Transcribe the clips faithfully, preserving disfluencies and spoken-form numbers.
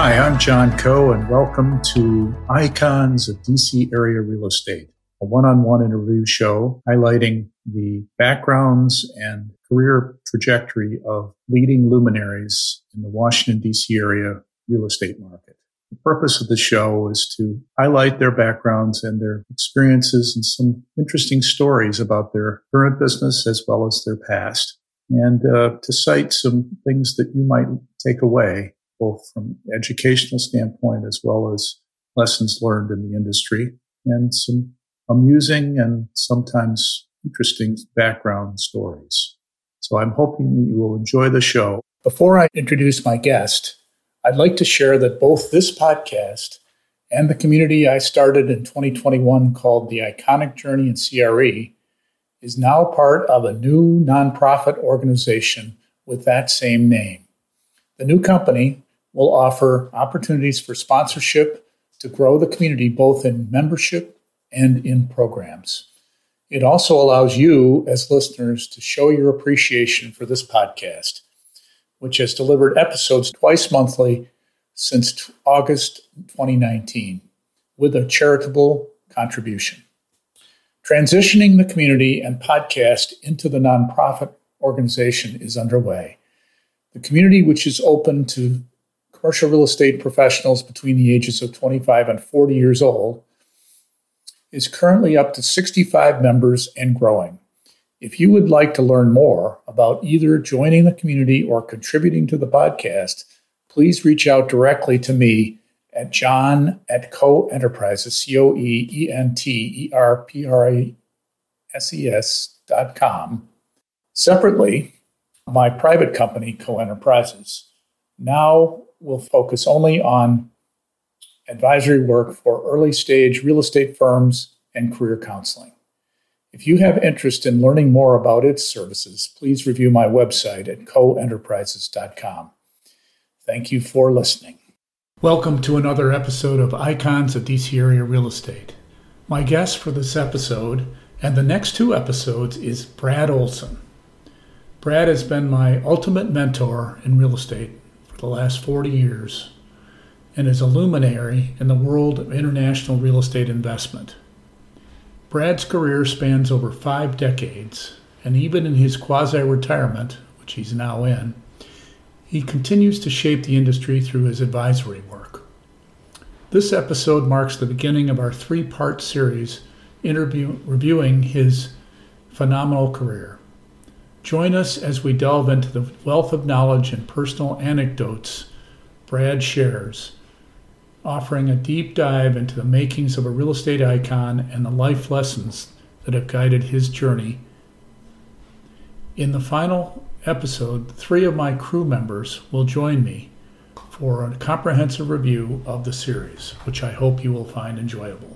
Hi, I'm John Coe, and welcome to Icons of D C Area Real Estate, a one-on-one interview show highlighting the backgrounds and career trajectory of leading luminaries in the Washington, D C area real estate market. The purpose of the show is to highlight their backgrounds and their experiences and some interesting stories about their current business as well as their past, and uh, to cite some things that you might take away, both from an educational standpoint as well as lessons learned in the industry, and some amusing and sometimes interesting background stories. So I'm hoping that you will enjoy the show. Before I introduce my guest, I'd like to share that both this podcast and the community I started in twenty twenty-one called The Iconic Journey in C R E is now part of a new nonprofit organization with that same name. The new company will offer opportunities for sponsorship to grow the community both in membership and in programs. It also allows you as listeners to show your appreciation for this podcast, which has delivered episodes twice monthly since August twenty nineteen, with a charitable contribution. Transitioning the community and podcast into the nonprofit organization is underway. The community, which is open to commercial real estate professionals between the ages of twenty-five and forty years old, is currently up to sixty-five members and growing. If you would like to learn more about either joining the community or contributing to the podcast, please reach out directly to me at John at Coe Enterprises, C O E E N T E R P R A S E S dot com. Separately, my private company, Coe Enterprises, now will focus only on advisory work for early-stage real estate firms and career counseling. If you have interest in learning more about its services, please review my website at coe enterprises dot com. Thank you for listening. Welcome to another episode of Icons of D C Area Real Estate. My guest for this episode and the next two episodes is Brad Olson. Brad has been my ultimate mentor in real estate for the last forty years and is a luminary in the world of international real estate investment. Brad's career spans over five decades, and even in his quasi-retirement, which he's now in, he continues to shape the industry through his advisory work. This episode marks the beginning of our three-part series interview, reviewing his phenomenal career. Join us as we delve into the wealth of knowledge and personal anecdotes Brad shares, offering a deep dive into the makings of a real estate icon and the life lessons that have guided his journey. In the final episode, three of my crew members will join me for a comprehensive review of the series, which I hope you will find enjoyable.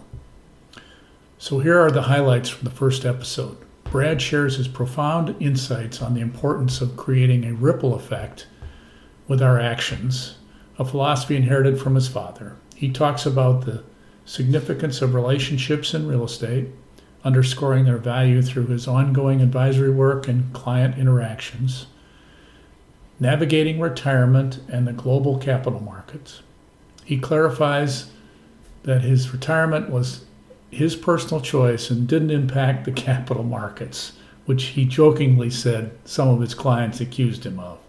So here are the highlights from the first episode. Brad shares his profound insights on the importance of creating a ripple effect with our actions, a philosophy inherited from his father. He talks about the significance of relationships in real estate, underscoring their value through his ongoing advisory work and client interactions, navigating retirement and the global capital markets. He clarifies that his retirement was his personal choice and didn't impact the capital markets, which he jokingly said some of his clients accused him of.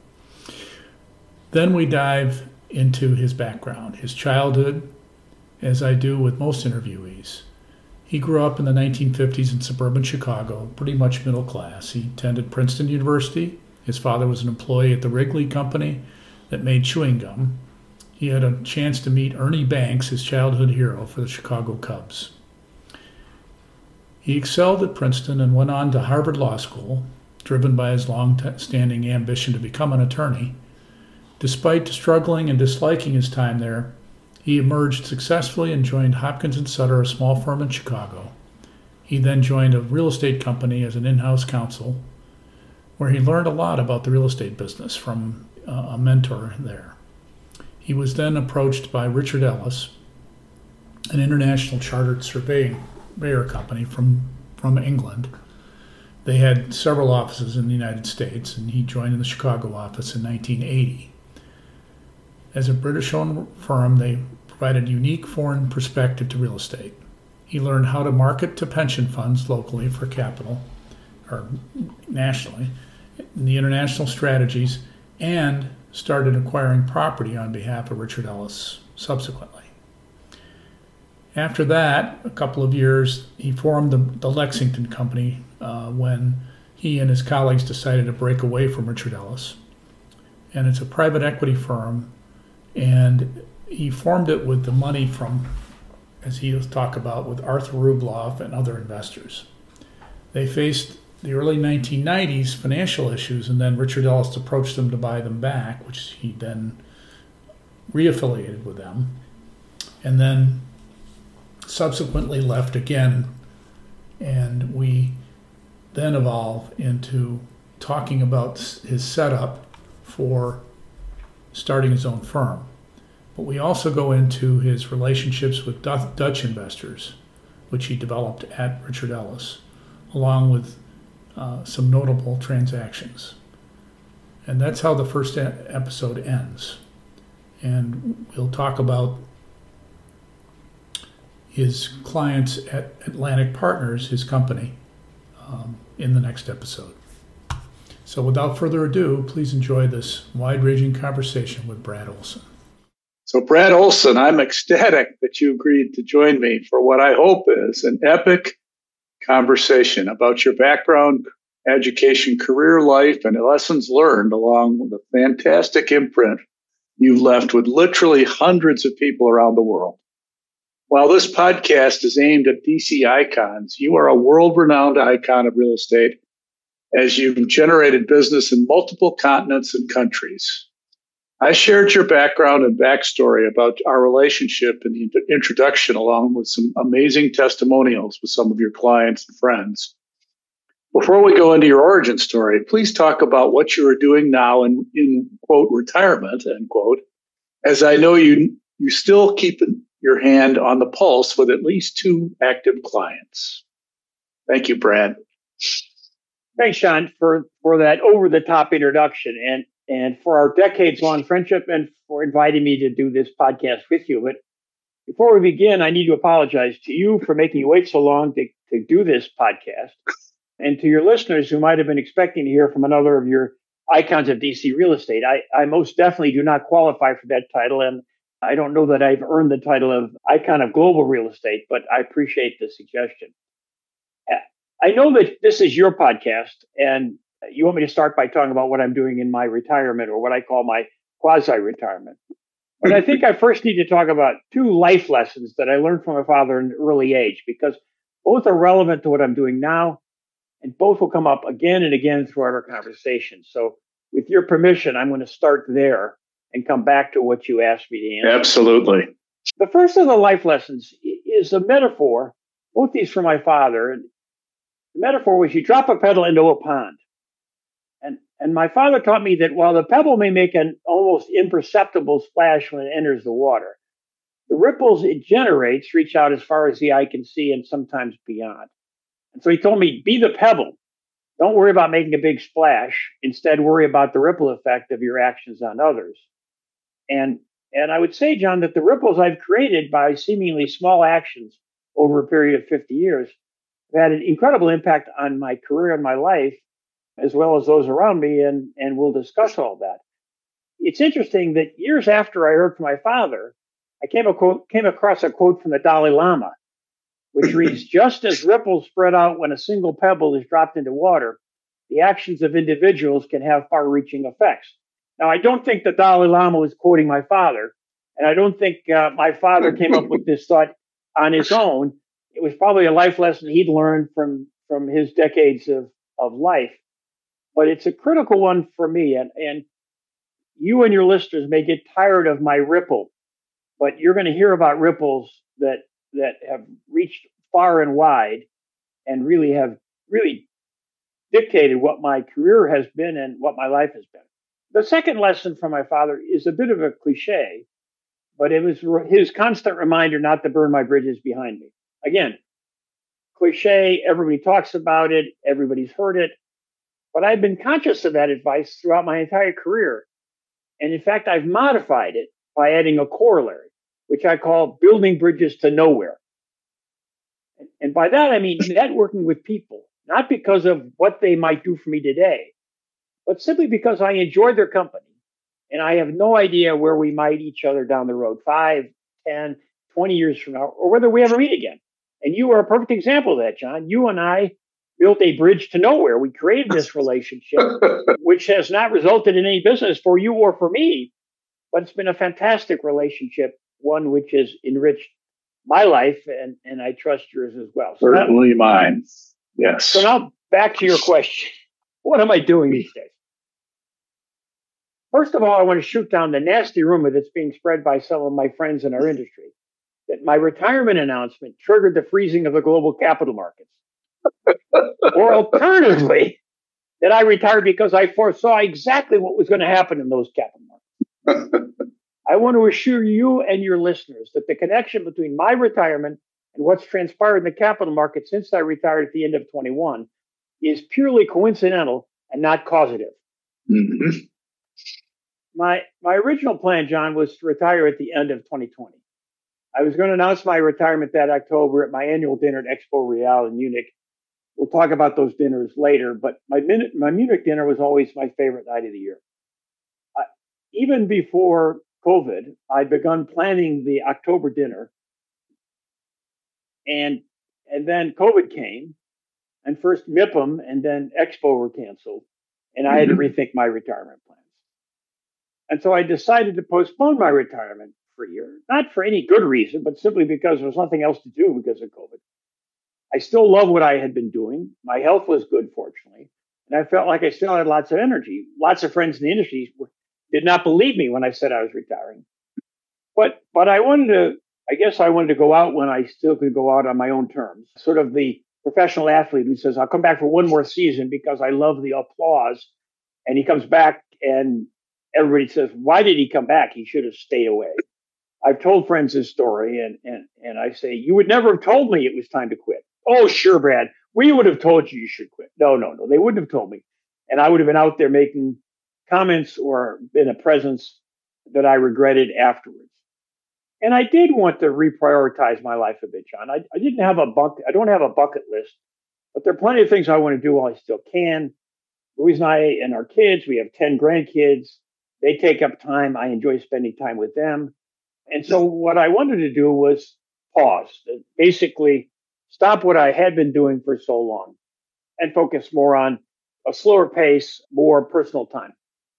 Then we dive into his background, his childhood, as I do with most interviewees. He grew up in the nineteen fifties in suburban Chicago, pretty much middle class. He attended Princeton University. His father was an employee at the Wrigley Company that made chewing gum. He had a chance to meet Ernie Banks, his childhood hero for the Chicago Cubs. He excelled at Princeton and went on to Harvard Law School, driven by his long-standing ambition to become an attorney. Despite struggling and disliking his time there, he emerged successfully and joined Hopkins and Sutter, a small firm in Chicago. He then joined a real estate company as an in-house counsel, where he learned a lot about the real estate business from uh, a mentor there. He was then approached by Richard Ellis, an international chartered surveying surveyor company from, from England. They had several offices in the United States, and he joined in the Chicago office in nineteen eighty. As a British-owned firm, they provided unique foreign perspective to real estate. He learned how to market to pension funds locally for capital, or nationally, the international strategies, and started acquiring property on behalf of Richard Ellis subsequently. After that, a couple of years, he formed the, the Lexington Company uh, when he and his colleagues decided to break away from Richard Ellis. And it's a private equity firm, and he formed it with the money from, as he will talk about, with Arthur Rubloff and other investors. They faced the early nineteen nineties financial issues, and then Richard Ellis approached them to buy them back, which he then reaffiliated with them, and then subsequently left again. And we then evolve into talking about his setup for starting his own firm. But we also go into his relationships with Dutch investors, which he developed at Richard Ellis, along with uh, some notable transactions. And that's how the first e- episode ends. And we'll talk about his clients at Atlantic Partners, his company, um, in the next episode. So without further ado, please enjoy this wide-ranging conversation with Brad Olson. So Brad Olson, I'm ecstatic that you agreed to join me for what I hope is an epic conversation about your background, education, career life, and lessons learned, along with a fantastic imprint you've left with literally hundreds of people around the world. While this podcast is aimed at D C icons, you are a world-renowned icon of real estate as you've generated business in multiple continents and countries. I shared your background and backstory about our relationship in the introduction, along with some amazing testimonials with some of your clients and friends. Before we go into your origin story, please talk about what you are doing now in, in quote, retirement, end quote, as I know you, you still keep your hand on the pulse with at least two active clients. Thank you, Brad. Thanks, Sean, for, for that over-the-top introduction and, and for our decades-long friendship and for inviting me to do this podcast with you. But before we begin, I need to apologize to you for making you wait so long to, to do this podcast, and to your listeners who might have been expecting to hear from another of your icons of D C real estate. I, I most definitely do not qualify for that title, and I don't know that I've earned the title of icon of global real estate, but I appreciate the suggestion. I know that this is your podcast, and you want me to start by talking about what I'm doing in my retirement, or what I call my quasi-retirement. But I think I first need to talk about two life lessons that I learned from my father in an early age, because both are relevant to what I'm doing now, and both will come up again and again throughout our conversation. So with your permission, I'm going to start there and come back to what you asked me to answer. Absolutely. The first of the life lessons is a metaphor, both these from my father. The metaphor was you drop a pebble into a pond. And, and my father taught me that while the pebble may make an almost imperceptible splash when it enters the water, the ripples it generates reach out as far as the eye can see and sometimes beyond. And so he told me, be the pebble. Don't worry about making a big splash. Instead, worry about the ripple effect of your actions on others. And, and I would say, John, that the ripples I've created by seemingly small actions over a period of fifty years have had an incredible impact on my career and my life, as well as those around me, and, and we'll discuss all that. It's interesting that years after I heard from my father, I came, a quote, came across a quote from the Dalai Lama, which reads, just as ripples spread out when a single pebble is dropped into water, the actions of individuals can have far-reaching effects. Now, I don't think the Dalai Lama was quoting my father, and I don't think uh, my father came up with this thought on his own. It was probably a life lesson he'd learned from, from his decades of, of life. But it's a critical one for me. And, and you and your listeners may get tired of my ripple, but you're going to hear about ripples that, that have reached far and wide and really have really dictated what my career has been and what my life has been. The second lesson from my father is a bit of a cliche, but it was his constant reminder not to burn my bridges behind me. Again, cliche, everybody talks about it, everybody's heard it, but I've been conscious of that advice throughout my entire career. And in fact, I've modified it by adding a corollary, which I call building bridges to nowhere. And, and by that, I mean networking with people, not because of what they might do for me today, but simply because I enjoy their company. And I have no idea where we might each other down the road, five, ten, twenty years from now, or whether we ever meet again. And you are a perfect example of that, John. You and I built a bridge to nowhere. We created this relationship, which has not resulted in any business for you or for me, but it's been a fantastic relationship, one which has enriched my life, and, and I trust yours as well. So Certainly now, mine. Yes. So now back to your question. What am I doing these days? First of all, I want to shoot down the nasty rumor that's being spread by some of my friends in our industry that my retirement announcement triggered the freezing of the global capital markets. Or alternatively, that I retired because I foresaw exactly what was going to happen in those capital markets. I want to assure you and your listeners that the connection between my retirement and what's transpired in the capital market since I retired at the end of twenty-one is purely coincidental and not causative. Mm-hmm. My my original plan, John, was to retire at the end of twenty twenty. I was going to announce my retirement that October at my annual dinner at Expo Real in Munich. We'll talk about those dinners later, but my, my Munich dinner was always my favorite night of the year. Uh, even before COVID, I'd begun planning the October dinner, and and then COVID came, and first M I P M and then Expo were canceled, and I had to rethink my retirement plans. And so I decided to postpone my retirement for a year, not for any good reason, but simply because there was nothing else to do because of COVID. I still love what I had been doing. My health was good, fortunately, and I felt like I still had lots of energy. Lots of friends in the industry did not believe me when I said I was retiring. But but I wanted to, I guess I wanted to go out when I still could go out on my own terms. Sort of the professional athlete who says, I'll come back for one more season because I love the applause. And he comes back and everybody says, why did he come back? He should have stayed away. I've told friends this story, and, and, and I say, you would never have told me it was time to quit. Oh, sure, Brad. We would have told you you should quit. No, no, no. They wouldn't have told me. And I would have been out there making comments or been a presence that I regretted afterwards. And I did want to reprioritize my life a bit, John. I, I didn't have a bucket. I don't have a bucket list, but there are plenty of things I want to do while I still can. Louise and I and our kids, we have ten grandkids. They take up time. I enjoy spending time with them. And so what I wanted to do was pause, basically stop what I had been doing for so long and focus more on a slower pace, more personal time.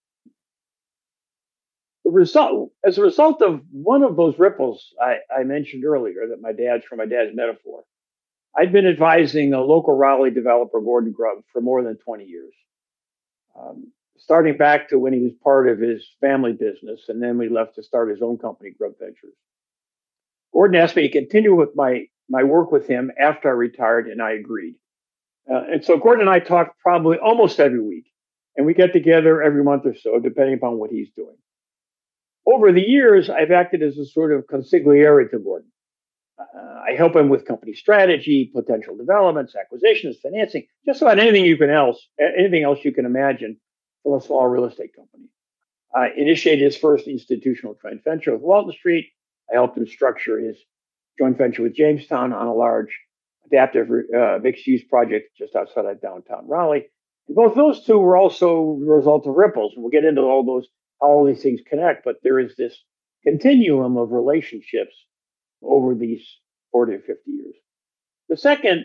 The result, as a result of one of those ripples I, I mentioned earlier, that my dad's from my dad's metaphor, I'd been advising a local Raleigh developer, Gordon Grubb, for more than twenty years. Um, starting back to when he was part of his family business, and then we left to start his own company, Grubb Ventures. Gordon asked me to continue with my, my work with him after I retired, and I agreed. Uh, and so Gordon and I talked probably almost every week, and we get together every month or so, depending upon what he's doing. Over the years, I've acted as a sort of consigliere to Gordon. Uh, I help him with company strategy, potential developments, acquisitions, financing, just about anything you can else, anything else you can imagine from a small real estate company. I initiated his first institutional joint venture with Walton Street. I helped him structure his joint venture with Jamestown on a large adaptive uh, mixed-use project just outside of downtown Raleigh. And both those two were also the result of ripples. And we'll get into all those, how all these things connect, but there is this continuum of relationships over these forty or fifty years. The second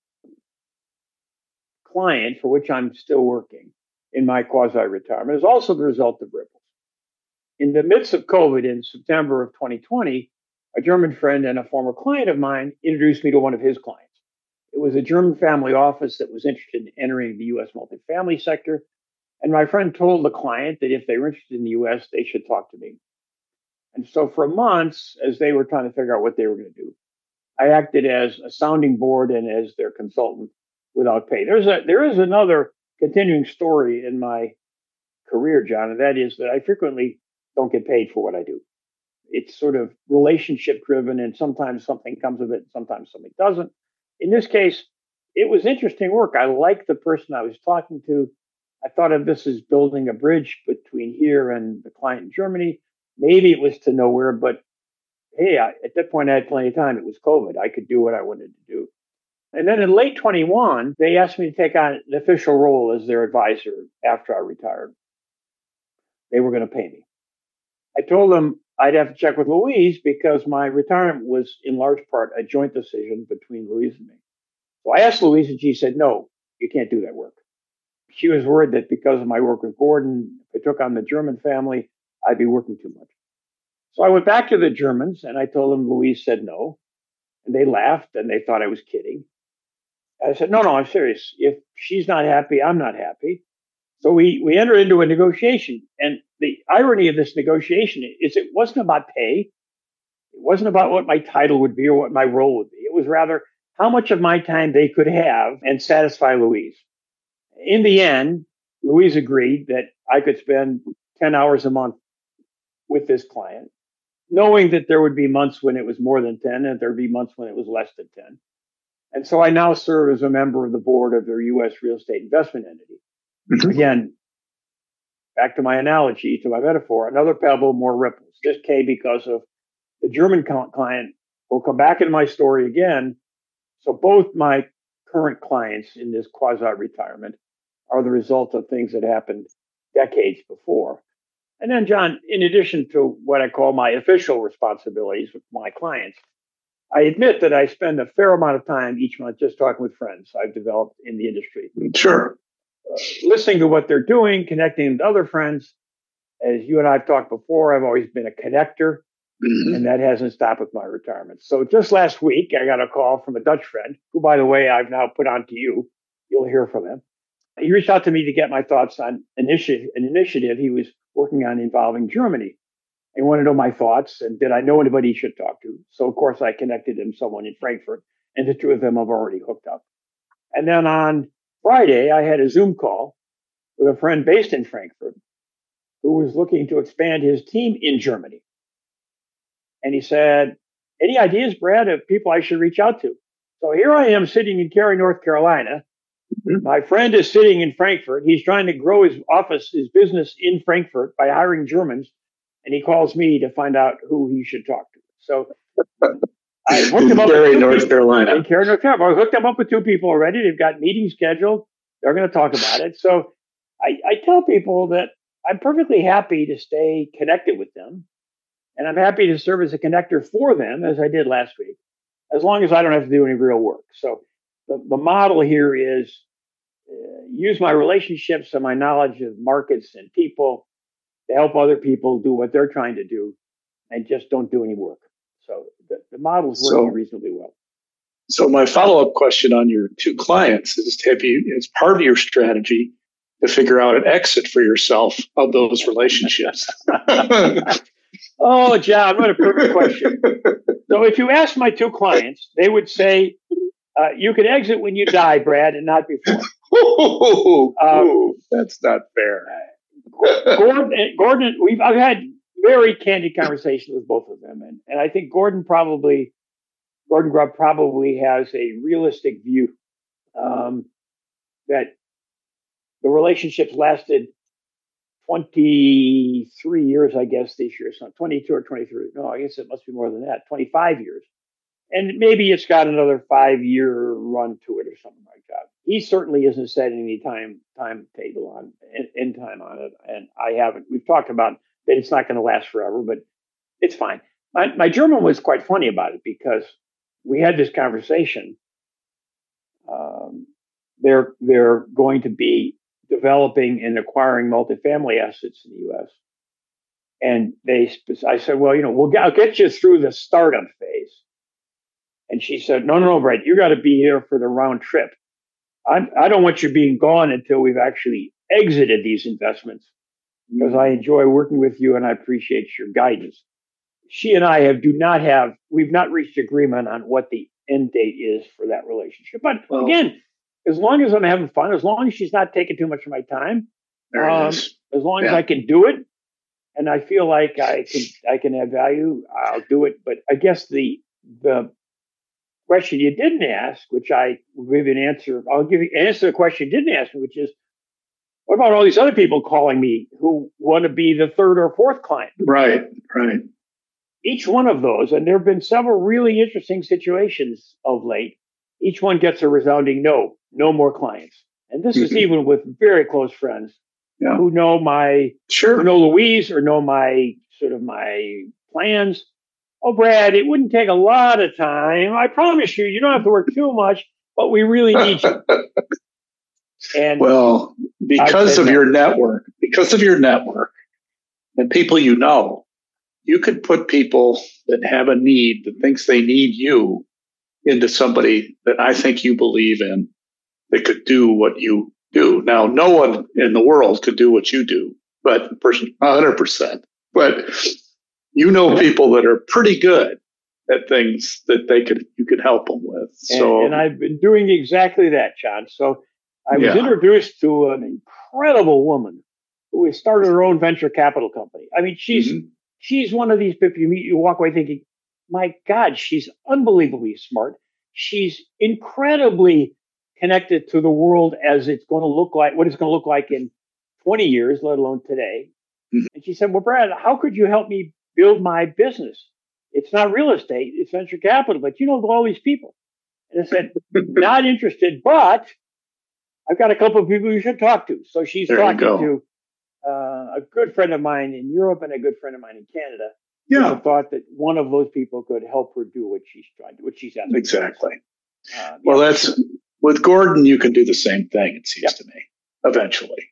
client for which I'm still working in my quasi-retirement is also the result of ripples. In the midst of COVID in September of twenty twenty, a German friend and a former client of mine introduced me to one of his clients. It was a German family office that was interested in entering the U S multifamily sector. And my friend told the client that if they were interested in the U S, they should talk to me. And so for months, as they were trying to figure out what they were going to do, I acted as a sounding board and as their consultant without pay. There's a, there is another continuing story in my career, John, and that is that I frequently don't get paid for what I do. It's sort of relationship driven, and sometimes something comes of it, and sometimes something doesn't. In this case, it was interesting work. I liked the person I was talking to. I thought of this as building a bridge between here and the client in Germany. Maybe it was to nowhere, but hey, I, at that point I had plenty of time. It was COVID. I could do what I wanted to do. And then in late twenty-one, they asked me to take on an official role as their advisor after I retired. They were going to pay me. I told them I'd have to check with Louise because my retirement was in large part a joint decision between Louise and me. So I asked Louise and she said, no, you can't do that work. She was worried that because of my work with Gordon, if I took on the German family, I'd be working too much. So I went back to the Germans and I told them Louise said no. And they laughed and they thought I was kidding. I said, no, no, I'm serious. If she's not happy, I'm not happy. So we, we entered into a negotiation. And the irony of this negotiation is it wasn't about pay. It wasn't about what my title would be or what my role would be. It was rather how much of my time they could have and satisfy Louise. In the end, Louise agreed that I could spend ten hours a month with this client, knowing that there would be months when it was more than ten and there'd be months when it was less than ten. And so I now serve as a member of the board of their U S real estate investment entity. Mm-hmm. Again, back to my analogy, to my metaphor, another pebble, more ripples. This came because of the German client. Will come back in my story again. So both my current clients in this quasi-retirement are the result of things that happened decades before. And then, John, in addition to what I call my official responsibilities with my clients, I admit that I spend a fair amount of time each month just talking with friends I've developed in the industry. Sure. Uh, listening to what they're doing, connecting them to other friends. As you and I have talked before, I've always been a connector, mm-hmm. and that hasn't stopped with my retirement. So just last week, I got a call from a Dutch friend, who, by the way, I've now put on to you. You'll hear from him. He reached out to me to get my thoughts on initi- an initiative he was working on involving Germany. He wanted to know my thoughts and did I know anybody he should talk to? So, of course, I connected him someone in Frankfurt, and the two of them have already hooked up. And then on Friday, I had a Zoom call with a friend based in Frankfurt who was looking to expand his team in Germany. And he said, any ideas, Brad, of people I should reach out to? So here I am sitting in Cary, North Carolina. Mm-hmm. My friend is sitting in Frankfurt. He's trying to grow his office, his business in Frankfurt by hiring Germans. And he calls me to find out who he should talk to. So I hooked him up Cary, North Carolina. In Cary, North Carolina. I hooked him up with two people already. They've got meetings scheduled. They're going to talk about it. So I, I tell people that I'm perfectly happy to stay connected with them. And I'm happy to serve as a connector for them, as I did last week, as long as I don't have to do any real work. So the, the model here is uh, use my relationships and my knowledge of markets and people to help other people do what they're trying to do and just don't do any work. So the, the model's working so, reasonably well. So my follow-up question on your two clients is, have you, as part of your strategy, to figure out an exit for yourself of those relationships? Oh, John, what a perfect question. So if you ask my two clients, they would say, uh, you can exit when you die, Brad, and not before. Oh, um, that's not fair. Gordon, Gordon, we've I've had very candid conversations with both of them, and, and I think Gordon probably, Gordon Grubb probably has a realistic view um, that the relationships lasted twenty-three years, I guess, this year. So twenty-two or twenty-three. No, I guess it must be more than that. twenty-five years. And maybe it's got another five-year run to it or something like that. He certainly isn't setting any time timetable on end time on it, and I haven't. We've talked about that it's not going to last forever, but it's fine. My, my German was quite funny about it because we had this conversation. Um, they're they're going to be developing and acquiring multifamily assets in the U S. And they, I said, well, you know, we'll get, I'll get you through the startup phase. And she said, no, no, no, Brett, you got to be here for the round trip. I'm, I don't want you being gone until we've actually exited these investments because I enjoy working with you and I appreciate your guidance. She and I have do not have, we've not reached agreement on what the end date is for that relationship. But well, again, as long as I'm having fun, as long as she's not taking too much of my time, um, as long yeah. as I can do it, and I feel like I can I can add value, I'll do it. But I guess the the question you didn't ask, which I will give you an answer, I'll give you answer the question you didn't ask me, which is What about all these other people calling me who want to be the third or fourth client? Right, right. Each one of those, and there have been several really interesting situations of late, each one gets a resounding no, no more clients. And this mm-hmm. is even with very close friends yeah. who know my, sure. who know Louise or know my sort of my plans. Oh, Brad, it wouldn't take a lot of time. I promise you, you don't have to work too much, but we really need you. And well, because of no. your network, because of your network and people you know, you could put people that have a need, that thinks they need you, into somebody that I think you believe in that could do what you do. Now, no one in the world could do what you do, but one hundred percent. But you know people that are pretty good at things that they could you could help them with. So, and, and I've been doing exactly that, John. So I was yeah. introduced to an incredible woman who has started her own venture capital company. I mean, she's mm-hmm. she's one of these people you meet, you walk away thinking, my God, she's unbelievably smart. She's incredibly connected to the world as it's going to look like, what it's going to look like in twenty years, let alone today. Mm-hmm. And she said, well, Brad, how could you help me build my business? It's not real estate, it's venture capital, but you know all these people. And I said, not interested, but I've got a couple of people you should talk to. So she's there talking to uh, a good friend of mine in Europe and a good friend of mine in Canada. Yeah, I thought that one of those people could help her do what she's trying to, what she's asking. Exactly. Uh, well, yeah. that's with Gordon. You can do the same thing. It seems yep. to me eventually.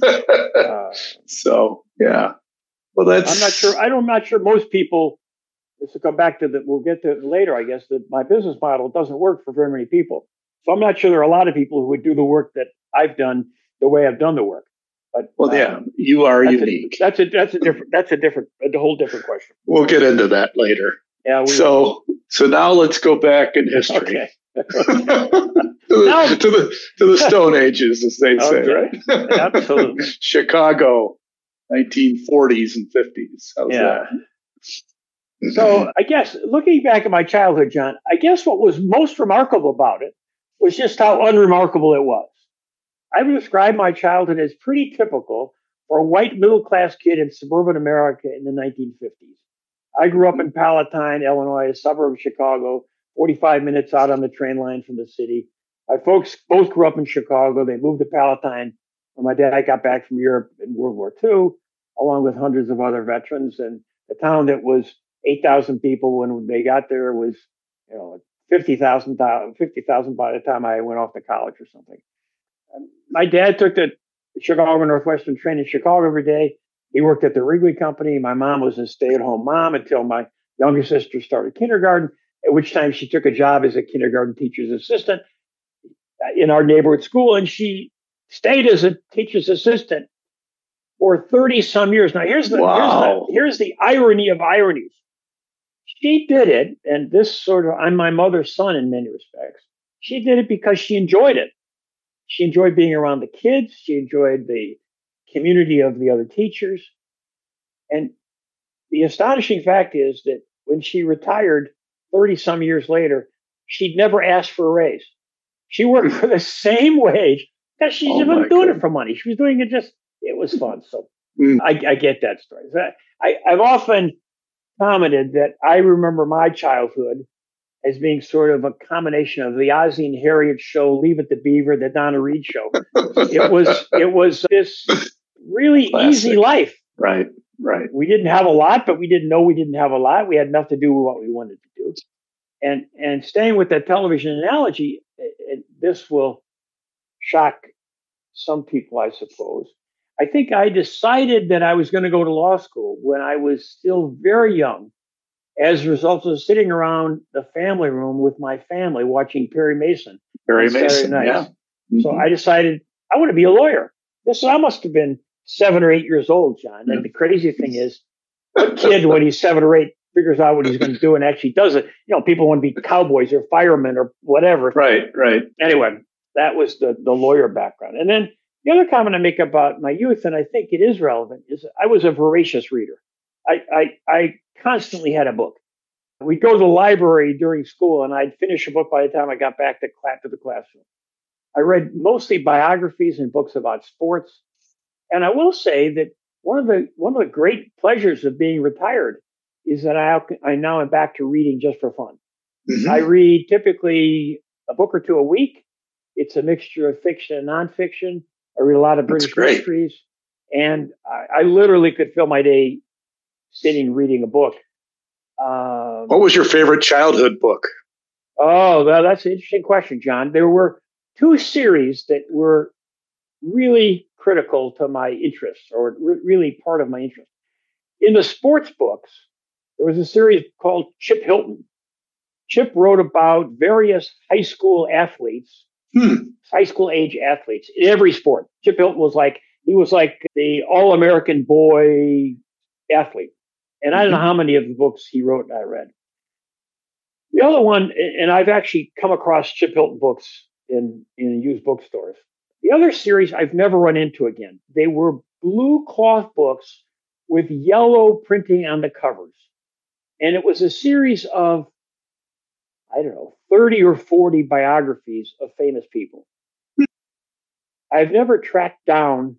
uh, so yeah. Well, that's. I'm not sure. I'm not sure most people. This will come back to that. We'll get to it later. I guess that my business model doesn't work for very many people. So I'm not sure there are a lot of people who would do the work that I've done the way I've done the work. But well, um, yeah, you are that's unique. A, that's a that's a different that's a different a whole different question. We'll get into that later. Yeah. We so will. so now let's go back in history. Okay. to, the, now, to the to the Stone Ages, as they say, okay. right? Absolutely. Chicago, nineteen forties and fifties. How's yeah. that? So I guess looking back at my childhood, John, I guess what was most remarkable about it was just how unremarkable it was. I would describe my childhood as pretty typical for a white middle-class kid in suburban America in the nineteen fifties. I grew up in Palatine, Illinois, a suburb of Chicago, forty-five minutes out on the train line from the city. My folks both grew up in Chicago. They moved to Palatine when my dad got back from Europe in World War Two, along with hundreds of other veterans. And the town that was eight thousand people when they got there was, you know, fifty thousand fifty thousand by the time I went off to college or something. And my dad took the Chicago Northwestern train in Chicago every day. He worked at the Wrigley Company. My mom was a stay-at-home mom until my younger sister started kindergarten, at which time she took a job as a kindergarten teacher's assistant in our neighborhood school. And she stayed as a teacher's assistant for thirty some years. Now, here's the, wow. here's the, here's the irony of ironies. She did it, and this sort of, I'm my mother's son in many respects. She did it because she enjoyed it. She enjoyed being around the kids. She enjoyed the community of the other teachers. And the astonishing fact is that when she retired thirty some years later, she'd never asked for a raise. She worked for the same wage because she oh wasn't doing God. it for money. She was doing it just, it was fun. So mm. I, I get that story. I, I've often commented that I remember my childhood as being sort of a combination of the Ozzie and Harriet show, Leave It to Beaver, the Donna Reed show. It was it was this really Classic. Easy life. Right, right. We didn't have a lot, but we didn't know we didn't have a lot. We had enough to do with what we wanted to do. And and staying with that television analogy, it, it, this will shock some people, I suppose. I think I decided that I was going to go to law school when I was still very young, as a result of sitting around the family room with my family watching Perry Mason. Perry Mason, yeah. Mm-hmm. So I decided I want to be a lawyer. This I must have been seven or eight years old, John. And the crazy thing is, what kid when he's seven or eight figures out what he's going to do and actually does it? You know, people want to be cowboys or firemen or whatever. Right, right. Anyway, that was the the lawyer background. And then the other comment I make about my youth, and I think it is relevant, is I was a voracious reader. I, I, I constantly had a book. We'd go to the library during school, and I'd finish a book by the time I got back to, class, to the classroom. I read mostly biographies and books about sports. And I will say that one of the one of the great pleasures of being retired is that I I now am back to reading just for fun. Mm-hmm. I read typically a book or two a week. It's a mixture of fiction and nonfiction. I read a lot of British mysteries, and I, I literally could fill my day sitting reading a book. Um, what was your favorite childhood book? Oh, well, that's an interesting question, John. There were two series that were really critical to my interests, or re- really part of my interest. In the sports books, there was a series called Chip Hilton. Chip wrote about various high school athletes, hmm. high school age athletes in every sport. Chip Hilton was like, he was like the all-American boy athlete. And I don't know how many of the books he wrote and I read. The other one, and I've actually come across Chip Hilton books in, in used bookstores. The other series I've never run into again. They were blue cloth books with yellow printing on the covers. And it was a series of, I don't know, thirty or forty biographies of famous people. I've never tracked down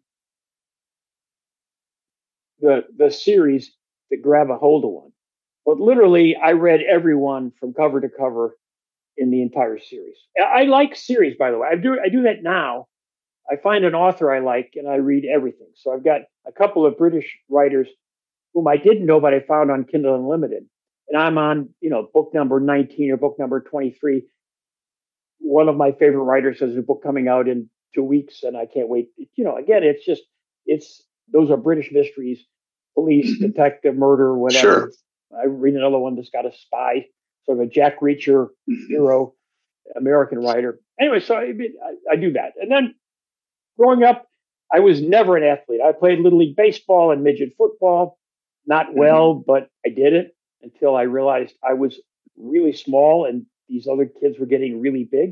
the, the series to grab a hold of one. But literally, I read every one from cover to cover in the entire series. I like series, by the way. I do I do that now. I find an author I like, and I read everything. So I've got a couple of British writers whom I didn't know, but I found on Kindle Unlimited. And I'm on, you know, book number nineteen or book number twenty-three. One of my favorite writers has a book coming out in two weeks, and I can't wait. You know, again, it's just, it's, those are British mysteries, police, detective, murder, whatever. Sure. I read another one that's got a spy, sort of a Jack Reacher hero, American writer. Anyway, so I, I, I do that. And then growing up, I was never an athlete. I played Little League baseball and midget football. Not well, mm-hmm. but I did it until I realized I was really small and these other kids were getting really big.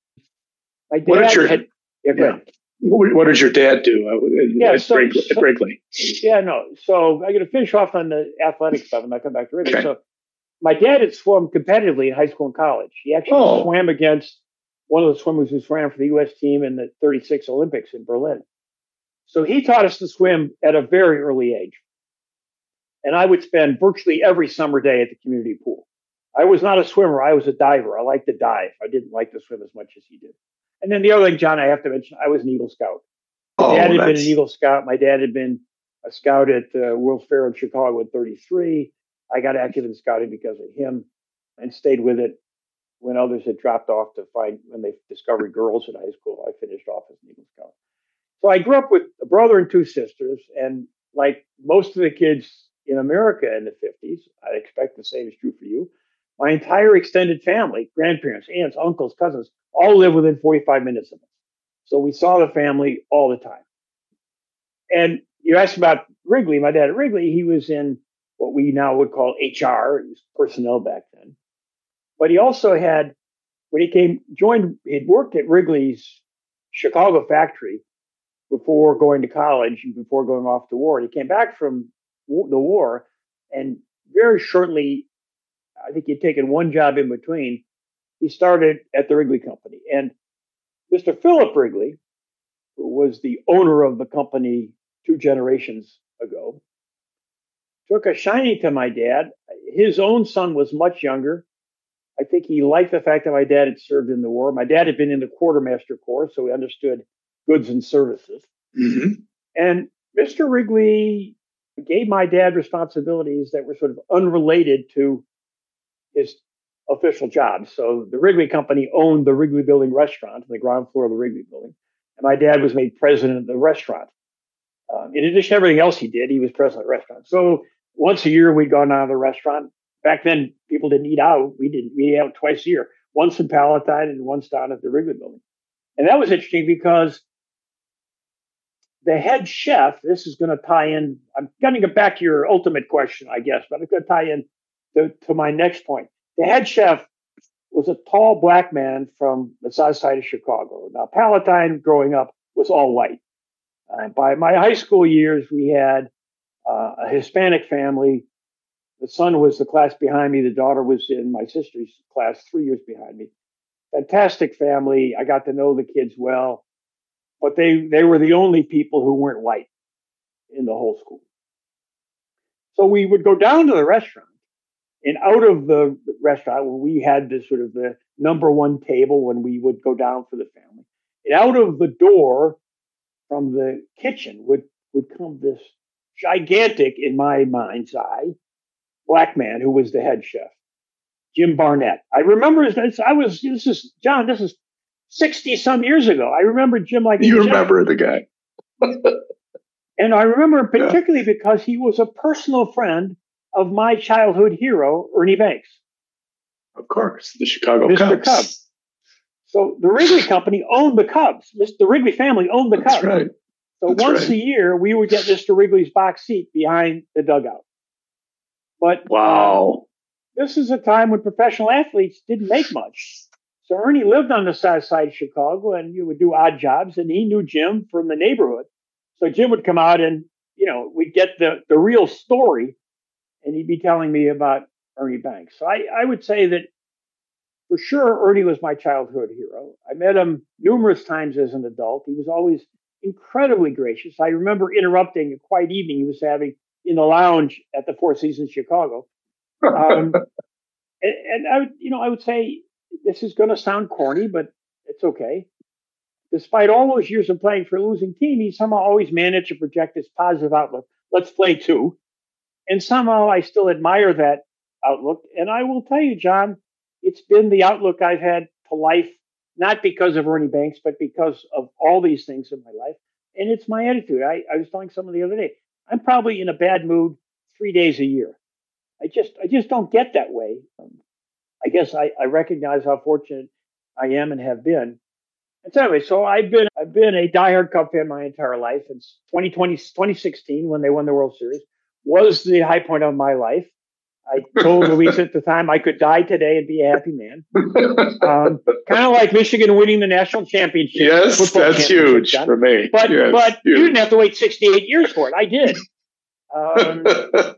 My dad what did your, had, yeah, yeah. What did your dad do at, yeah, at, so, Wrigley, so, at Wrigley? Yeah, no. So I'm going to finish off on the athletic stuff and I'll come back to Wrigley. Okay. So my dad had swum competitively in high school and college. He actually oh. swam against one of the swimmers who swam for the U S team in the thirty-six Olympics in Berlin. So he taught us to swim at a very early age. And I would spend virtually every summer day at the community pool. I was not a swimmer. I was a diver. I liked to dive. I didn't like to swim as much as he did. And then the other thing, John, I have to mention, I was an Eagle Scout. My oh, dad had nice. been an Eagle Scout. My dad had been a scout at the World's Fair in Chicago in thirty-three. I got active in scouting because of him and stayed with it when others had dropped off to find, when they discovered girls in high school. I finished off as an Eagle Scout. So I grew up with a brother and two sisters. And like most of the kids in America in the fifties, I expect the same is true for you. My entire extended family, grandparents, aunts, uncles, cousins, all live within forty-five minutes of us. So we saw the family all the time. And you asked about Wrigley. My dad at Wrigley, he was in what we now would call H R, it was personnel back then. But he also had, when he came, joined, he'd worked at Wrigley's Chicago factory before going to college and before going off to war. And he came back from the war, and very shortly, I think he'd taken one job in between, he started at the Wrigley Company. And Mister Philip Wrigley, who was the owner of the company two generations ago, took a shining to my dad. His own son was much younger. I think he liked the fact that my dad had served in the war. My dad had been in the Quartermaster Corps, so he understood goods and services. Mm-hmm. And Mister Wrigley gave my dad responsibilities that were sort of unrelated to his official job. So the Wrigley Company owned the Wrigley Building restaurant on the ground floor of the Wrigley Building. And my dad was made president of the restaurant. Um, in addition to everything else he did, he was president of the restaurant. So once a year, we'd go down to the restaurant. Back then, people didn't eat out. We didn't. We ate out twice a year, once in Palatine and once down at the Wrigley Building. And that was interesting because the head chef, this is going to tie in, I'm going to get back to your ultimate question, I guess, but it's going to tie in to, to my next point. The head chef was a tall black man from the south side of Chicago. Now, Palatine, growing up, was all white. Uh, by my high school years, we had uh, a Hispanic family. The son was the class behind me. The daughter was in my sister's class three years behind me. Fantastic family. I got to know the kids well. But they, they were the only people who weren't white. in the whole school. So we would go down to the restaurant, and out of the restaurant, when we had this sort of the number one table when we would go down for the family, and out of the door from the kitchen would, would come this gigantic, in my mind's eye, black man who was the head chef, Jim Barnett. I remember his, I was, this is, John, this is sixty some years ago. I remember Jim like you remember the guy. And I remember him particularly yeah. because he was a personal friend of my childhood hero, Ernie Banks. Of course, the Chicago Mister Cubs. Cub. So the Wrigley Company owned the Cubs. The Wrigley family owned the That's Cubs. Right. So That's once right. a year, we would get Mister Wrigley's box seat behind the dugout. But wow, uh, this is a time when professional athletes didn't make much. So Ernie lived on the south side of Chicago, and you would do odd jobs, and he knew Jim from the neighborhood. So Jim would come out and, you know, we'd get the, the real story, and he'd be telling me about Ernie Banks. So I, I would say that for sure, Ernie was my childhood hero. I met him numerous times as an adult. He was always incredibly gracious. I remember interrupting a quiet evening he was having in the lounge at the Four Seasons Chicago. Um, and, and I would, you know, I would say this is going to sound corny, but it's okay. Despite all those years of playing for a losing team, he somehow always managed to project this positive outlook. Let's play too. And somehow I still admire that outlook. And I will tell you, John, it's been the outlook I've had to life, not because of Ernie Banks, but because of all these things in my life. And it's my attitude. I, I was telling someone the other day, I'm probably in a bad mood three days a year. I just, I just don't get that way. Um, I guess I, I recognize how fortunate I am and have been. And so anyway, so I've been, I've been a diehard Cub fan my entire life. And twenty twenty, twenty sixteen, when they won the World Series, was the high point of my life. I told Louise at the time I could die today and be a happy man. Um, kind of like Michigan winning the national championship. Yes, that's championship, huge John. for me. But yes, but huge. you didn't have to wait sixty-eight years for it. I did. Um,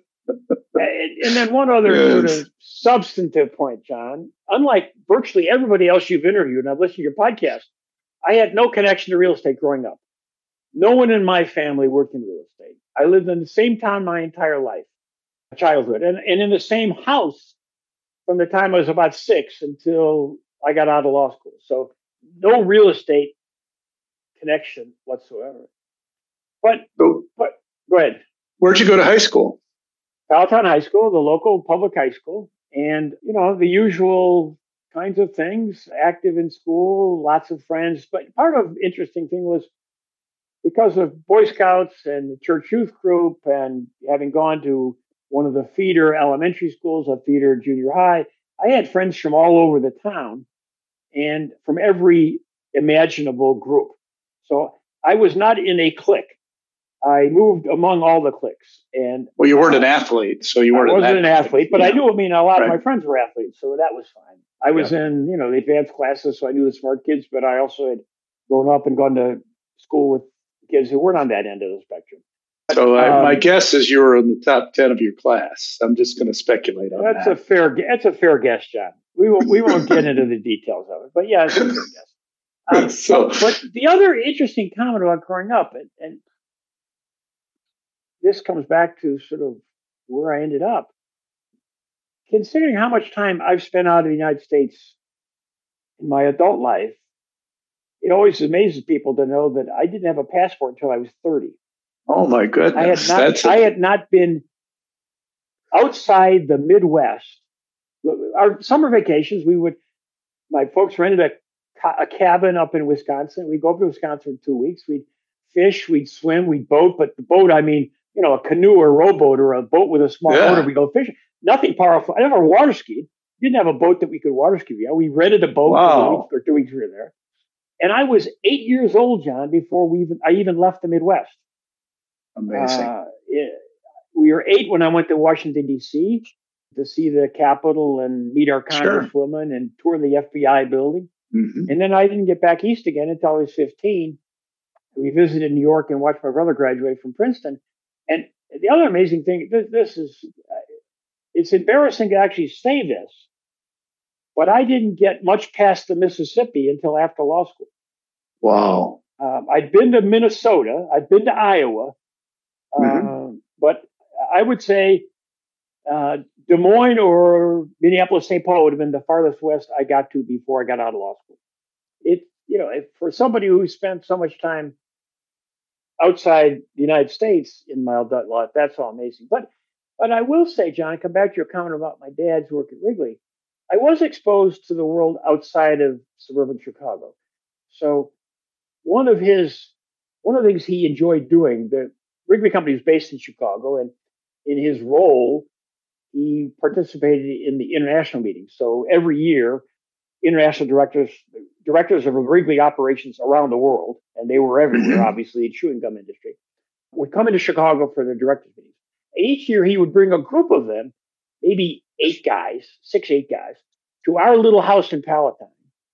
and, and then one other yes. sort of substantive point, John. Unlike virtually everybody else you've interviewed, and I've listened to your podcast, I had no connection to real estate growing up. No one in my family worked in real estate. I lived in the same town my entire life. Childhood and, and in the same house from the time I was about six until I got out of law school. So no real estate connection whatsoever. But, so, but go ahead. Where'd you go to high school? Palatine High School, the local public high school. And, you know, the usual kinds of things, active in school, lots of friends. But part of the interesting thing was because of Boy Scouts and the church youth group and having gone to one of the feeder elementary schools, a feeder junior high, I had friends from all over the town and from every imaginable group. So I was not in a clique. I moved among all the cliques. And well, you weren't an athlete, so you weren't. I wasn't an athlete, but yeah. I knew. I mean, a lot right. of my friends were athletes, so that was fine. I was yeah. in, you know, the advanced classes, so I knew the smart kids. But I also had grown up and gone to school with kids who weren't on that end of the spectrum. So uh, um, my guess is you were in the top ten of your class. I'm just going to speculate on that's that. That's a fair. That's a fair guess, John. We won't. We won't get into the details of it, but yeah, it's a fair guess. Um, so, but, but the other interesting comment about growing up, and, and this comes back to sort of where I ended up. Considering how much time I've spent out of the United States in my adult life, it always amazes people to know that I didn't have a passport until I was thirty. Oh my goodness! I had not. That's a- I had not been outside the Midwest. Our summer vacations, we would. My folks rented a, a cabin up in Wisconsin. We'd go up to Wisconsin for two weeks. We'd fish, we'd swim, we'd boat. But the boat, I mean, you know, a canoe or a rowboat or a boat with a small yeah. motor. We go fishing. Nothing powerful. I never water skied. Didn't have a boat that we could water ski. Yeah, we rented a boat wow. for a week or two weeks we were there. And I was eight years old, John, before we even I even left the Midwest. Amazing. Uh, it, we were eight when I went to Washington, D C to see the Capitol and meet our congresswoman sure. and tour the F B I building. Mm-hmm. And then I didn't get back east again until I was fifteen. We visited New York and watched my brother graduate from Princeton. And the other amazing thing, this, this is, it's embarrassing to actually say this, but I didn't get much past the Mississippi until after law school. Wow. Um, I'd been to Minnesota. I'd been to Iowa. Mm-hmm. Uh, but I would say uh, Des Moines or Minneapolis, Saint Paul would have been the farthest west I got to before I got out of law school. It, you know, if, for somebody who spent so much time outside the United States in my adult life, that's all amazing. But, but I will say, John, come back to your comment about my dad's work at Wrigley. I was exposed to the world outside of suburban Chicago. So one of his, one of the things he enjoyed doing, the Wrigley Company was based in Chicago, and in his role, he participated in the international meetings. So every year, international directors, directors of Wrigley operations around the world, and they were everywhere, obviously, in chewing gum industry, would come into Chicago for their directors meetings. And each year, he would bring a group of them, maybe eight guys, six, eight guys, to our little house in Palatine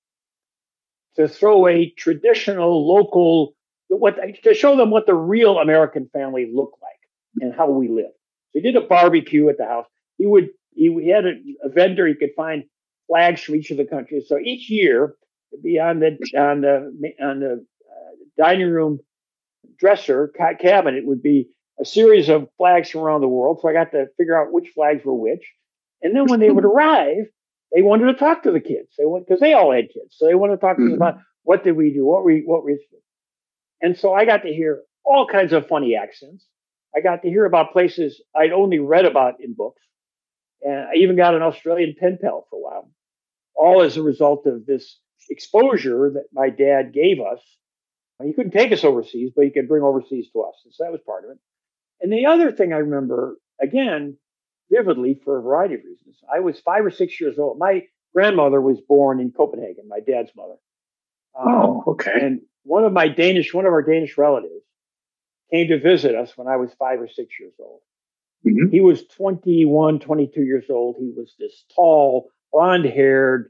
to throw a traditional local, what to show them what the real American family looked like and how we lived. So he did a barbecue at the house. He would he, he had a, a vendor. He could find flags from each of the countries. So each year, it'd be on the on the on the uh, dining room dresser ca- cabinet would be a series of flags from around the world. So I got to figure out which flags were which. And then when they would arrive, they wanted to talk to the kids. They want because they all had kids, so they wanted to talk to them about what did we do, what we what we. And so I got to hear all kinds of funny accents. I got to hear about places I'd only read about in books. And I even got an Australian pen pal for a while, all as a result of this exposure that my dad gave us. He couldn't take us overseas, but he could bring overseas to us. And so that was part of it. And the other thing I remember, again, vividly for a variety of reasons, I was five or six years old. My grandmother was born in Copenhagen, my dad's mother. Um, oh, okay. And one of my Danish, one of our Danish relatives came to visit us when I was five or six years old. Mm-hmm. He was twenty-one, twenty-two years old. He was this tall, blonde-haired,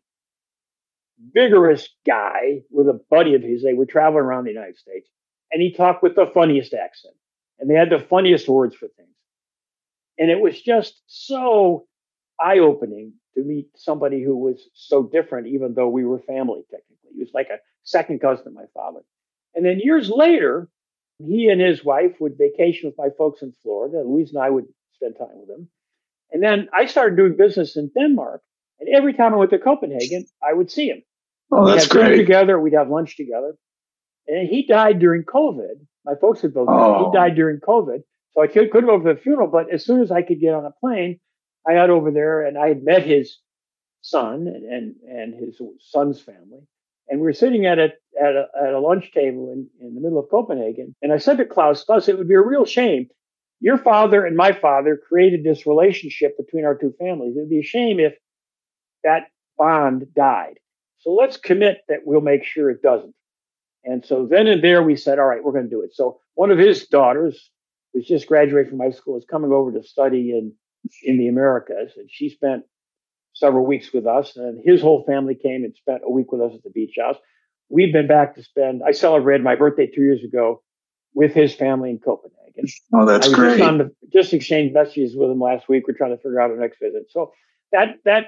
vigorous guy with a buddy of his. They were traveling around the United States. And he talked with the funniest accent. And they had the funniest words for things. And it was just so eye-opening to meet somebody who was so different, even though we were family, technically. He was like a second cousin to my father. And then years later, he and his wife would vacation with my folks in Florida. Louise and I would spend time with them. And then I started doing business in Denmark. And every time I went to Copenhagen, I would see him. Oh, that's great. We'd have great. dinner together. We'd have lunch together. And he died during COVID. My folks had both died. Oh. He died during COVID. So I could, couldn't go over the funeral. But as soon as I could get on a plane, I got over there and I had met his son and, and, and his son's family. And we were sitting at a, at a, at a lunch table in, in the middle of Copenhagen. And I said to Klaus, Klaus, it would be a real shame. Your father and my father created this relationship between our two families. It would be a shame if that bond died. So let's commit that we'll make sure it doesn't. And so then and there we said, all right, we're going to do it. So one of his daughters, who's just graduated from high school, is coming over to study in, in the Americas. And she spent several weeks with us. And his whole family came and spent a week with us at the beach house. We've been back to spend, I celebrated my birthday two years ago with his family in Copenhagen. Oh, that's I was great. Just, on the, just exchanged messages with him last week. We're trying to figure out our next visit. So that, that,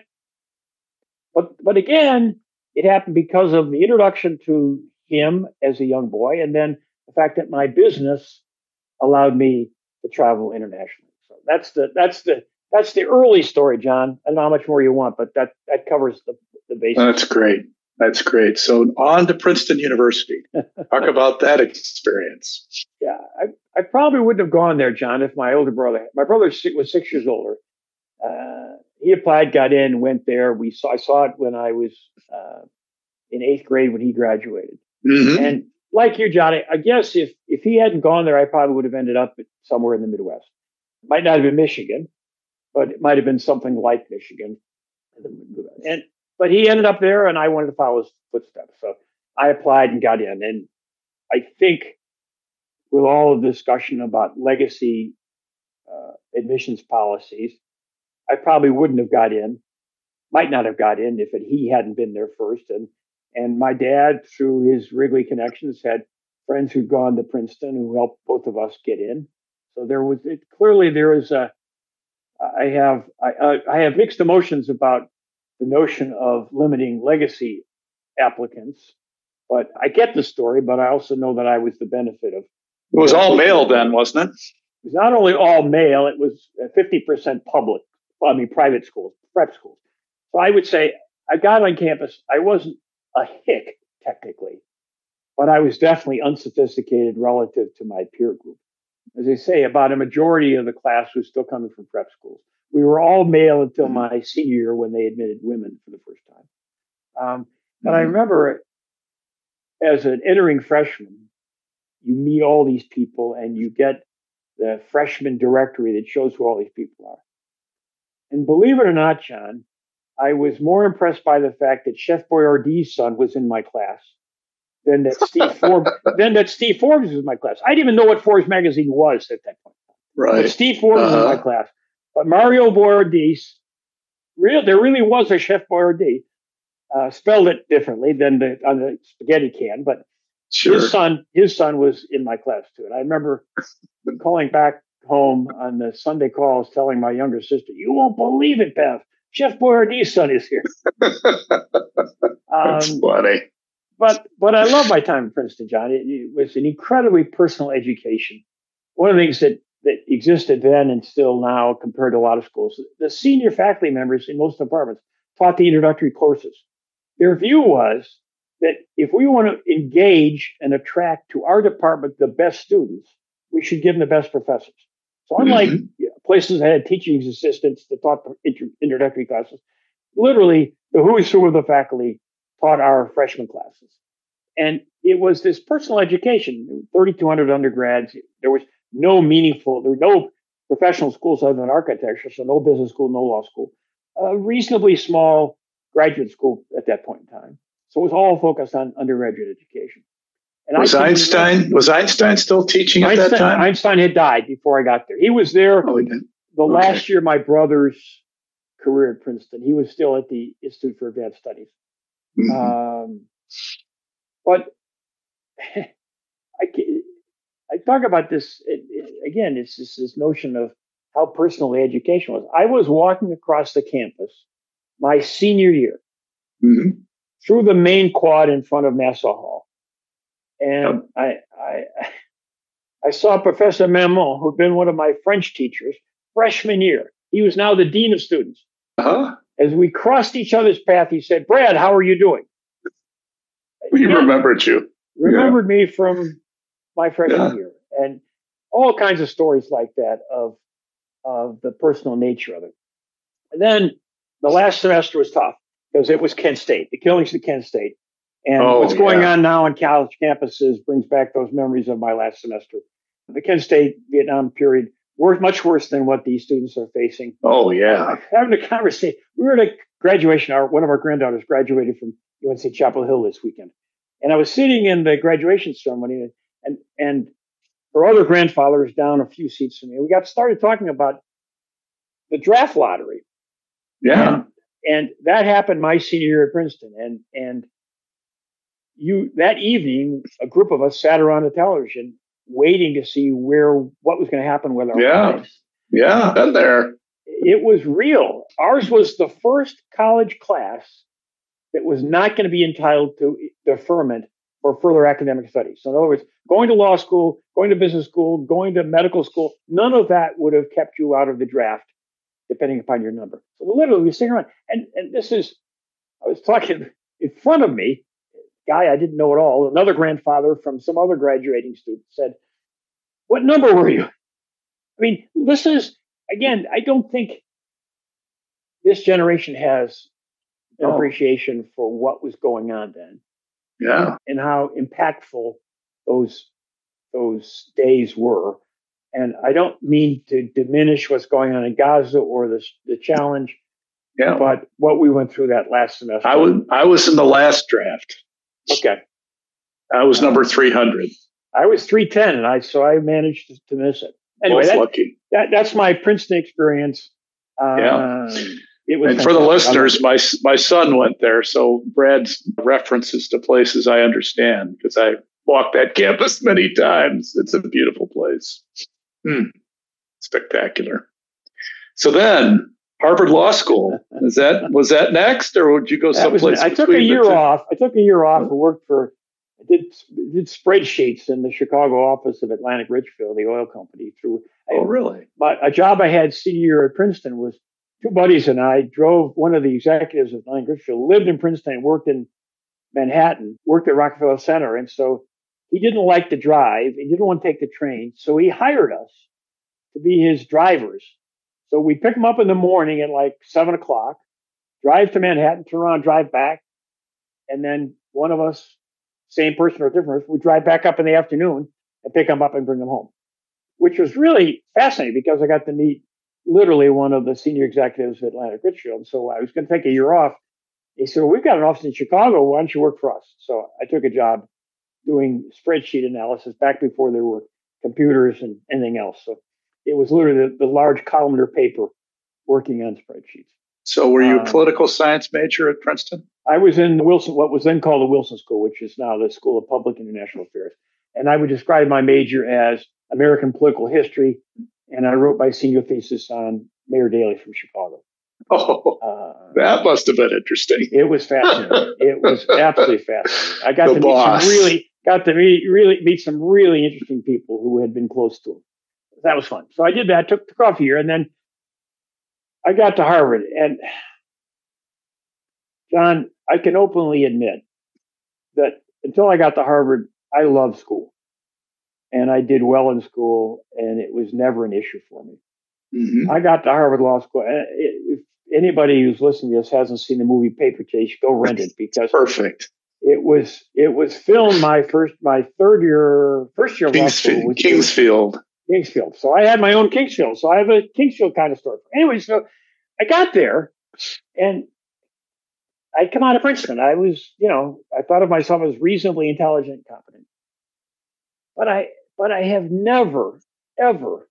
but, but again, it happened because of the introduction to him as a young boy, and then the fact that my business allowed me to travel internationally. So that's the that's the that's the early story, John. I don't know how much more you want, but that that covers the the basics. That's great. That's great. So on to Princeton University. Talk about that experience. Yeah, I I probably wouldn't have gone there, John, if my older brother, my brother was six years older. Uh, he applied, got in, went there. We saw I saw it when I was uh, in eighth grade when he graduated. Mm-hmm. And like you, Johnny, I guess if, if he hadn't gone there, I probably would have ended up somewhere in the Midwest. It might not have been Michigan, but it might have been something like Michigan. And but he ended up there, and I wanted to follow his footsteps. So I applied and got in. And I think with all the discussion about legacy uh, admissions policies, I probably wouldn't have got in, might not have got in if it, he hadn't been there first. And And my dad, through his Wrigley connections, had friends who'd gone to Princeton who helped both of us get in. So there was it, clearly there was a. I have I, I have mixed emotions about the notion of limiting legacy applicants, but I get the story. But I also know that I was the benefit of. It was all male then, wasn't it? was not only all male, it was fifty percent public, I mean, private schools, prep schools. So I would say I got on campus. I wasn't a hick, technically, but I was definitely unsophisticated relative to my peer group. As I say, about a majority of the class was still coming from prep schools. We were all male until my senior year when they admitted women for the first time. Um, but mm-hmm. I remember as an entering freshman, you meet all these people and you get the freshman directory that shows who all these people are. And believe it or not, John, I was more impressed by the fact that Chef Boyardee's son was in my class than that Steve Forbes, than that Steve Forbes was in my class. I didn't even know what Forbes magazine was at that point. Right. But Steve Forbes uh-huh. was in my class. But Mario Boyardee, real, there really was a Chef Boyardee, uh, spelled it differently than the, on the spaghetti can, but sure. his son, his son was in my class too. And I remember calling back home on the Sunday calls, telling my younger sister, "You won't believe it, Bev. Chef Boyardee's son is here." That's um, funny. But but I love my time in Princeton, John. It, it was an incredibly personal education. One of the things that that existed then and still now compared to a lot of schools, the senior faculty members in most departments taught the introductory courses. Their view was that if we want to engage and attract to our department the best students, we should give them the best professors. So unlike mm-hmm. places that had teaching assistants that taught the introductory classes, literally the who's who of the faculty taught our freshman classes. And it was this personal education, thirty-two hundred undergrads. There was no meaningful, there were no professional schools other than architecture, so no business school, no law school. A reasonably small graduate school at that point in time. So it was all focused on undergraduate education. And was Einstein remember, was Einstein still teaching at Einstein, that time? Einstein had died before I got there. He was there oh, he did. the okay. last year of my brother's career at Princeton. He was still at the Institute for Advanced Studies. Mm-hmm. Um, but I, I talk about this, it, it, again, it's just this notion of how personal the education was. I was walking across the campus my senior year mm-hmm. through the main quad in front of Nassau Hall. And oh. I, I, I saw Professor Mamon, who'd been one of my French teachers, freshman year. He was now the dean of students. Uh-huh. As we crossed each other's path, he said, "Brad, how are you doing?" We yeah, remembered you. Remembered yeah. me from my freshman yeah. year. And all kinds of stories like that of, of the personal nature of it. And then the last semester was tough because it was Kent State, the killings at Kent State. And oh, what's going yeah. on now on college campuses brings back those memories of my last semester. The Kent State Vietnam period, worse, much worse than what these students are facing. Oh, yeah. Uh, having a conversation. We were at a graduation. Our, one of our granddaughters graduated from U N C Chapel Hill this weekend. And I was sitting in the graduation ceremony, and, and her other grandfather was down a few seats from me. We got started talking about the draft lottery. Yeah. And, and that happened my senior year at Princeton. And, and you, that evening, a group of us sat around the television waiting to see where, what was going to happen with our yeah. lives. Yeah. Been there. It was real. Ours was the first college class that was not going to be entitled to deferment for further academic studies. So in other words, going to law school, going to business school, going to medical school, none of that would have kept you out of the draft, depending upon your number. So literally, we sitting around. And, and this is, I was talking in front of me, guy I didn't know at all, another grandfather from some other graduating student said, "What number were you?" I mean, this is, again, I don't think this generation has an oh. appreciation for what was going on then. Yeah. And how impactful those those days were. And I don't mean to diminish what's going on in Gaza or the the challenge, yeah. but what we went through that last semester. I was I was in the last draft. Okay. I was number three hundred. I was three ten, and I so I managed to, to miss it. Anyway, that, lucky. That, that's my Princeton experience. Um, yeah. It was and for the listeners, my my son went there, so Brad's references to places I understand because I walked that campus many times. It's a beautiful place. Hmm. Spectacular. So then, Harvard Law School. Is that was that next, or would you go someplace? I took a year off. I took a year off and worked for did did spreadsheets in the Chicago office of Atlantic Richfield, the oil company. Through oh, really? But a job I had senior year at Princeton was two buddies and I drove one of the executives of Atlantic Richfield, lived in Princeton, worked in Manhattan, worked at Rockefeller Center, and so he didn't like to drive. He didn't want to take the train, so he hired us to be his drivers. So we pick him up in the morning at like seven o'clock, drive to Manhattan, turn around, drive back, and then one of us, same person or different, we drive back up in the afternoon and pick him up and bring him home, which was really fascinating because I got to meet literally one of the senior executives at Atlantic Richfield. So I was going to take a year off. He said, well, we've got an office in Chicago. Why don't you work for us? So I took a job doing spreadsheet analysis back before there were computers and anything else. So it was literally the, the large columnar paper working on spreadsheets. So were you um, a political science major at Princeton? I was in Wilson, what was then called the Wilson School, which is now the School of Public and International Affairs. And I would describe my major as American political history. And I wrote my senior thesis on Mayor Daley from Chicago. Oh, uh, that must have been interesting. It was fascinating. It was absolutely fascinating. I got the to boss. meet some really, got to meet really meet some really interesting people who had been close to him. That was fun. So I did that. Took took off a year, and then I got to Harvard. And John, I can openly admit that until I got to Harvard, I loved school, and I did well in school, and it was never an issue for me. Mm-hmm. I got to Harvard Law School. If anybody who's listening to this hasn't seen the movie Paper Chase, go rent it because perfect. It was it was filmed my first my third year first year of law school was Kingsfield. Kingsfield. So I had my own Kingsfield. So I have a Kingsfield kind of story. Anyway, so I got there, and I'd come out of Princeton. I was, you know, I thought of myself as reasonably intelligent and competent, but I but I have never ever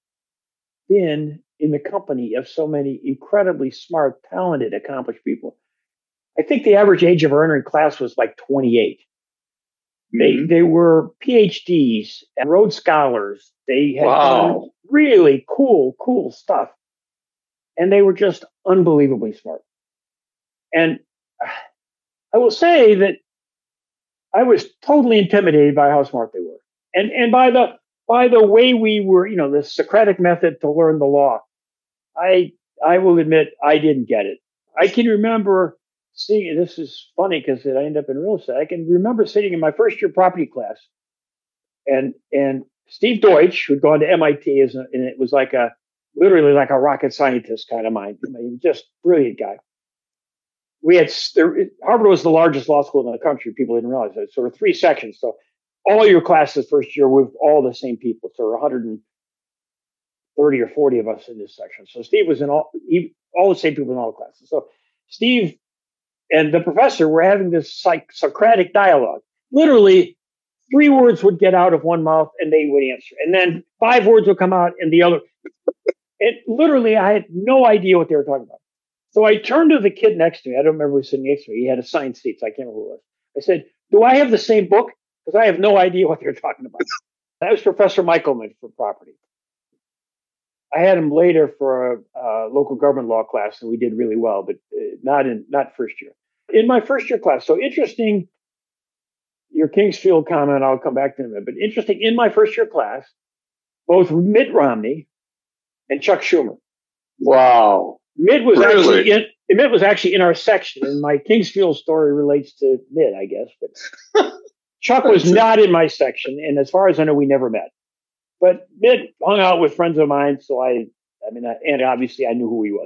been in the company of so many incredibly smart, talented, accomplished people. I think the average age of our entering class was like twenty-eight. Mm-hmm. They they were P H Ds and Rhodes Scholars. They had wow. done really cool, cool stuff. And they were just unbelievably smart. And I will say that I was totally intimidated by how smart they were. And and by the by the way we were, you know, the Socratic method to learn the law. I I will admit I didn't get it. I can remember seeing, this is funny because I ended up in real estate. I can remember sitting in my first year property class, and and Steve Deutsch, who'd gone to M I T, as a, and it was like a literally like a rocket scientist kind of mind. I mean, just brilliant guy. We had there, Harvard was the largest law school in the country. People didn't realize that. So there were three sections. So all your classes first year with all the same people. So there were one hundred thirty or forty of us in this section. So Steve was in all he, all the same people in all the classes. So Steve and the professor were having this psych, Socratic dialogue. Literally, three words would get out of one mouth and they would answer. And then five words would come out and the other. And literally, I had no idea what they were talking about. So I turned to the kid next to me. I don't remember who was sitting next to me. He had assigned seats. I can't remember who it was. I said, do I have the same book? Because I have no idea what they're talking about. That was Professor Michelman for property. I had him later for a, a local government law class, and we did really well, but uh, not in not first year. In my first year class, so interesting, your Kingsfield comment, I'll come back to it, but interesting, in my first year class, both Mitt Romney and Chuck Schumer. Wow. Mitt was really? actually in, Mitt was actually in our section, and my Kingsfield story relates to Mitt, I guess, but Chuck was not in my section, and as far as I know, we never met. But Mitt hung out with friends of mine, so I, I mean, I, and obviously I knew who he was.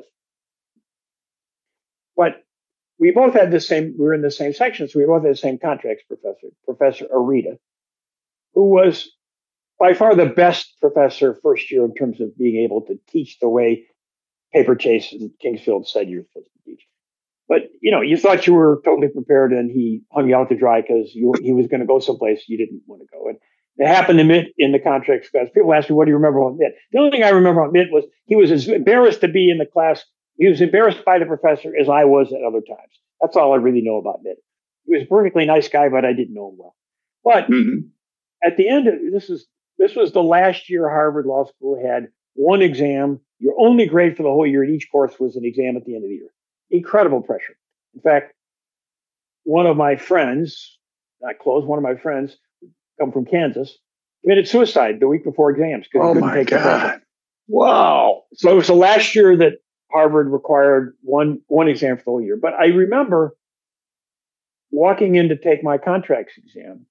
But we both had the same, we were in the same section, so we both had the same contracts professor, Professor Arita, who was by far the best professor first year in terms of being able to teach the way Paper Chase and Kingsfield said you're supposed to teach. But, you know, you thought you were totally prepared, and he hung you out to dry because he was going to go someplace you didn't want to go. And it happened to Mitt in the contracts class. People ask me, what do you remember about Mitt? The only thing I remember about Mitt was he was as embarrassed to be in the class. He was embarrassed by the professor as I was at other times. That's all I really know about Mitt. He was a perfectly nice guy, but I didn't know him well. But mm-hmm. at the end of this is this was the last year Harvard Law School had one exam. Your only grade for the whole year in each course was an exam at the end of the year. Incredible pressure. In fact, one of my friends, not close, one of my friends, come from Kansas, committed suicide the week before exams because Oh he couldn't my take the God. pressure. Wow. So it was the last year that Harvard required one, one exam for the whole year. But I remember walking in to take my contracts exam.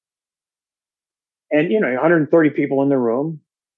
And, you know, one hundred thirty people in the room.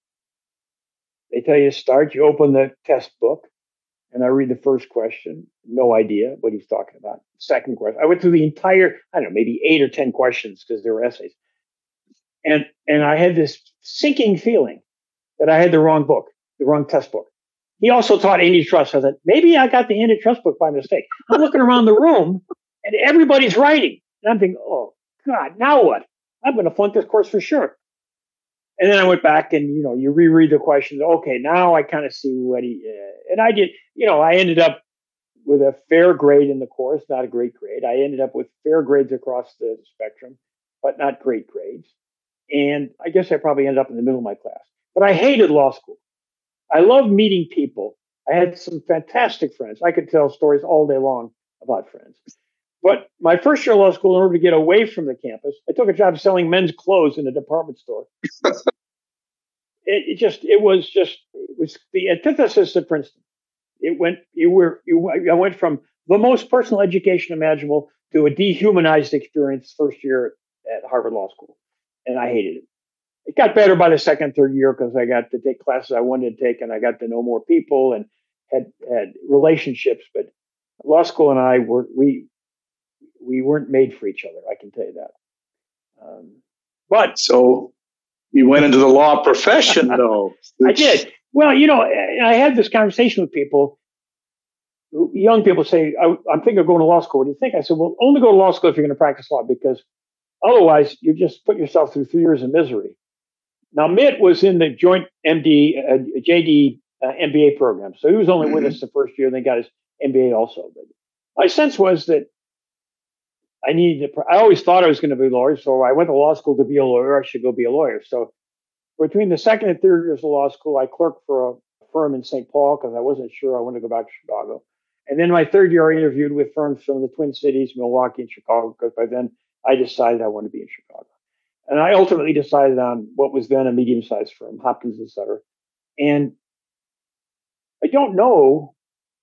They tell you to start. You open the test book. And I read the first question. No idea what he's talking about. Second question. I went through the entire, I don't know, maybe eight or ten questions because there were essays. And and I had this sinking feeling that I had the wrong book, the wrong test book. He also taught antitrust. I thought, maybe I got the antitrust book by mistake. I'm looking around the room and everybody's writing. And I'm thinking, oh, God, now what? I'm going to flunk this course for sure. And then I went back and, you know, you reread the questions. Okay, now I kind of see what he, uh, and I did, you know, I ended up with a fair grade in the course, not a great grade. I ended up with fair grades across the spectrum, but not great grades. And I guess I probably ended up in the middle of my class. But I hated law school. I loved meeting people. I had some fantastic friends. I could tell stories all day long about friends. But my first year of law school, in order to get away from the campus, I took a job selling men's clothes in a department store. it, it just, it was just, it was the antithesis of Princeton. It went, you were, you, I went from the most personal education imaginable to a dehumanized experience first year at Harvard Law School. And I hated it. It got better by the second, third year because I got to take classes I wanted to take and I got to know more people and had, had relationships. But law school and I were, we, we weren't made for each other. I can tell you that. Um, but so you went into the law profession though. I did. Well, you know, I had this conversation with people. Young people say, I, I'm thinking of going to law school. What do you think? I said, well, only go to law school if you're going to practice law because otherwise you just put yourself through three years of misery. Now, Mitt was in the joint M D, uh, J D uh, M B A program. So he was only mm-hmm. with us the first year and then got his M B A also. But my sense was that I needed to, I always thought I was going to be a lawyer. So I went to law school to be a lawyer. I should go be a lawyer. So between the second and third years of law school, I clerked for a firm in Saint Paul because I wasn't sure I wanted to go back to Chicago. And then my third year, I interviewed with firms from the Twin Cities, Milwaukee, and Chicago, because by then I decided I wanted to be in Chicago. And I ultimately decided on what was then a medium-sized firm, Hopkins and Sutter. And I don't know,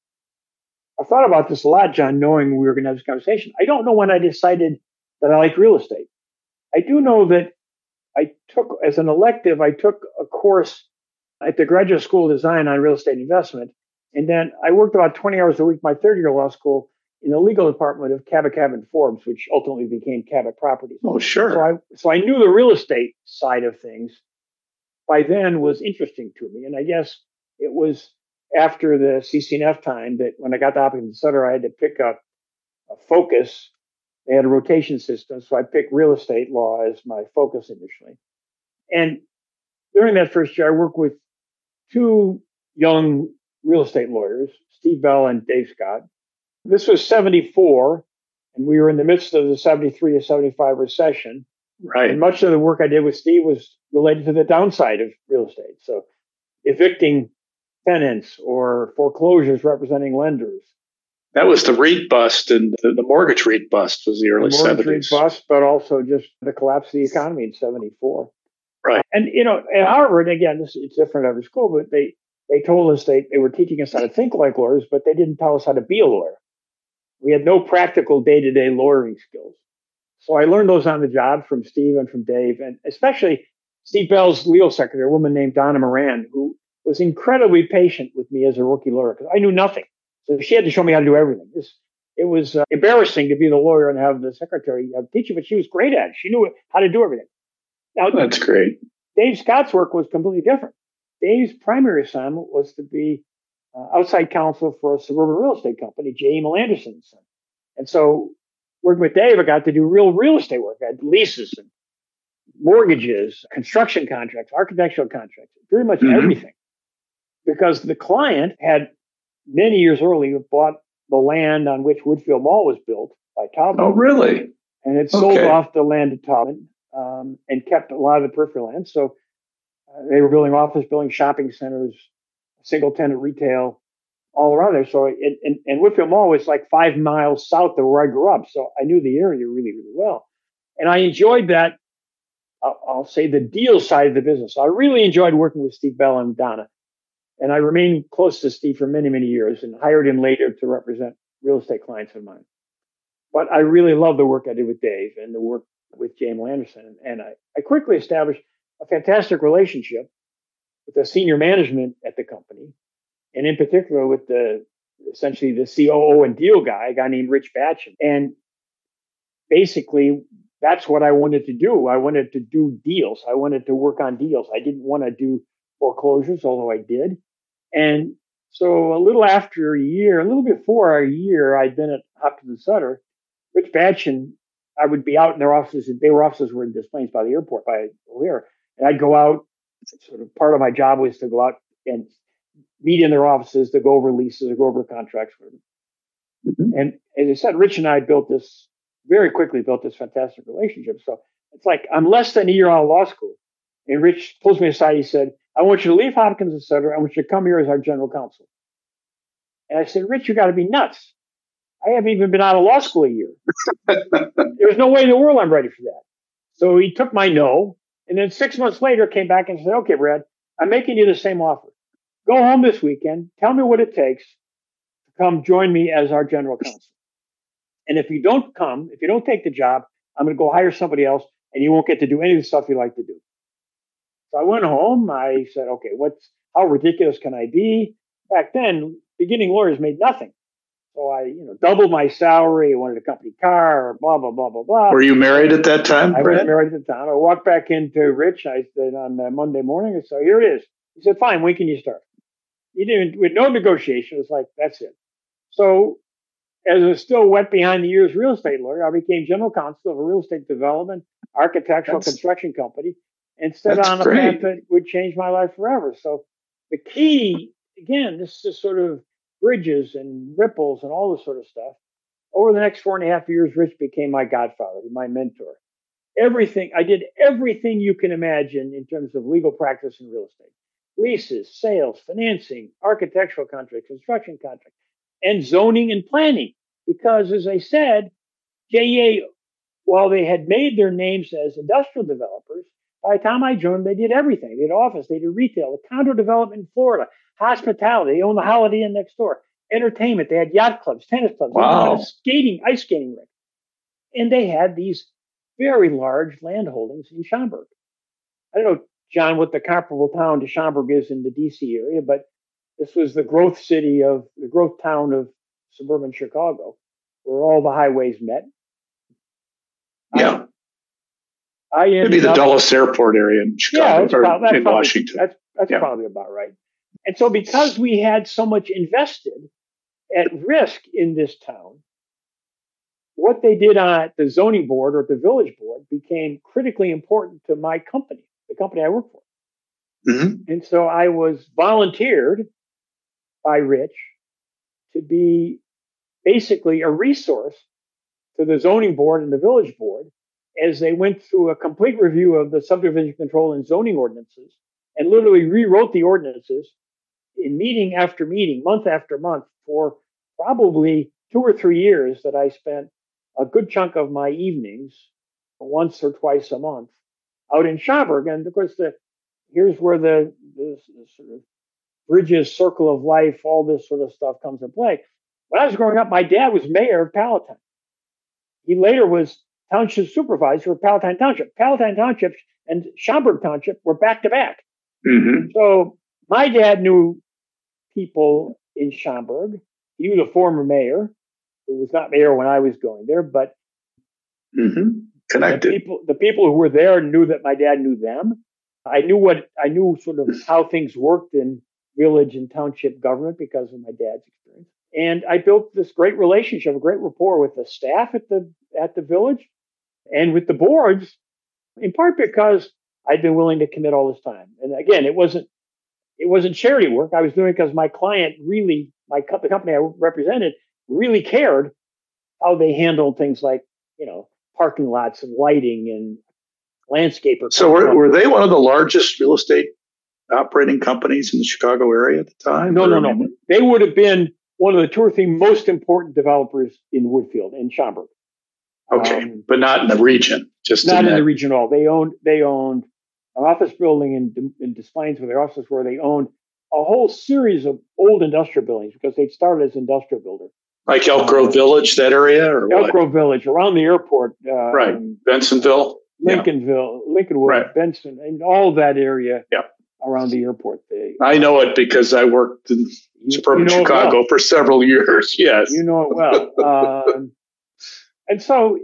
I thought about this a lot, John, knowing we were going to have this conversation. I don't know when I decided that I liked real estate. I do know that I took, as an elective, I took a course at the Graduate School of Design on real estate investment. And then I worked about twenty hours a week, my third year of law school, in the legal department of Cabot Cabot Forbes, which ultimately became Cabot Properties. Oh, sure. So I, so I knew the real estate side of things by then was interesting to me. And I guess it was after the C C N F time that when I got to Hopkins and Sutter, I had to pick a, a focus. They had a rotation system. So I picked real estate law as my focus initially. And during that first year, I worked with two young real estate lawyers, Steve Bell and Dave Scott. This was seventy-four, and we were in the midst of the seventy-three to seventy-five recession. Right. And much of the work I did with Steve was related to the downside of real estate. So evicting tenants or foreclosures representing lenders. That was the REIT bust, and the, the mortgage REIT bust was the early the mortgage seventies. REIT bust, but also just the collapse of the economy in seventy-four. Right. And, you know, at Harvard, again, this, it's different at every school, but they, they told us they, they were teaching us how to think like lawyers, but they didn't tell us how to be a lawyer. We had no practical day-to-day lawyering skills. So I learned those on the job from Steve and from Dave, and especially Steve Bell's legal secretary, a woman named Donna Moran, who was incredibly patient with me as a rookie lawyer because I knew nothing. So she had to show me how to do everything. This, it was uh, embarrassing to be the lawyer and have the secretary have teach you, but she was great at it. She knew how to do everything. Now, that's great. Dave Scott's work was completely different. Dave's primary assignment was to be uh, outside counsel for a suburban real estate company, J E. Melanderson. And so working with Dave, I got to do real real estate work. I had leases and mortgages, construction contracts, architectural contracts, pretty much mm-hmm. everything. Because the client had many years earlier bought the land on which Woodfield Mall was built by Taubman. Oh, really? And it sold okay. off the land to Taubman um, and kept a lot of the peripheral land. So uh, they were building office buildings, shopping centers, single tenant retail all around there. So, it, and, and Woodfield Mall was like five miles south of where I grew up. So I knew the area really, really well. And I enjoyed that, I'll, I'll say the deal side of the business. I really enjoyed working with Steve Bell and Donna. And I remained close to Steve for many, many years and hired him later to represent real estate clients of mine. But I really love the work I did with Dave and the work with James Anderson. And I, I quickly established a fantastic relationship with the senior management at the company, and in particular with the essentially the C O O and deal guy, a guy named Rich Batchen. And basically, that's what I wanted to do. I wanted to do deals. I wanted to work on deals. I didn't want to do foreclosures, although I did. And so a little after a year, a little before a year, I'd been at Hopkins and Sutter. Rich Batchen, I would be out in their offices. And their offices were in Des Plaines by the airport, by O'Hare. And I'd go out. Sort of part of my job was to go out and meet in their offices, to go over leases, to go over contracts with them. Mm-hmm. And as I said, Rich and I built this, very quickly built this fantastic relationship. So it's like I'm less than a year out of law school. And Rich pulls me aside. He said, I want you to leave Hopkins and Sutter. I want you to come here as our general counsel. And I said, Rich, you got to be nuts. I haven't even been out of law school a year. There's no way in the world I'm ready for that. So he took my no. And then six months later came back and said, okay, Brad, I'm making you the same offer. Go home this weekend. Tell me what it takes to come join me as our general counsel. And if you don't come, if you don't take the job, I'm going to go hire somebody else and you won't get to do any of the stuff you like to do. So I went home. I said, okay, what's, how ridiculous can I be? Back then, beginning lawyers made nothing. So I, you know, doubled my salary. I wanted a company car, blah, blah, blah, blah, blah. Were you married at that time, I Brad? was married at the time. I walked back into Rich. I said on uh, Monday morning, I said, here it is. He said, fine, when can you start? He didn't, with no negotiation. It was like, that's it. So as a still wet behind the ears real estate lawyer, I became general counsel of a real estate development, architectural that's, construction company, and set on a path that would change my life forever. So the key, again, this is sort of bridges and ripples and all this sort of stuff. Over the next four and a half years, Rich became my godfather, my mentor. Everything, I did everything you can imagine in terms of legal practice in real estate. Leases, sales, financing, architectural contracts, construction contracts, and zoning and planning. Because as I said, J E A, while they had made their names as industrial developers, by the time I joined, they did everything. They did office, they did retail, the condo development in Florida, hospitality, they owned the Holiday Inn next door, entertainment, they had yacht clubs, tennis clubs, wow. They had a skating, ice skating rink. And they had these very large land holdings in Schaumburg. I don't know, John, what the comparable town to Schaumburg is in the D C area, but this was the growth city of, the growth town of suburban Chicago, where all the highways met. Yeah. I, I Maybe the up, Dulles Airport area in Chicago, yeah, or probably, in probably, Washington. That's, that's yeah. probably about right. And so because we had so much invested at risk in this town, what they did on the zoning board or the village board became critically important to my company, the company I work for. Mm-hmm. And so I was volunteered by Rich to be basically a resource to the zoning board and the village board as they went through a complete review of the subdivision control and zoning ordinances and literally rewrote the ordinances in meeting after meeting, month after month, for probably two or three years that I spent a good chunk of my evenings, once or twice a month, out in Schaumburg. And of course, the here's where the, the, the sort of bridges, circle of life, all this sort of stuff comes into play. When I was growing up, my dad was mayor of Palatine. He later was township supervisor of Palatine Township. Palatine Township and Schaumburg Township were back to back. Mm-hmm. So my dad knew people in Schaumburg. He knew the former mayor, who was not mayor when I was going there, but mm-hmm. connected. The people, the people who were there knew that my dad knew them. I knew what I knew sort of how things worked in village and township government because of my dad's experience. And I built this great relationship, a great rapport with the staff at the at the village and with the boards, in part because I'd been willing to commit all this time. And again, it wasn't it wasn't charity work. I was doing it because my client really, my the company I represented, really cared how they handled things like, you know, parking lots and lighting and landscaper. So were, were they one of the largest real estate operating companies in the Chicago area at the time? No, no, no. They would have been one of the two or three most important developers in Woodfield, in Schaumburg. Okay, um, but not in the region. Just not in, in that. the region at all. They owned they owned an office building in in Des Plaines where their offices were. They owned a whole series of old industrial buildings because they'd started as industrial builder. Like Elk Grove um, Village, that area, or Elk what? Grove Village, around the airport. Um, right, Bensonville, Lincolnville, yeah. Lincolnwood, right. Benson, and all that area. Yeah. Around the airport. They, I know it because I worked in you, suburban you know Chicago well. for several years. Yes. You know it well. um, and so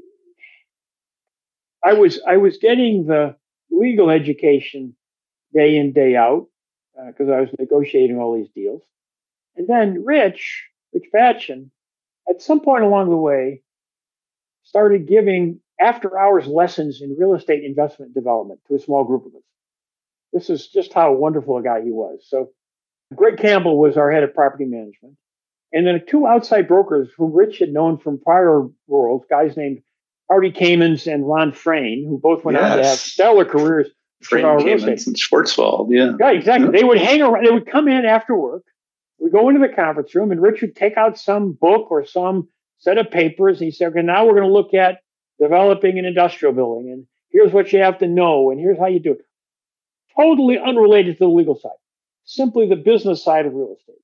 I was I was getting the legal education day in, day out because uh, I was negotiating all these deals. And then Rich, Rich Batchen, at some point along the way, started giving after hours lessons in real estate investment development to a small group of us. This is just how wonderful a guy he was. So Greg Campbell was our head of property management. And then two outside brokers who Rich had known from prior worlds, guys named Artie Kamens and Ron Frayne, who both went yes. on to have stellar careers. Frayne, Kamens, and Schwartzwald, yeah. Yeah, exactly. Yeah. They would hang around. They would come in after work. We'd go into the conference room, and Rich would take out some book or some set of papers, and he'd say, okay, now we're going to look at developing an industrial building, and here's what you have to know, and here's how you do it. Totally unrelated to the legal side, simply the business side of real estate.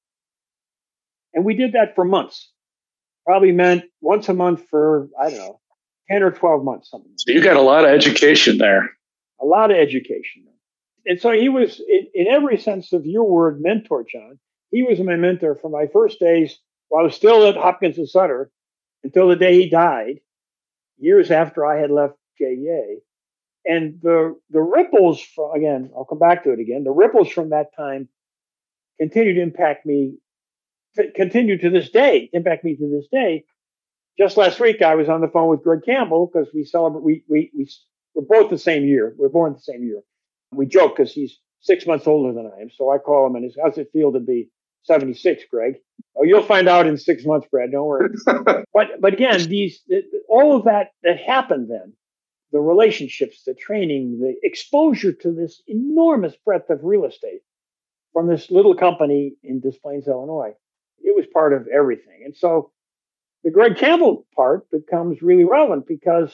And we did that for months. Probably meant once a month for, I don't know, ten or twelve months. Something. So you got a lot of education there. A lot of education. And so he was, in, in every sense of your word, mentor, John. He was my mentor from my first days while I was still at Hopkins and Sutter until the day he died, years after I had left J E A. And the the ripples from, again, I'll come back to it again, the ripples from that time continue to impact me, continue to this day, impact me to this day. Just last week, I was on the phone with Greg Campbell because we celebrate, we, we, we, we're both the same year. We're born the same year. We joke because he's six months older than I am. So I call him and he says, how's it feel to be seventy-six, Greg? Oh, you'll find out in six months, Brad. Don't worry. but, but again, these, all of that that happened then, the relationships, the training, the exposure to this enormous breadth of real estate from this little company in Des Plaines, Illinois, it was part of everything. And so the Greg Campbell part becomes really relevant because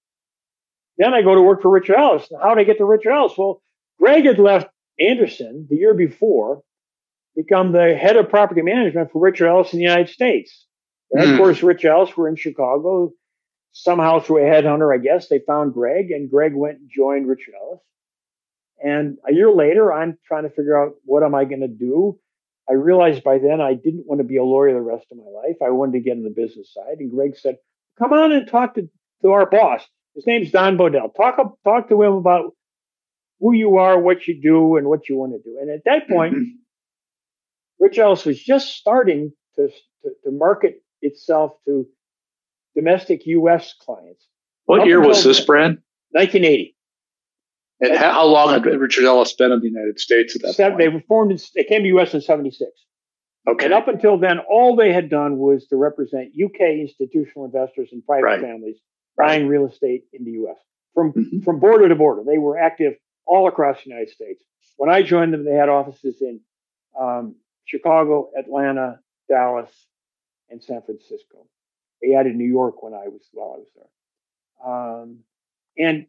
then I go to work for Richard Ellis. How did I get to Richard Ellis? Well, Greg had left Anderson the year before, become the head of property management for Richard Ellis in the United States. The mm. headquarters of Richard Ellis were in Chicago. Somehow through a headhunter, I guess, they found Greg, and Greg went and joined Richard Ellis. And a year later, I'm trying to figure out what am I going to do. I realized by then I didn't want to be a lawyer the rest of my life. I wanted to get in the business side. And Greg said, come on and talk to, to our boss. His name's Don Bodell. Talk, talk to him about who you are, what you do, and what you want to do. And at that point, Rich Ellis was just starting to, to, to market itself to domestic U S clients. What Up year was this, Brad? nineteen eighty. And how, how long had Richard Ellis been in the United States at that Seven, point? They were formed. In, they came to U S in seventy-six. Okay. And up until then, all they had done was to represent U K institutional investors and private right. families buying real estate in the U S from mm-hmm. from border to border. They were active all across the United States. When I joined them, they had offices in um, Chicago, Atlanta, Dallas, and San Francisco. They added New York when I was while I was there. Um, and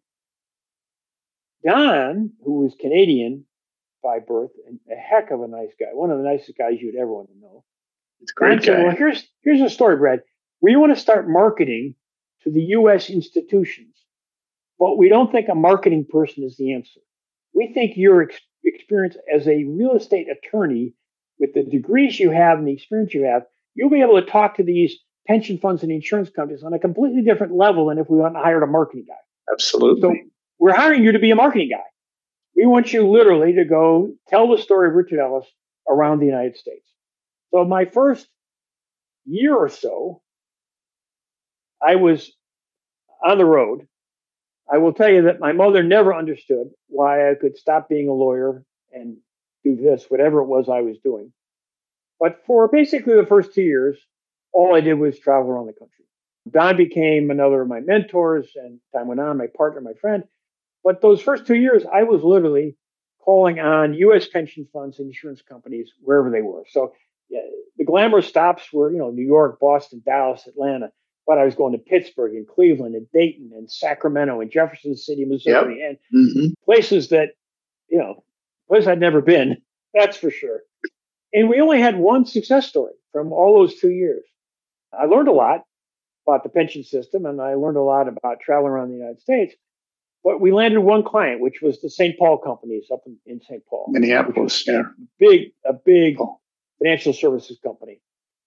Don, who was Canadian by birth and a heck of a nice guy, one of the nicest guys you'd ever want to know. It's a great Don said, guy. well, here's here's a story, Brad. We want to start marketing to the U S institutions, but we don't think a marketing person is the answer. We think your ex- experience as a real estate attorney, with the degrees you have and the experience you have, you'll be able to talk to these pension funds and insurance companies on a completely different level than if we went and hired a marketing guy. Absolutely. So we're hiring you to be a marketing guy. We want you literally to go tell the story of Richard Ellis around the United States. So my first year or so, I was on the road. I will tell you that my mother never understood why I could stop being a lawyer and do this, whatever it was I was doing. But for basically the first two years, all I did was travel around the country. Don became another of my mentors, and time went on, my partner, my friend. But those first two years, I was literally calling on U S pension funds and insurance companies wherever they were. So yeah, the glamour stops were, you know, New York, Boston, Dallas, Atlanta. but I was going to Pittsburgh and Cleveland and Dayton and Sacramento and Jefferson City, Missouri, Yep. and Mm-hmm. places that, you know, places I'd never been, that's for sure. And we only had one success story from all those two years. I learned a lot about the pension system, and I learned a lot about traveling around the United States. But we landed one client, which was the Saint Paul companies up in, in Saint Paul. Minneapolis, yeah. Big, a big financial services company.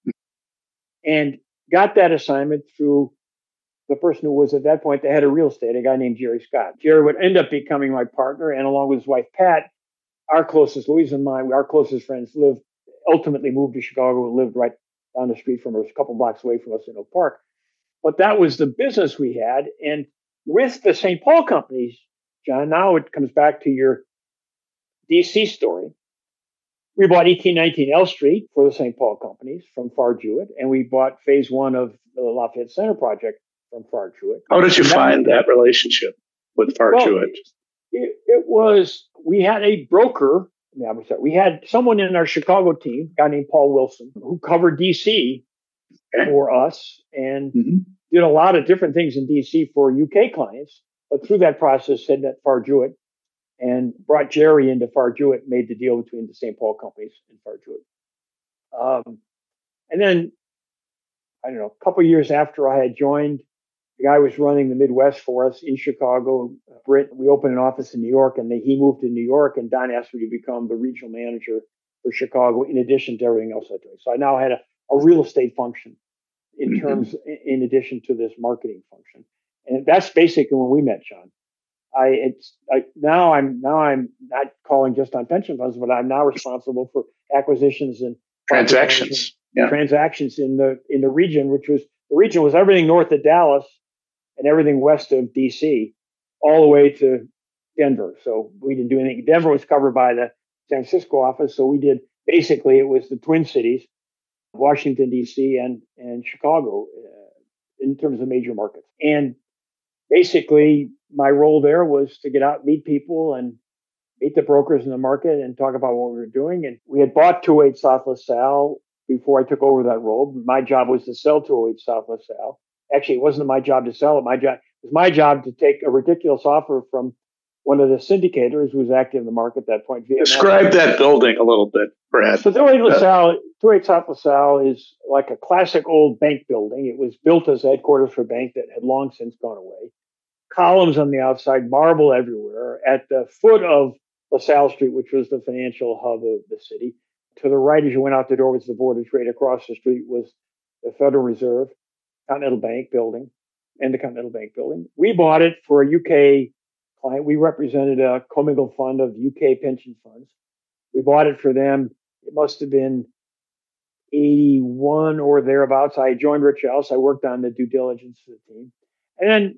And got that assignment through the person who was at that point the head of real estate, a guy named Jerry Scott. Jerry would end up becoming my partner, and along with his wife, Pat, our closest, Louise and mine, our closest friends lived, ultimately moved to Chicago and lived right down the street from us, a couple blocks away from us in Oak Park. But that was the business we had. And with the Saint Paul companies, John, now it comes back to your D C story. We bought eighteen nineteen L Street for the Saint Paul companies from Farr Jewett, and we bought phase one of the Lafayette Center project from Farr Jewett. How did you find that relationship with Farr well, Jewett? It, it was, we had a broker, I mean, I'm sorry, we had someone in our Chicago team, a guy named Paul Wilson, who covered D C okay. for us and mm-hmm. did a lot of different things in D C for U K clients, but through that process said that Farr Jewett and brought Jerry into Farr Jewett, made the deal between the Saint Paul companies and Farr Jewett. Um, and then, I don't know, a couple of years after I had joined, the guy was running the Midwest for us in Chicago, Britt. We opened an office in New York, and he moved to New York, and Don asked me to become the regional manager for Chicago in addition to everything else I do. So I now had a, a real estate function in mm-hmm. terms, in addition to this marketing function. And that's basically when we met, John. I it's I, now I'm now I'm not calling just on pension funds, but I'm now responsible for acquisitions and transactions, yeah. transactions in the in the region, which was the region was everything north of Dallas and everything west of D C, all the way to Denver. So we didn't do anything. Denver was covered by the San Francisco office, so we did basically it was the Twin Cities, Washington D C and and Chicago uh, in terms of major markets. And basically, my role there was to get out, meet people, and meet the brokers in the market and talk about what we were doing. And we had bought two oh eight South LaSalle before I took over that role. My job was to sell two oh eight South LaSalle. Actually, it wasn't my job to sell it. My job it was my job to take a ridiculous offer from one of the syndicators who was active in the market at that point. Describe that building a little bit, Brad. So two oh eight LaSalle, two oh eight South LaSalle is like a classic old bank building. It was built as headquarters for a bank that had long since gone away. Columns on the outside, marble everywhere. At the foot of LaSalle Street, which was the financial hub of the city, to the right as you went out the door was the border trade. Across the street was the Federal Reserve, Continental Bank building, and the Continental Bank building. We bought it for a U K client. We represented a commingled fund of U K pension funds. We bought it for them. It must have been eighty-one or thereabouts. I joined Rich Ellis. I worked on the due diligence for the team. And then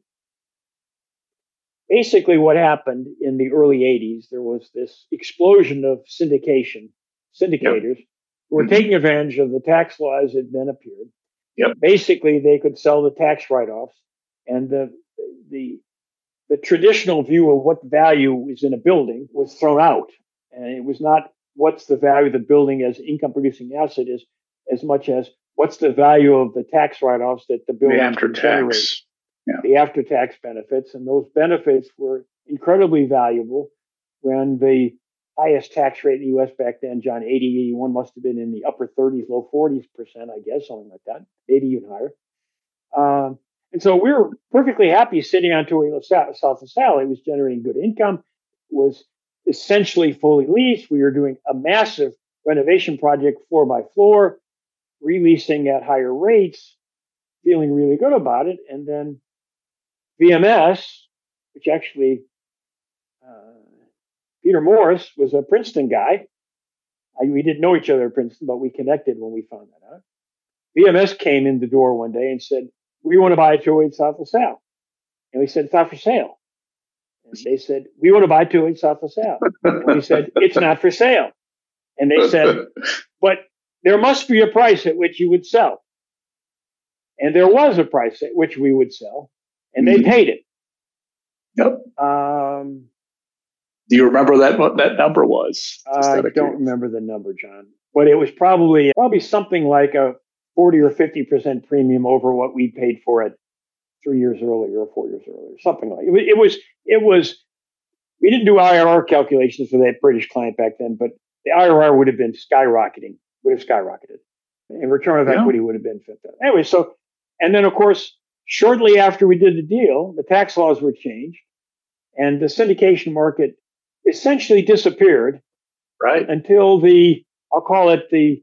basically what happened in the early eighties, there was this explosion of syndication, syndicators yep. who were mm-hmm. taking advantage of the tax laws that then appeared. Yep. Basically, they could sell the tax write-offs, and the, the, the traditional view of what value is in a building was thrown out. And it was not what's the value of the building as income-producing asset is as much as what's the value of the tax write-offs that the building generates. Yeah. The after-tax benefits, and those benefits were incredibly valuable when the highest tax rate in the U S back then, John, eighty, eighty-one must have been in the upper thirties, low forties percent, I guess, something like that, maybe even higher. Um, and so we were perfectly happy sitting on two oh eight South LaSalle. It was generating good income, was essentially fully leased. We were doing a massive renovation project floor by floor, releasing at higher rates, feeling really good about it. And then V M S, which actually uh, Peter Morris was a Princeton guy. I, we didn't know each other at Princeton, but we connected when we found that out. V M S came in the door one day and said, "We want to buy two oh eight South LaSalle." And we said, "It's not for sale." And they said, "We want to buy two oh eight South LaSalle." And we said, "It's not for sale." And they said, "But there must be a price at which you would sell." And there was a price at which we would sell. And they paid it. Yep. Um, Do you remember that what that number was? I don't remember the number, John. But it was probably probably something like a forty or fifty percent premium over what we paid for it three years earlier or four years earlier, something like it. It was, it was, we didn't do I R R calculations for that British client back then, but the I R R would have been skyrocketing, would have skyrocketed. And return of yeah. equity would have been fantastic. Anyway, so, and then of course, shortly after we did the deal, the tax laws were changed and the syndication market essentially disappeared. Right. Until the, I'll call it the,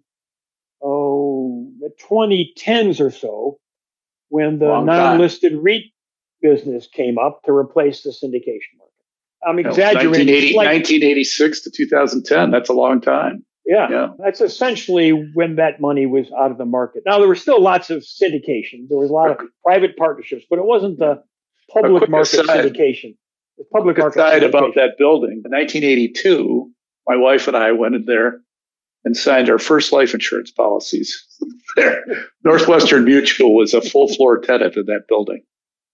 oh, the twenty tens or so, when the Long non-listed time. REIT business came up to replace the syndication market. I'm exaggerating. nineteen eighty-six to two thousand ten. That's a long time. Yeah, yeah, that's essentially when that money was out of the market. Now, there were still lots of syndication. There was a lot of private partnerships, but it wasn't the public market aside, syndication. The public market aside about that building. In nineteen eighty-two, my wife and I went in there and signed our first life insurance policies. There, Northwestern Mutual was a full floor tenant in that building.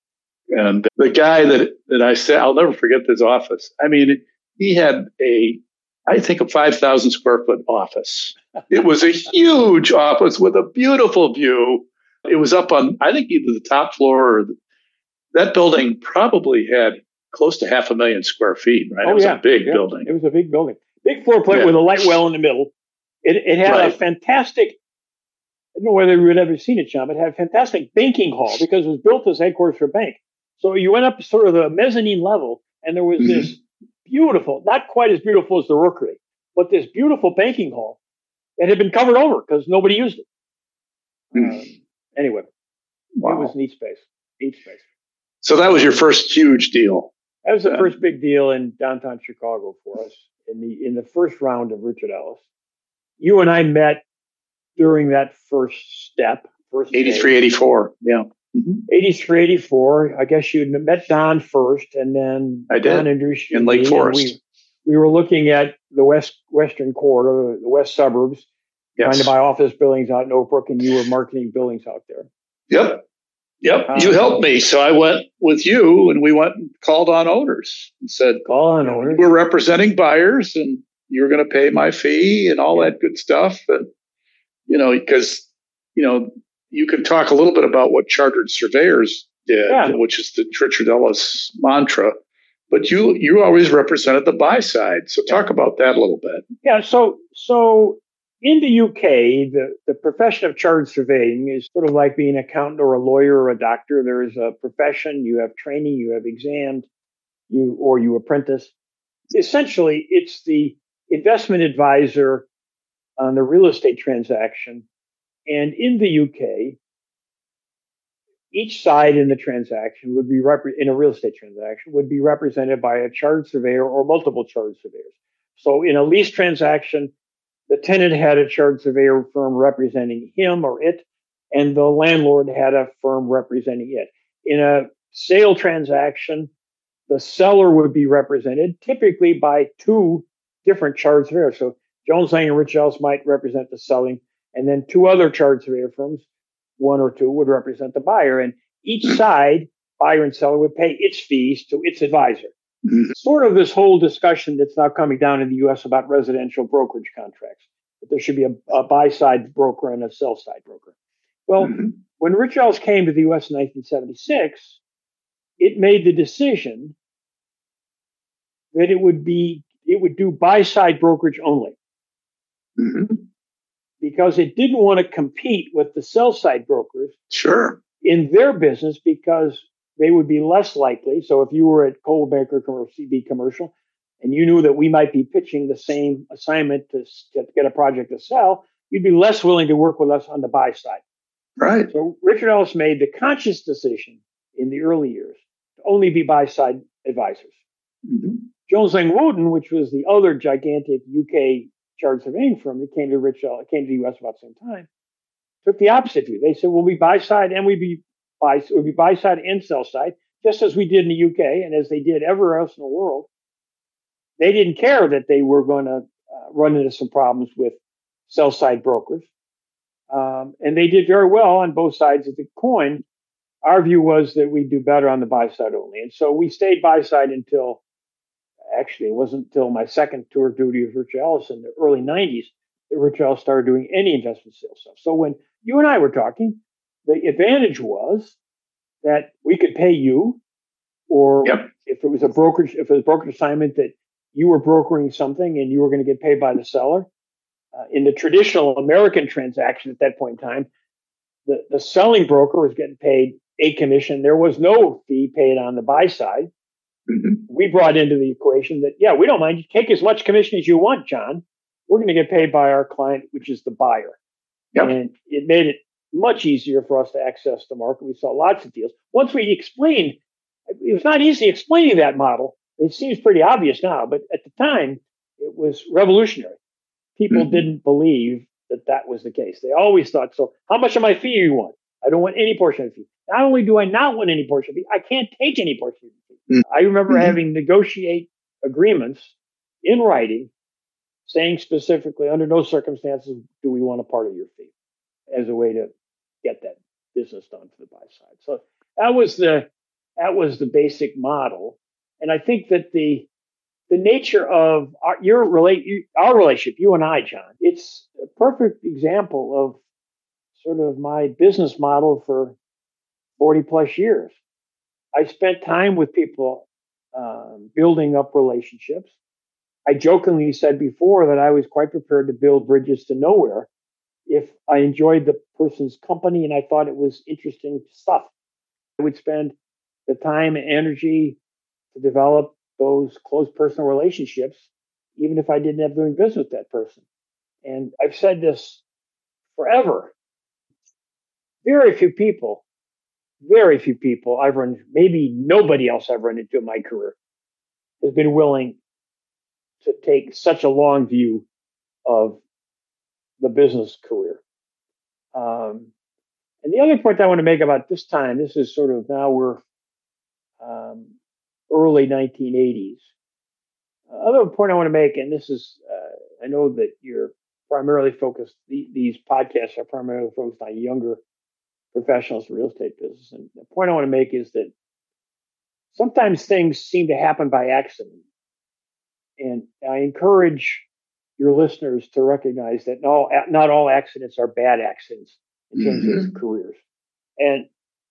And the guy that, that I said, I'll never forget this office. I mean, he had a, I think, a five thousand square foot office. It was a huge office with a beautiful view. It was up on, I think, either the top floor or the, that building probably had close to half a million square feet, right? Oh, it was yeah. a big yeah. building. It was a big building. Big floor plate yeah. with a light well in the middle. It, it had right. a fantastic, I don't know whether you would ever seen it, John, but it had a fantastic banking hall because it was built as headquarters for a bank. So you went up sort of the mezzanine level, and there was mm-hmm. this beautiful, not quite as beautiful as the Rookery, but this beautiful banking hall that had been covered over because nobody used it. Mm. Um, anyway, wow. It was neat space. Neat space. So that was your first huge deal. That was the yeah. first big deal in downtown Chicago for us in the in the first round of Richard Ellis. You and I met during that first step. First eighty-three, eighty-four, yeah. Mm-hmm. eighty-three, eighty-four. I guess you met Don first, and then I did. Don introduced you in Lake Forest. We, we were looking at the west western quarter, the west suburbs, yes. trying to buy office buildings out in Oak Brook, and you were marketing buildings out there. Yep. Yep. Um, you helped me. So I went with you and we went and called on owners and said, call on owners. We're representing buyers and you're going to pay my fee and all yeah. that good stuff. And, you know, because, you know, you can talk a little bit about what chartered surveyors did, yeah. which is the Richard Ellis mantra. But you you always represented the buy side. So talk about that a little bit. Yeah. So so in the U K, the, the profession of chartered surveying is sort of like being an accountant or a lawyer or a doctor. There is a profession, you have training, you have exams, you or you apprentice. Essentially, it's the investment advisor on the real estate transaction. And in the U K, each side in the transaction would be rep- in a real estate transaction would be represented by a chartered surveyor or multiple chartered surveyors. So in a lease transaction, the tenant had a chartered surveyor firm representing him or it, and the landlord had a firm representing it. In a sale transaction, the seller would be represented typically by two different chartered surveyors. So Jones Lang and Rich Ellis might represent the selling, and then two other chartered surveyor firms, one or two, would represent the buyer. And each side, buyer and seller, would pay its fees to its advisor. Mm-hmm. Sort of this whole discussion that's now coming down in the U S about residential brokerage contracts, that there should be a, a buy-side broker and a sell-side broker. Well, mm-hmm. when Rich Ellis came to the U S in nineteen seventy-six, it made the decision that it would be it would do buy-side brokerage only. Mm-hmm. Because it didn't want to compete with the sell-side brokers sure. in their business because they would be less likely. So if you were at Coldmaker or C B Commercial and you knew that we might be pitching the same assignment to, to get a project to sell, you'd be less willing to work with us on the buy side. Right. So Richard Ellis made the conscious decision in the early years to only be buy-side advisors. Mm-hmm. Jones Lang Wooten, which was the other gigantic U K chartered surveying firm that came to Rich Ellis, came to the U S about the same time, took the opposite view. They said, "Well, we buy side and we be buy, we'll be buy side and sell side, just as we did in the U K and as they did everywhere else in the world." They didn't care that they were going to uh, run into some problems with sell side brokers, um, and they did very well on both sides of the coin. Our view was that we'd do better on the buy side only, and so we stayed buy side until. Actually, it wasn't until my second tour of duty of Rich Ellis in the early nineties that Rich Ellis started doing any investment sales stuff. So when you and I were talking. The advantage was that we could pay you, or yep. if it was a brokerage, if it was a brokerage assignment that you were brokering something and you were going to get paid by the seller. Uh, in the traditional American transaction at that point in time, the, the selling broker was getting paid a commission. There was no fee paid on the buy side. Mm-hmm. We brought into the equation that, yeah, we don't mind. You take as much commission as you want, John. We're going to get paid by our client, which is the buyer. Yep. And it made it much easier for us to access the market. We saw lots of deals. Once we explained, it was not easy explaining that model. It seems pretty obvious now, but at the time, it was revolutionary. People mm-hmm. didn't believe that that was the case. They always thought, so how much of my fee do you want? I don't want any portion of the fee. Not only do I not want any portion of the fee, I can't take any portion of the fee. Mm-hmm. I remember mm-hmm. having negotiate agreements in writing saying specifically, under no circumstances do we want a part of your fee, as a way to get that business done for the buy side. So that was the that was the basic model. And I think that the the nature of our, your relate our relationship, you and I, John, it's a perfect example of sort of my business model for forty plus years. I spent time with people um, building up relationships. I jokingly said before that I was quite prepared to build bridges to nowhere if I enjoyed the person's company and I thought it was interesting stuff. I would spend the time and energy to develop those close personal relationships, even if I didn't have doing business with that person. And I've said this forever. Very few people, very few people I've run, maybe nobody else I've run into in my career has been willing to take such a long view of the business career. Um, and the other point I want to make about this time, this is sort of now we're um, early nineteen eighties. Other point I want to make, and this is, uh, I know that you're primarily focused, the, these podcasts are primarily focused on younger professionals in the real estate business. And the point I want to make is that sometimes things seem to happen by accident. And I encourage your listeners to recognize that no, not all accidents are bad accidents in terms mm-hmm. of careers. And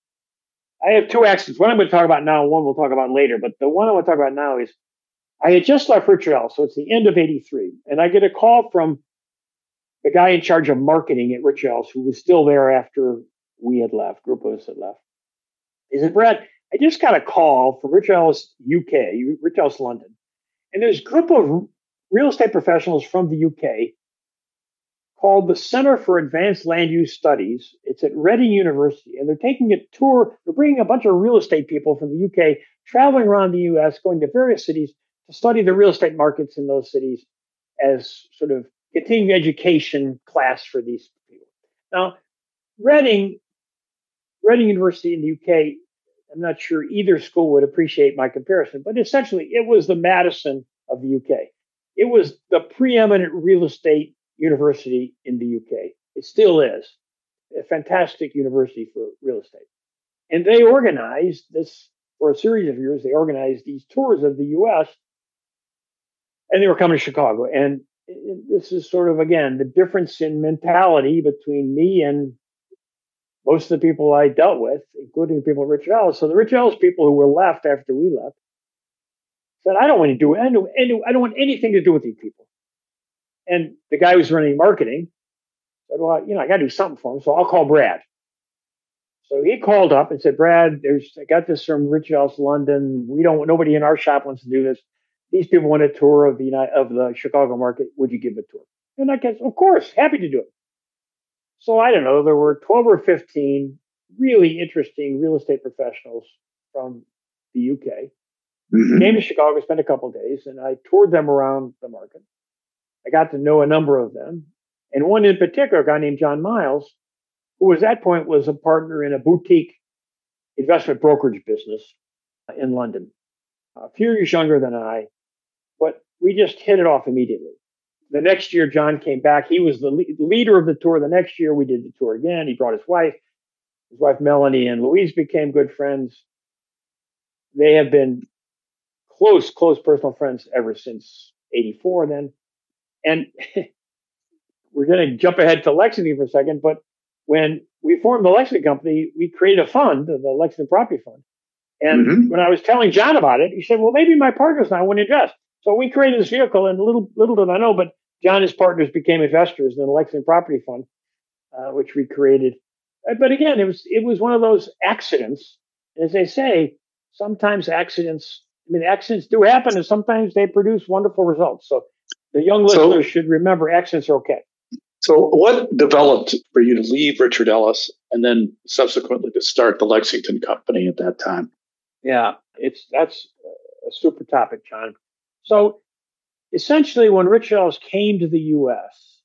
I have two accidents. One I'm going to talk about now, and one we'll talk about later. But the one I want to talk about now is I had just left Richard Ellis, so it's the end of eighty-three. And I get a call from the guy in charge of marketing at Richard Ellis, who was still there after we had left, group of us had left. He said, Brad, I just got a call from Richard Ellis U K, Richard Ellis London. And there's a group of real estate professionals from the U K called the Center for Advanced Land Use Studies. It's at Reading University, and they're taking a tour. They're bringing a bunch of real estate people from the U K, traveling around the U S, going to various cities to study the real estate markets in those cities as sort of continuing education class for these people. Now, Reading, Reading University in the U K, I'm not sure either school would appreciate my comparison, but essentially it was the Madison of the U K. It was the preeminent real estate university in the U K. It still is a fantastic university for real estate. And they organized this for a series of years. They organized these tours of the U S, and they were coming to Chicago. And this is sort of, again, the difference in mentality between me and most of the people I dealt with, including the people at Richard Ellis. So the Richard Ellis people who were left after we left said, I don't want to do it. I don't, I don't want anything to do with these people. And the guy who was running marketing said, well, you know, I got to do something for him, so I'll call Brad. So he called up and said, Brad, there's, I got this from Richard Ellis London. We don't, nobody in our shop wants to do this. These people want a tour of the of the Chicago market. Would you give a tour? And I guess, of course, happy to do it. So I don't know, there were twelve or fifteen really interesting real estate professionals from the U K. Mm-hmm. Came to Chicago, spent a couple of days, and I toured them around the market. I got to know a number of them. And one in particular, a guy named John Miles, who at that point was a partner in a boutique investment brokerage business in London. A few years younger than I, but we just hit it off immediately. The next year, John came back. He was the le- leader of the tour. The next year, we did the tour again. He brought his wife. His wife, Melanie, and Louise became good friends. They have been close, close personal friends ever since eighty-four then. And we're going to jump ahead to Lexington for a second, but when we formed the Lexington Company, we created a fund, the Lexington Property Fund. And mm-hmm. when I was telling John about it, he said, well, maybe my partners and I want to invest. So we created this vehicle, and little little did I know, but John and his partners became investors in the Lexington Property Fund, uh, which we created. But again, it was it was one of those accidents. As they say, sometimes accidents, I mean, accidents do happen, and sometimes they produce wonderful results. So the young listeners so, should remember accidents are okay. So what developed for you to leave Richard Ellis and then subsequently to start the Lexington Company at that time? Yeah, it's that's a super topic, John. So essentially, when Richard Ellis came to the U S,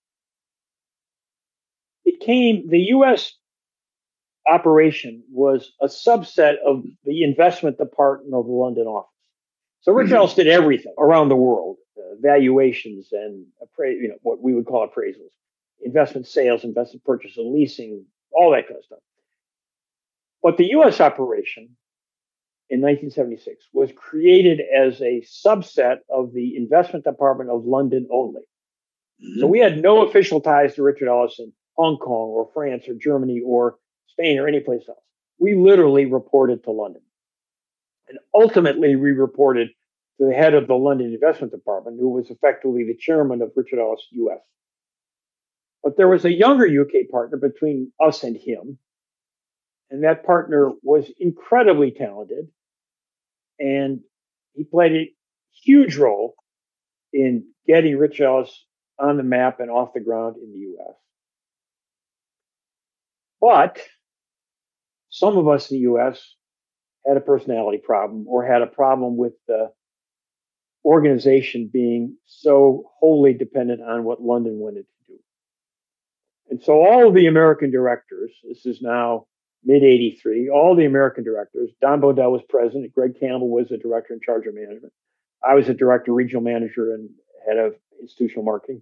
it came, the U S operation was a subset of the investment department of the London office. So Richard Ellis did everything around the world, uh, valuations and appra- you know what we would call appraisals, investment sales, investment purchase and leasing, all that kind of stuff. But the U S operation in nineteen seventy-six was created as a subset of the investment department of London only. Mm-hmm. So we had no official ties to Richard Ellis in Hong Kong or France or Germany or Spain or any place else. We literally reported to London. And ultimately, we reported to the head of the London investment department, who was effectively the chairman of Richard Ellis U S. But there was a younger U K partner between us and him. And that partner was incredibly talented. And he played a huge role in getting Richard Ellis on the map and off the ground in the U S. But some of us in the U S had a personality problem or had a problem with the organization being so wholly dependent on what London wanted to do. And so all of the American directors, this is now mid eighty-three, all the American directors, Don Bodell was president, Greg Campbell was the director in charge of management. I was a director, regional manager, and head of institutional marketing.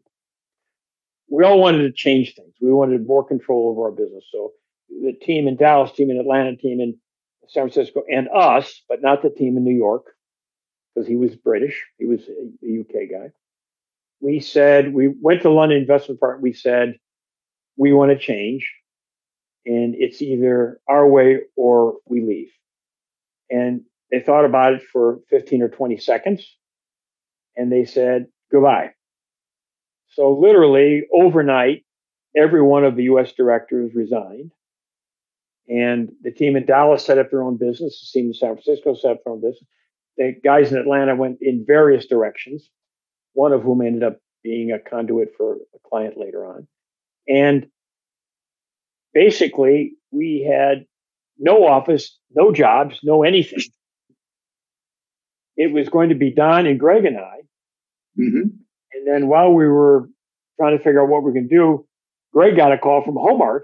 We all wanted to change things. We wanted more control over our business. So the team in Dallas, team in Atlanta, team in San Francisco, and us, but not the team in New York, because he was British. He was a U K guy. We said, we went to London Investment Department. We said, we want to change. And it's either our way or we leave. And they thought about it for fifteen or twenty seconds. And they said, goodbye. So literally overnight, every one of the U S directors resigned. And the team in Dallas set up their own business. The team in San Francisco set up their own business. The guys in Atlanta went in various directions, one of whom ended up being a conduit for a client later on. And basically, we had no office, no jobs, no anything. It was going to be Don and Greg and I. Mm-hmm. And then while we were trying to figure out what we were going to do, Greg got a call from Homart.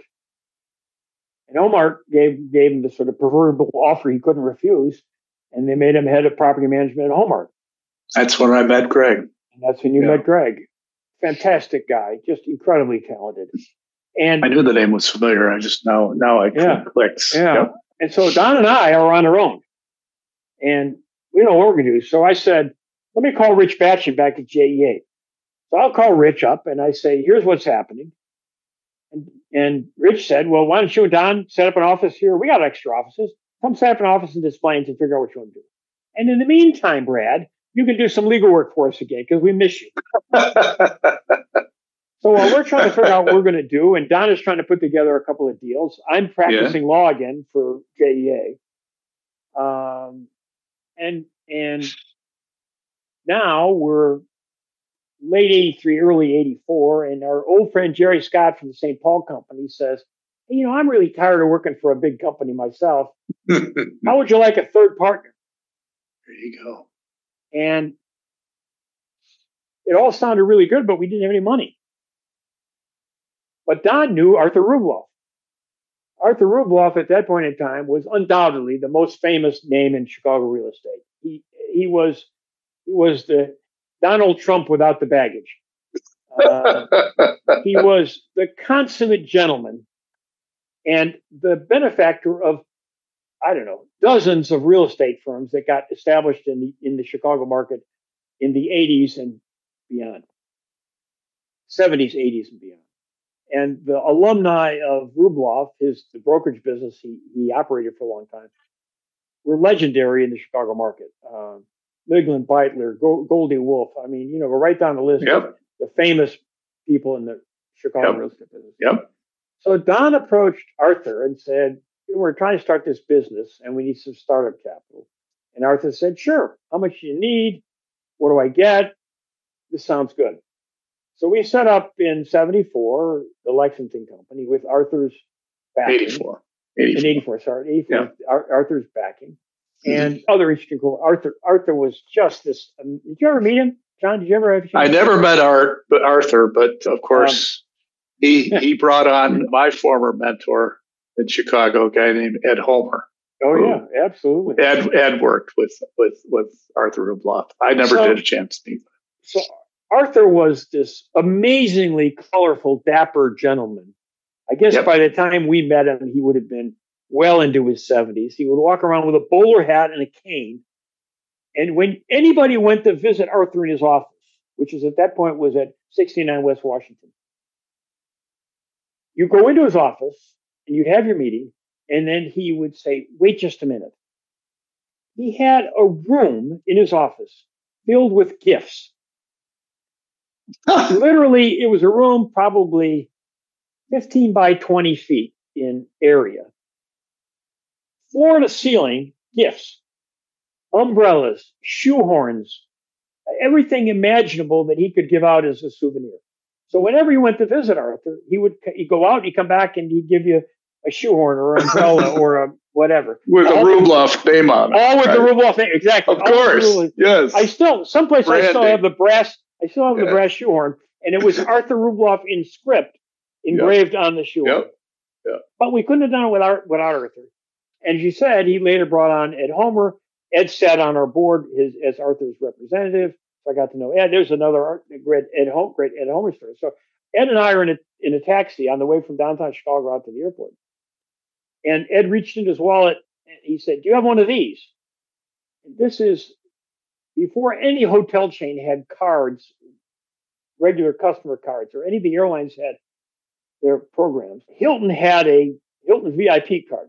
And Homart gave, gave him the sort of proverbial offer he couldn't refuse. And they made him head of property management at Homart. That's when I met Greg. And that's when you yeah. met Greg. Fantastic guy, just incredibly talented. And I knew the name was familiar. I just now now I yeah, clicked. Yeah. Yep. And so Don and I are on our own. And we don't know what we're going to do. So I said, let me call Rich Batchen back at J E A. So I'll call Rich up and I say, here's what's happening. And, and Rich said, well, why don't you and Don set up an office here? We got extra offices. Come set up an office in Des Plaines and figure out what you want to do. And in the meantime, Brad, you can do some legal work for us again because we miss you. So while we're trying to figure out what we're going to do, and Don is trying to put together a couple of deals, I'm practicing yeah. law again for J E A. Um, and and now we're late eighty-three, early eighty-four, and our old friend Jerry Scott from the Saint Paul Company says, hey, you know, I'm really tired of working for a big company myself. How would you like a third partner? There you go. And it all sounded really good, but we didn't have any money. But Don knew Arthur Rubloff. Arthur Rubloff at that point in time was undoubtedly the most famous name in Chicago real estate. He he was he was the Donald Trump without the baggage. Uh, he was the consummate gentleman and the benefactor of, I don't know, dozens of real estate firms that got established in the in the Chicago market in the eighties and beyond, seventies, eighties, and beyond. And the alumni of Rubloff, his the brokerage business he, he operated for a long time, were legendary in the Chicago market. Um, Miglin Beitler, Goldie Wolf. I mean, you know, we're right down the list Yep. of the famous people in the Chicago Yep. real estate business. Yep. So Don approached Arthur and said, we're trying to start this business and we need some startup capital. And Arthur said, sure. How much do you need? What do I get? This sounds good. So we set up in seventy-four the Lexington Company with Arthur's backing. eighty-four. eighty-four. In eighty-four, sorry. eighty-four, Yeah. Ar- Arthur's backing. And mm-hmm. other interesting cool. Arthur Arthur was just this. Um, did you ever meet him? John, did you ever have a I never met Art, but Arthur, but of course, um, he he brought on my former mentor in Chicago, a guy named Ed Homer. Oh, yeah, absolutely. Ed Ed worked with with, with Arthur Rubloff. I never so, did a chance to meet him. So Arthur was this amazingly colorful, dapper gentleman. I guess yep. by the time we met him, he would have been well into his seventies. He would walk around with a bowler hat and a cane. And when anybody went to visit Arthur in his office, which is at that point was at sixty-nine West Washington, you go into his office and you'd have your meeting, and then he would say, wait just a minute. He had a room in his office filled with gifts. Literally, it was a room probably fifteen by twenty feet in area. Floor to ceiling, gifts, umbrellas, shoehorns, everything imaginable that he could give out as a souvenir. So whenever you went to visit Arthur, he would he'd go out, he'd come back, and he'd give you a shoehorn or an umbrella or a whatever. With all a Rubloff the, name on it. All with right? the Rubloff name, exactly. Of course, yes. I still, someplace Branding. I still have the brass, I still have yeah. the brass shoehorn, and it was Arthur Rubloff in script engraved yep. on the shoehorn. Yep. Yep. But we couldn't have done it without, without Arthur. And she said he later brought on Ed Homer. Ed sat on our board his, as Arthur's representative. So I got to know Ed. There's another Art, great Ed Homer, great Ed Homer story. So Ed and I are in a, in a taxi on the way from downtown Chicago out to the airport. And Ed reached into his wallet and he said, do you have one of these? And this is before any hotel chain had cards, regular customer cards, or any of the airlines had their programs. Hilton had a Hilton V I P card.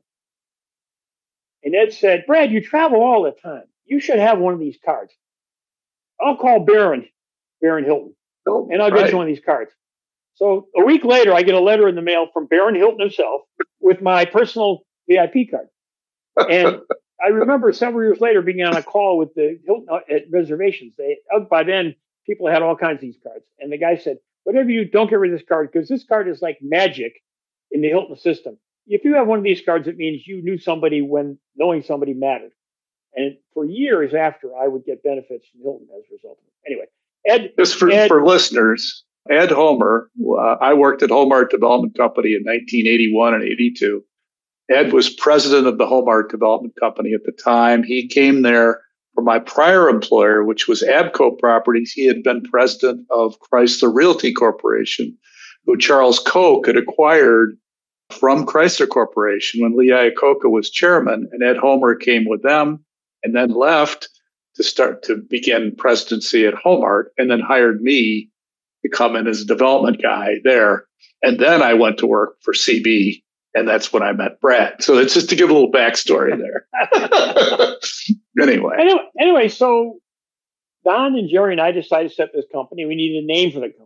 And Ed said, Brad, you travel all the time. You should have one of these cards. I'll call Baron, Baron Hilton, oh, and I'll right. get you one of these cards. So a week later, I get a letter in the mail from Baron Hilton himself with my personal V I P card. And I remember several years later being on a call with the Hilton at reservations. They, by then, people had all kinds of these cards. And the guy said, whatever you do, don't get rid of this card because this card is like magic in the Hilton system. If you have one of these cards, it means you knew somebody when knowing somebody mattered. And for years after, I would get benefits from Hilton as a result of it. Anyway, Ed. Just for, Ed, for listeners, Ed Homer, uh, I worked at Homart Development Company in nineteen eighty-one and eighty-two. Ed was president of the Homart Development Company at the time. He came there from my prior employer, which was Abco Properties. He had been president of Chrysler Realty Corporation, who Charles Koch had acquired from Chrysler Corporation when Lee Iacocca was chairman, and Ed Homer came with them and then left to start to begin presidency at Homart and then hired me to come in as a development guy there. And then I went to work for C B, and that's when I met Brad. So it's just to give a little backstory there. anyway. anyway. Anyway, so Don and Jerry and I decided to set this company. We needed a name for the company.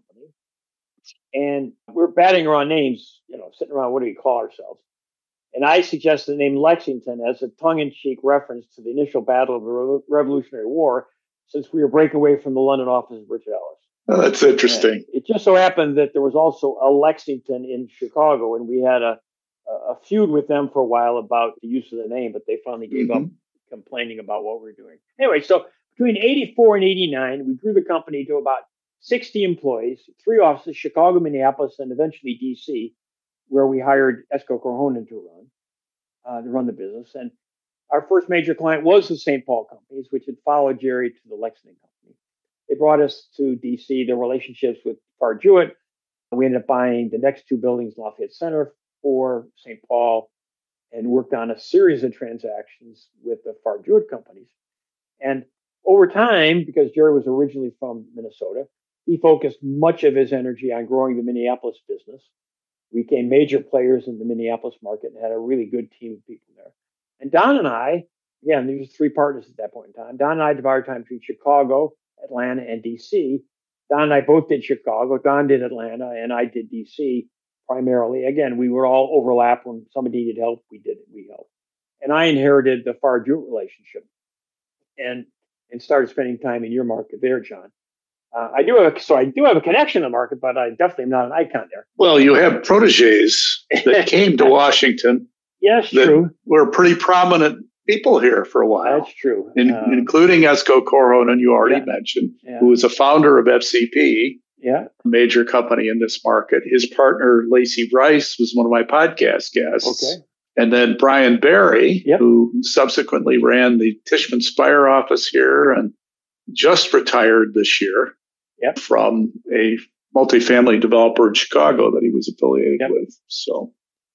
And we're batting around names, you know, sitting around, what do we call ourselves? And I suggested the name Lexington as a tongue-in-cheek reference to the initial battle of the Re- Revolutionary War, since we were breaking away from the London office of Richard Ellis. Oh, that's interesting. And it just so happened that there was also a Lexington in Chicago, and we had a, a feud with them for a while about the use of the name, but they finally gave mm-hmm. up complaining about what we were doing. Anyway, so between eighty-four and eighty-nine, we grew the company to about sixty employees, three offices, Chicago, Minneapolis, and eventually D C, where we hired Esco Corhonen to run, uh, to run the business. And our first major client was the Saint Paul Companies, which had followed Jerry to the Lexington Company. They brought us to D C, their relationships with Farr Jewett. We ended up buying the next two buildings, Lafayette Center for Saint Paul, and worked on a series of transactions with the Farr Jewett companies. And over time, because Jerry was originally from Minnesota, he focused much of his energy on growing the Minneapolis business. We became major players in the Minneapolis market and had a really good team of people there. And Don and I, again, there was three partners at that point in time. Don and I divided our time between Chicago, Atlanta, and D C. Don and I both did Chicago. Don did Atlanta, and I did D C primarily. Again, we were all overlap. When somebody needed help, we did it. We helped. And I inherited the Farr-Jewett relationship and and started spending time in your market there, John. Uh, I do have a, so I do have a connection to the market, but I definitely am not an icon there. Well, you have proteges that came to Washington. Yes, that true. Were pretty prominent people here for a while. That's true. In, uh, including Esko Corhonen, you already yeah, mentioned, yeah. who was a founder of F C P, yeah, a major company in this market. His partner, Lacey Rice, was one of my podcast guests. Okay. And then Brian Barry, yep. who subsequently ran the Tishman Speyer office here and just retired this year yep. from a multifamily developer in Chicago that he was affiliated yep. with. So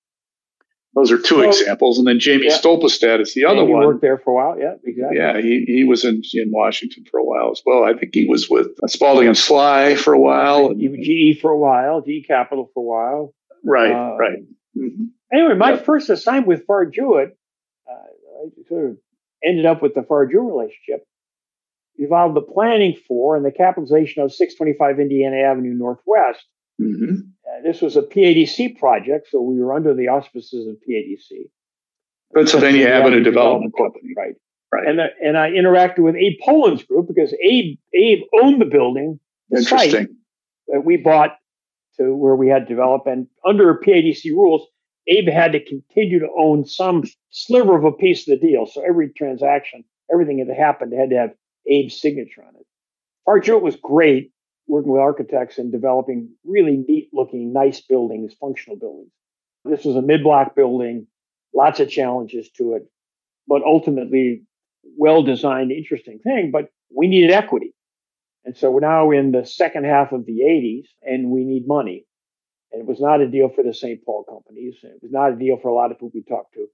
those are two so, examples. And then Jamie yeah. Stolpestad is the other Jamie one. He worked there for a while. Yeah, exactly. Yeah, he, he was in, in Washington for a while as well. I think he was with Spalding and Sly for a while. He was G E for a while, G E Capital for a while. Right, uh, right. Mm-hmm. Anyway, my yep. first assignment with Farr-Jewett, uh, I sort of ended up with the Farr-Jewett relationship, involved the planning for and the capitalization of six twenty-five Indiana Avenue Northwest. Mm-hmm. Uh, this was a P A D C project, so we were under the auspices of P A D C. Pennsylvania Avenue Development, Development Company. Right. Right. And, the, and I interacted with Abe Poland's group because Abe, Abe owned the building, the Interesting. site that we bought to where we had developed. And under P A D C rules, Abe had to continue to own some sliver of a piece of the deal. So every transaction, everything that happened had to have Abe's signature on it. Farr-Jewett was great working with architects and developing really neat looking, nice buildings, functional buildings. This was a mid-block building, lots of challenges to it, but ultimately well-designed, interesting thing. But we needed equity. And so we're now in the second half of the eighties and we need money. And it was not a deal for the Saint Paul companies. It was not a deal for a lot of people we talked to.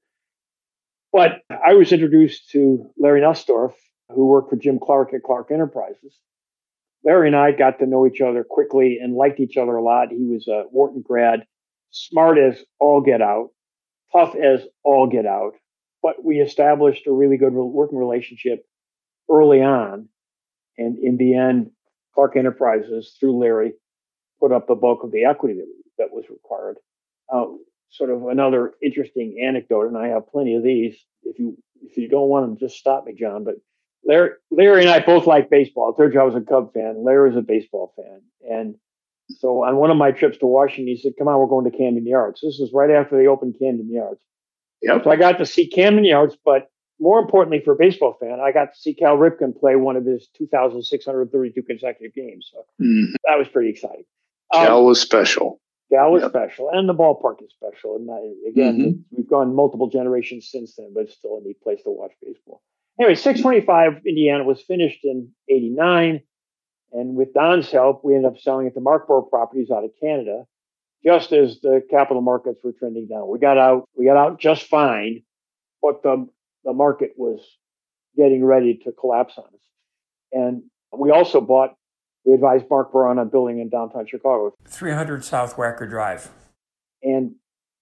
But I was introduced to Larry Nussdorf, who worked for Jim Clark at Clark Enterprises. Larry and I got to know each other quickly and liked each other a lot. He was a Wharton grad, smart as all get out, tough as all get out. But we established a really good working relationship early on. And in the end, Clark Enterprises, through Larry, put up the bulk of the equity that, that was required. Uh, sort of another interesting anecdote, and I have plenty of these. If you if you don't want them, just stop me, John. But Larry, Larry and I both like baseball. I told you I was a Cub fan. Larry was a baseball fan. And so on one of my trips to Washington, he said, come on, we're going to Camden Yards. This was right after they opened Camden Yards. Yep. So I got to see Camden Yards, but more importantly for a baseball fan, I got to see Cal Ripken play one of his two thousand six hundred thirty-two consecutive games. So mm-hmm. that was pretty exciting. Cal um, was special. Cal was yep. special, and the ballpark is special. And I, again, mm-hmm. we've gone multiple generations since then, but it's still a neat place to watch baseball. Anyway, six twenty-five Indiana was finished in eighty-nine, and with Don's help, we ended up selling it to Markborough Properties out of Canada, just as the capital markets were trending down. We got out, we got out just fine, but the the market was getting ready to collapse on us. And we also bought, we advised Markborough on a building in downtown Chicago. three hundred South Wacker Drive. And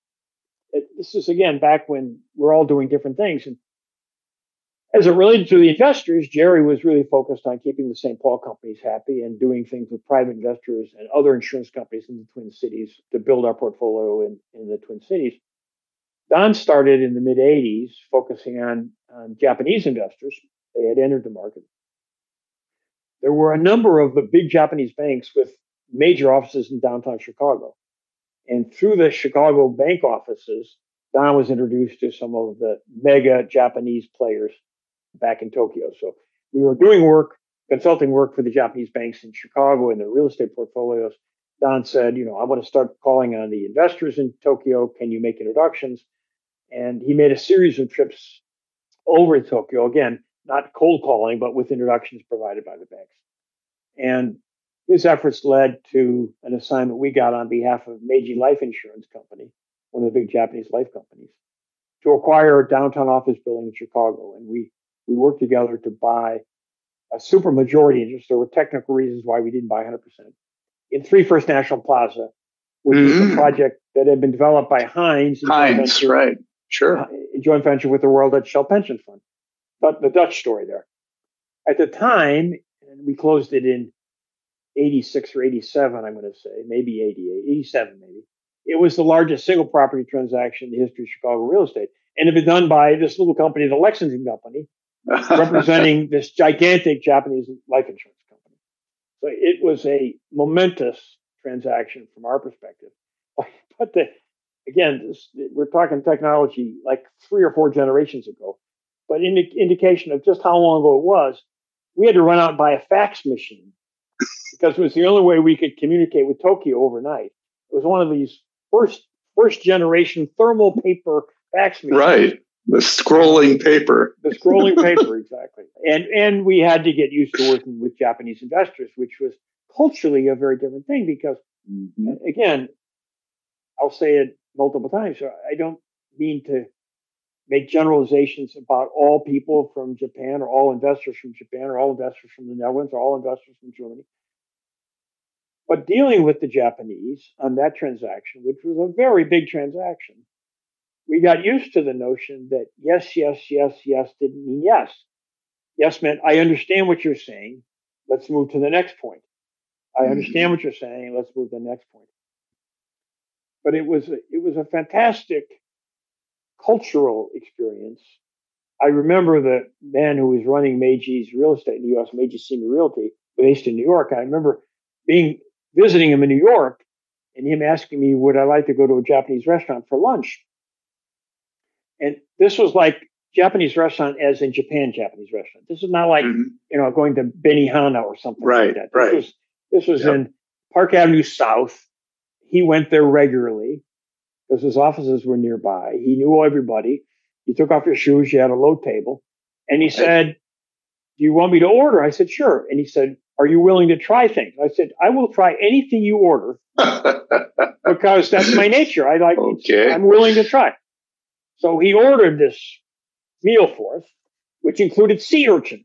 it, this is, again, back when we're all doing different things. And as it related to the investors, Jerry was really focused on keeping the Saint Paul companies happy and doing things with private investors and other insurance companies in the Twin Cities to build our portfolio in, in the Twin Cities. Don started in the mid-eighties focusing on, on Japanese investors. They had entered the market. There were a number of the big Japanese banks with major offices in downtown Chicago. And through the Chicago bank offices, Don was introduced to some of the mega Japanese players back in Tokyo. So we were doing work, consulting work for the Japanese banks in Chicago and their real estate portfolios. Don said, you know, I want to start calling on the investors in Tokyo. Can you make introductions? And he made a series of trips over to Tokyo, again, not cold calling, but with introductions provided by the banks. And his efforts led to an assignment we got on behalf of Meiji Life Insurance Company, one of the big Japanese life companies, to acquire a downtown office building in Chicago. And we, we worked together to buy a super majority interest. There were technical reasons why we didn't buy one hundred percent in Three First National Plaza, which mm-hmm. is a project that had been developed by Heinz. Heinz, venture, right. Sure. Uh, in joint venture with the Royal Dutch Shell Pension Fund. But the Dutch story there. At the time, and we closed it in eighty-six or eighty-seven, I'm going to say, maybe eighty-eight, eighty-seven maybe. It was the largest single property transaction in the history of Chicago real estate. And it had been done by this little company, the Lexington Company, representing this gigantic Japanese life insurance company. So it was a momentous transaction from our perspective. But the, again, this, we're talking technology like three or four generations ago. But in the indication of just how long ago it was, we had to run out and buy a fax machine because it was the only way we could communicate with Tokyo overnight. It was one of these first first generation thermal paper fax machines. Right. The scrolling paper. The scrolling paper, exactly. And and we had to get used to working with Japanese investors, which was culturally a very different thing because, mm-hmm. again, I'll say it multiple times. So I don't mean to make generalizations about all people from Japan or all investors from Japan or all investors from the Netherlands or all investors from Germany. But dealing with the Japanese on that transaction, which was a very big transaction, we got used to the notion that yes, yes, yes, yes didn't mean yes. Yes meant, I understand what you're saying. Let's move to the next point. I understand what you're saying. Let's move to the next point. But it was a, it was a fantastic cultural experience. I remember the man who was running Meiji's real estate in the U S, Meiji Senior Realty, based in New York. I remember being visiting him in New York and him asking me, would I like to go to a Japanese restaurant for lunch? And this was like Japanese restaurant as in Japan Japanese restaurant. This is not like, mm-hmm. you know, going to Benihana or something right, like that. This right. was, this was yep. in Park Avenue South. He went there regularly because his offices were nearby. He knew everybody. You took off your shoes. You had a low table. And he right. said, do you want me to order? I said, sure. And he said, are you willing to try things? I said, I will try anything you order because that's my nature. I like, okay. I'm willing to try. So he ordered this meal for us, which included sea urchin.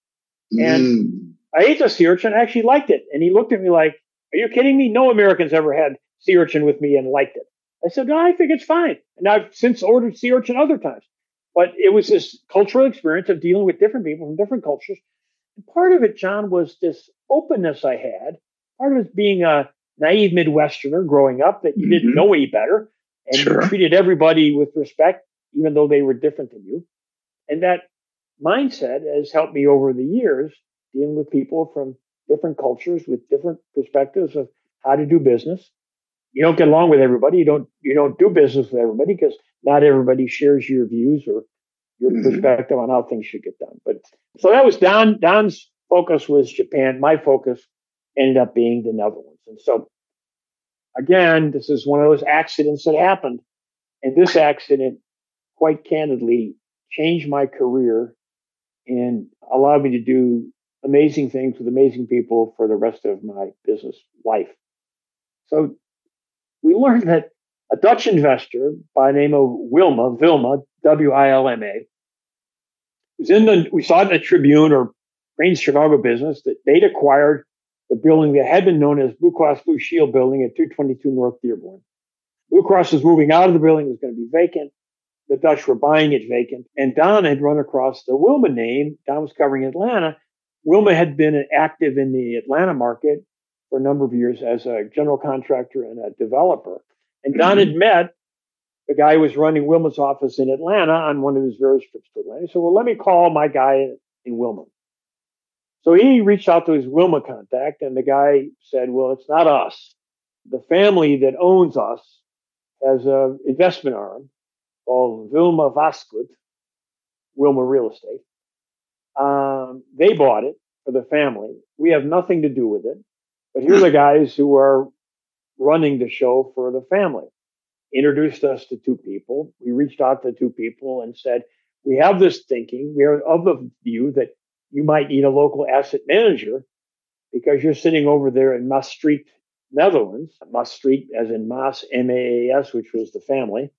And mm. I ate the sea urchin. I actually liked it. And he looked at me like, are you kidding me? No Americans ever had sea urchin with me and liked it. I said, no, I think it's fine. And I've since ordered sea urchin other times. But it was this cultural experience of dealing with different people from different cultures. And part of it, John, was this openness I had. Part of it being a naive Midwesterner growing up that you mm-hmm. didn't know any better. And sure. you treated everybody with respect, even though they were different than you. And that mindset has helped me over the years dealing with people from different cultures with different perspectives of how to do business. You don't get along with everybody. You don't you don't do business with everybody because not everybody shares your views or your mm-hmm. perspective on how things should get done. But so that was Don. Don's focus was Japan. My focus ended up being the Netherlands. And so again, this is one of those accidents that happened. And this accident, quite candidly, changed my career and allowed me to do amazing things with amazing people for the rest of my business life. So we learned that a Dutch investor by the name of Wilma, Wilma, W I L M A, was in the, we saw it in the Tribune or Crane's Chicago Business that they'd acquired the building that had been known as Blue Cross Blue Shield building at two twenty-two North Dearborn. Blue Cross was moving out of the building. It was going to be vacant. The Dutch were buying it vacant. And Don had run across the Wilma name. Don was covering Atlanta. Wilma had been active in the Atlanta market for a number of years as a general contractor and a developer. And Don had met the guy who was running Wilma's office in Atlanta on one of his various trips to Atlanta. So, well, let me call my guy in Wilma. So he reached out to his Wilma contact, and the guy said, well, it's not us. The family that owns us has an investment arm called Wilma Vastgoed, Wilma Real Estate. Um, they bought it for the family. We have nothing to do with it. But here are the guys who are running the show for the family. Introduced us to two people. We reached out to two people and said, we have this thinking. We are of the view that you might need a local asset manager because you're sitting over there in Maastricht, Netherlands. Maastricht as in Maas, M A A S, which was the family.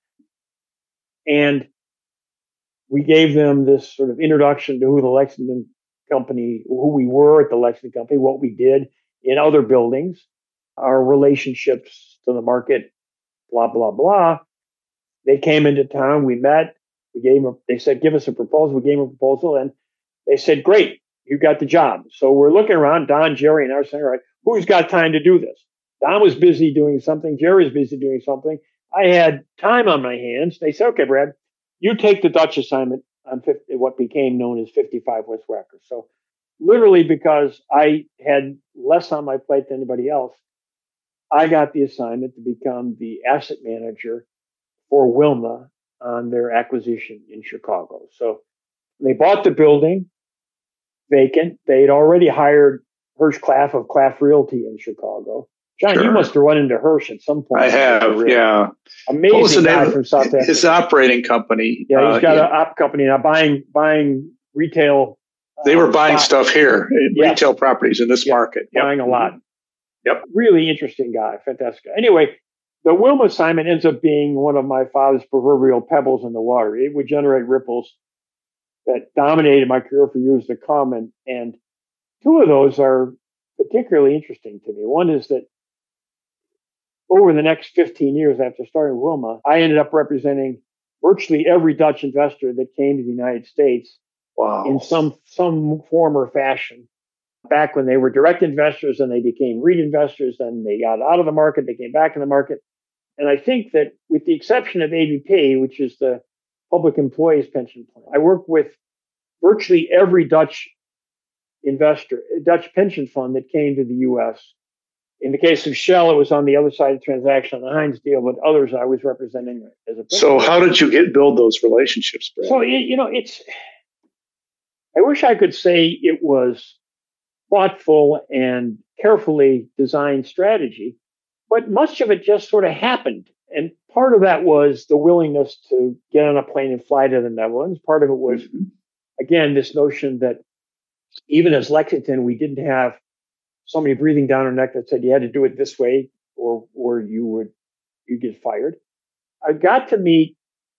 And we gave them this sort of introduction to who the Lexington Company, who we were at the Lexington Company, what we did in other buildings. our relationships to the market, blah, blah, blah. They came into town. We met. We gave them, a, they said, give us a proposal. We gave them a proposal. And they said, great, you got the job. So we're looking around, Don, Jerry, and I were saying, all right, who's got time to do this? Don was busy doing something. Jerry was busy doing something. I had time on my hands. They said, okay, Brad, you take the Dutch assignment on fifty, what became known as fifty-five West Wacker. So literally because I had less on my plate than anybody else, I got the assignment to become the asset manager for Wilma on their acquisition in Chicago. So they bought the building vacant. They'd already hired Hirsch Claff of Claff Realty in Chicago. John, sure. You must have run into Hirsch at some point. I have, yeah. Amazing guy from South Africa. His operating company. Yeah, he's got uh, an op company now, buying buying retail. They were uh, buying stock. stuff here, Yes. retail properties in this Yep. market. Yep. Buying a lot. Yep. Really interesting guy, fantastic guy. Anyway, the Wilma assignment ends up being one of my father's proverbial pebbles in the water. It would generate ripples that dominated my career for years to come, and and two of those are particularly interesting to me. One is that over the next fifteen years after starting Wilma, I ended up representing virtually every Dutch investor that came to the United States Wow. in some some form or fashion. Back when they were direct investors and they became REIT investors, then they got out of the market, they came back in the market. And I think that with the exception of A B P, which is the Public Employees Pension Plan, I work with virtually every Dutch investor, Dutch pension fund that came to the U S. In the case of Shell, it was on the other side of the transaction on the Heinz deal, but others I was representing as a. So how did you get build those relationships, Brad? So, you know, it's, I wish I could say it was thoughtful and carefully designed strategy, but much of it just sort of happened. And part of that was the willingness to get on a plane and fly to the Netherlands. Part of it was, mm-hmm. again, this notion that even as Lexington, we didn't have somebody breathing down our neck that said you had to do it this way or or you would you get fired. I got to meet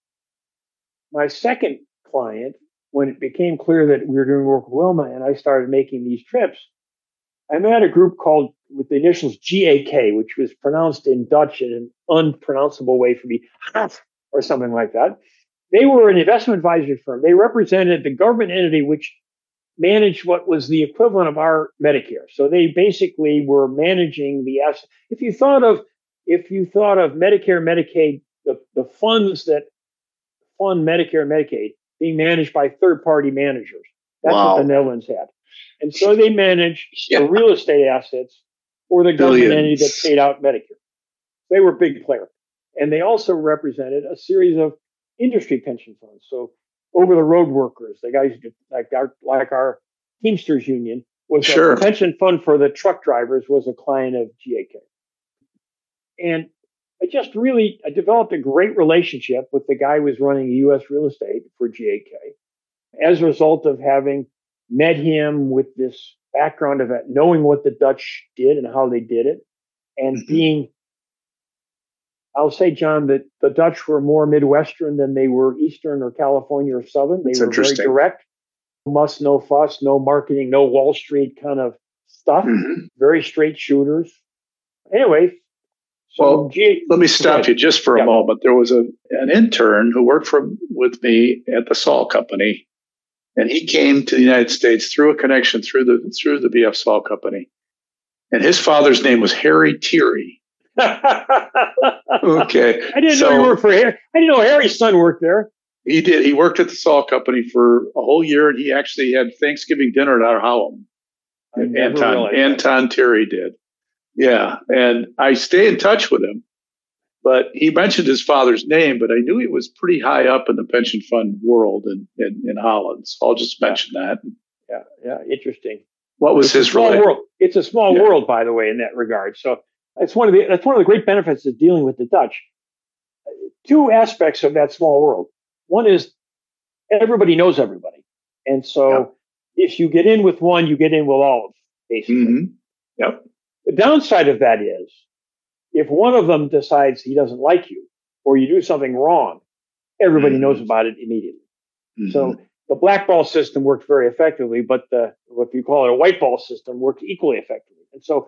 my second client when it became clear that we were doing work with Wilma and I started making these trips. I met a group called with the initials G A K, which was pronounced in Dutch in an unpronounceable way for me, or something like that. They were an investment advisory firm. They represented the government entity which managed what was the equivalent of our Medicare. So they basically were managing the asset. If you thought of if you thought of Medicare, Medicaid, the, the funds that fund Medicare and Medicaid being managed by third-party managers. That's wow. what the Netherlands had. And so they managed yeah. the real estate assets for the government Billions. entity that paid out Medicare. They were a big player. And they also represented a series of industry pension funds. So over-the-road workers, the guys like our, like our Teamsters Union, was sure. a pension fund for the truck drivers was a client of G A K. And I just really, I developed a great relationship with the guy who was running U S real estate for G A K as a result of having met him with this background of it, knowing what the Dutch did and how they did it, and mm-hmm. being, I'll say, John, that the Dutch were more Midwestern than they were Eastern or California or Southern. They That's were very direct, muss, no fuss, no marketing, no Wall Street kind of stuff, mm-hmm. very straight shooters. Anyway, so well, G- let me stop you just for a yeah. moment. There was a an intern who worked for with me at the Salt Company, and he came to the United States through a connection through the through the B F Salt Company, and his father's name was Harry Thierry. Okay, I didn't so, know he worked for Harry. I didn't know Harry's son worked there. He did. He worked at the Salt Company for a whole year, and he actually had Thanksgiving dinner at our home. Anton Anton Thierry did. Yeah, and I stay in touch with him, but he mentioned his father's name, but I knew he was pretty high up in the pension fund world in, in, in Holland. So I'll just mention yeah. that. Yeah, yeah, interesting. What was it's his a small relate- world? It's a small yeah. world, by the way, in that regard. So that's one of the that's one of the great benefits of dealing with the Dutch. Two aspects of that small world. One is everybody knows everybody, and so yeah. if you get in with one, you get in with all of them, basically. Mm-hmm. Yep. The downside of that is if one of them decides he doesn't like you or you do something wrong, everybody mm-hmm. knows about it immediately. Mm-hmm. So the black ball system worked very effectively, but the, what you call it a white ball system worked equally effectively. And so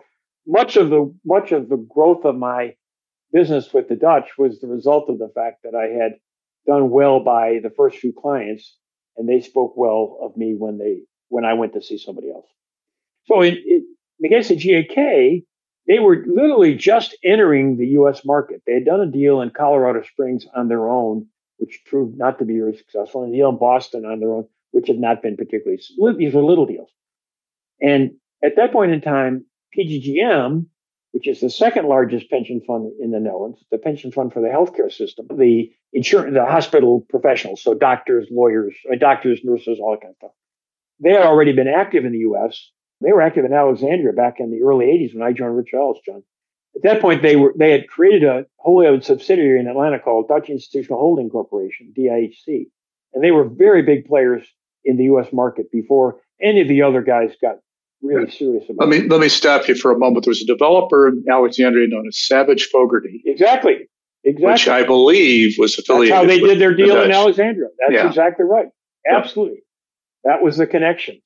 much of the much of the growth of my business with the Dutch was the result of the fact that I had done well by the first few clients, and they spoke well of me when they when I went to see somebody else. So in, in the case of G A K, they were literally just entering the U S market. They had done a deal in Colorado Springs on their own, which proved not to be very successful, and a deal in Boston on their own, which had not been particularly. These were little deals. And at that point in time, P G G M, which is the second largest pension fund in the Netherlands, the pension fund for the healthcare system, the insurance, the hospital professionals, so doctors, lawyers, uh, doctors, nurses, all that kind of stuff. They had already been active in the U S. They were active in Alexandria back in the early eighties when I joined Rich Ellis, John. At that point, they were they had created a wholly owned subsidiary in Atlanta called Dutch Institutional Holding Corporation, D I H C, and they were very big players in the U S market before any of the other guys got really serious about let me, it. Let me stop you for a moment. There was a developer in Alexandria known as Savage Fogarty. Exactly. Exactly. Which I believe was affiliated That's how they with did their deal the in Alexandria. That's yeah. exactly right. Absolutely. Yeah. That was the connection.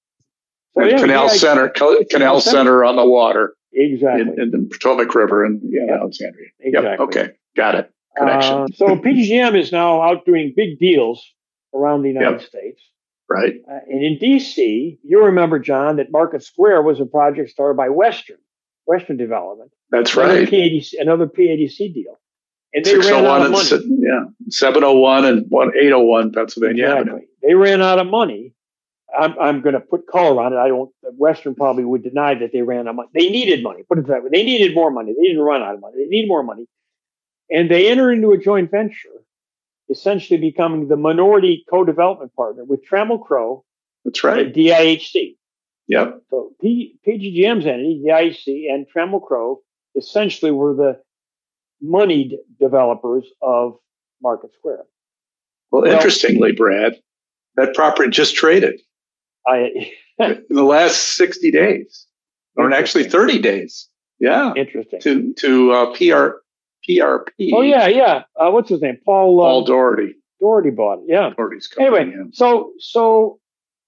So, and yeah, Canal yeah, Center, Canal, Canal Center. Center on the water. Exactly. In, in the Potomac River in yeah, yep. Alexandria. Exactly. Yep. Okay. Got it. Connection. Uh, so P G G M is now out doing big deals around the United yep. States. Right. Uh, and in D C, you remember, John, that Market Square was a project started by Western, Western Development. That's another right. P A D C, another P A D C deal. And they ran out of money. Se- yeah, seven oh one and eight oh one Pennsylvania exactly. Avenue. They ran out of money. I'm, I'm going to put color on it. I don't. Western probably would deny that they ran out of money. They needed money. Put it that way. They needed more money. They didn't run out of money. They needed more money, and they entered into a joint venture, essentially becoming the minority co-development partner with Trammell Crow. That's right. And D I H C. Yep. So P, PGGM's entity, D I H C, and Trammell Crow essentially were the moneyed developers of Market Square. Well, well interestingly, Brad, that property just traded I, in the last sixty days, or actually thirty days. Yeah. Interesting. To to uh, P R P R P. Oh yeah, yeah. Uh, what's his name? Paul. Paul uh, Doherty. Doherty bought it. Yeah. Doherty's company. Anyway, yeah. so so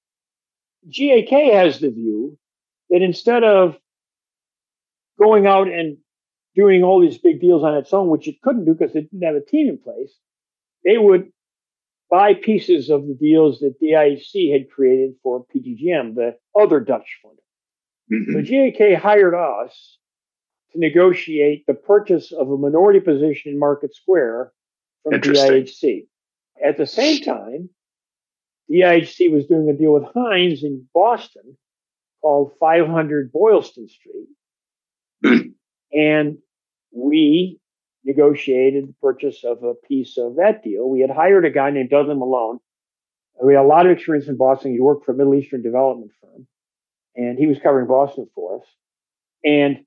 G A K has the view that instead of going out and doing all these big deals on its own, which it couldn't do because it didn't have a team in place, they would buy pieces of the deals that D I H C had created for P G G M, the other Dutch fund. Mm-hmm. So G A K hired us to negotiate the purchase of a minority position in Market Square from D I H C. At the same time, D I H C was doing a deal with Hines in Boston called five hundred Boylston Street. Mm. And we negotiated the purchase of a piece of that deal. We had hired a guy named Dudley Malone. We had a lot of experience in Boston. He worked for a Middle Eastern development firm, and he was covering Boston for us. And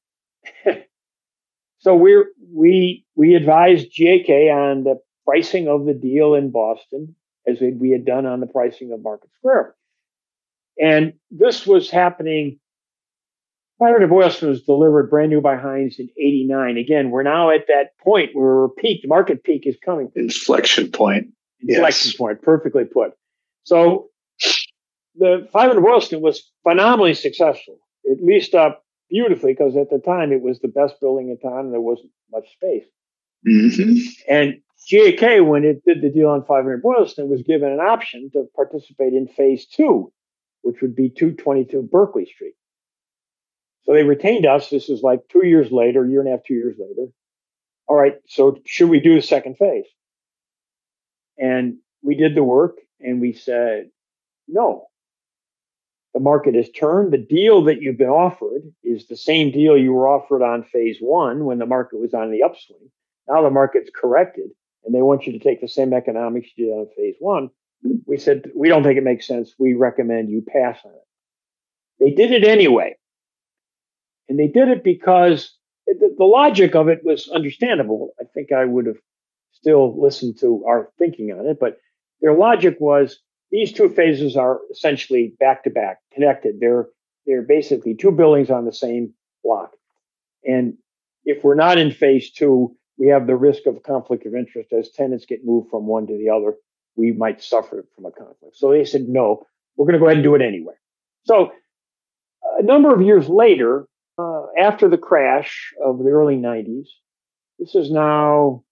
so we we we advised G A K on the pricing of the deal in Boston, as we had done on the pricing of Market Square. And this was happening. five hundred Boylston was delivered brand new by Hines in eighty-nine. Again, we're now at that point where we're peaked. The market peak is coming. Inflection point. Inflection yes. point, perfectly put. So the five hundred Boylston was phenomenally successful. It leased up beautifully because at the time it was the best building in town and there wasn't much space. Mm-hmm. And G A K, when it did the deal on five hundred Boylston, was given an option to participate in phase two, which would be two twenty-two Berkeley Street. So they retained us. This is like two years later, a year and a half, two years later. All right, so should we do the second phase? And we did the work and we said, no. The market has turned. The deal that you've been offered is the same deal you were offered on phase one when the market was on the upswing. Now the market's corrected and they want you to take the same economics you did on phase one. We said, we don't think it makes sense. We recommend you pass on it. They did it anyway. And they did it because the, the logic of it was understandable. I think I would have still listened to our thinking on it, but their logic was these two phases are essentially back to back, connected. They're they're basically two buildings on the same block. And if we're not in phase two, we have the risk of conflict of interest as tenants get moved from one to the other. We might suffer from a conflict. So they said, no, we're going to go ahead and do it anyway. So a number of years later, uh, after the crash of the early nineties. This is now,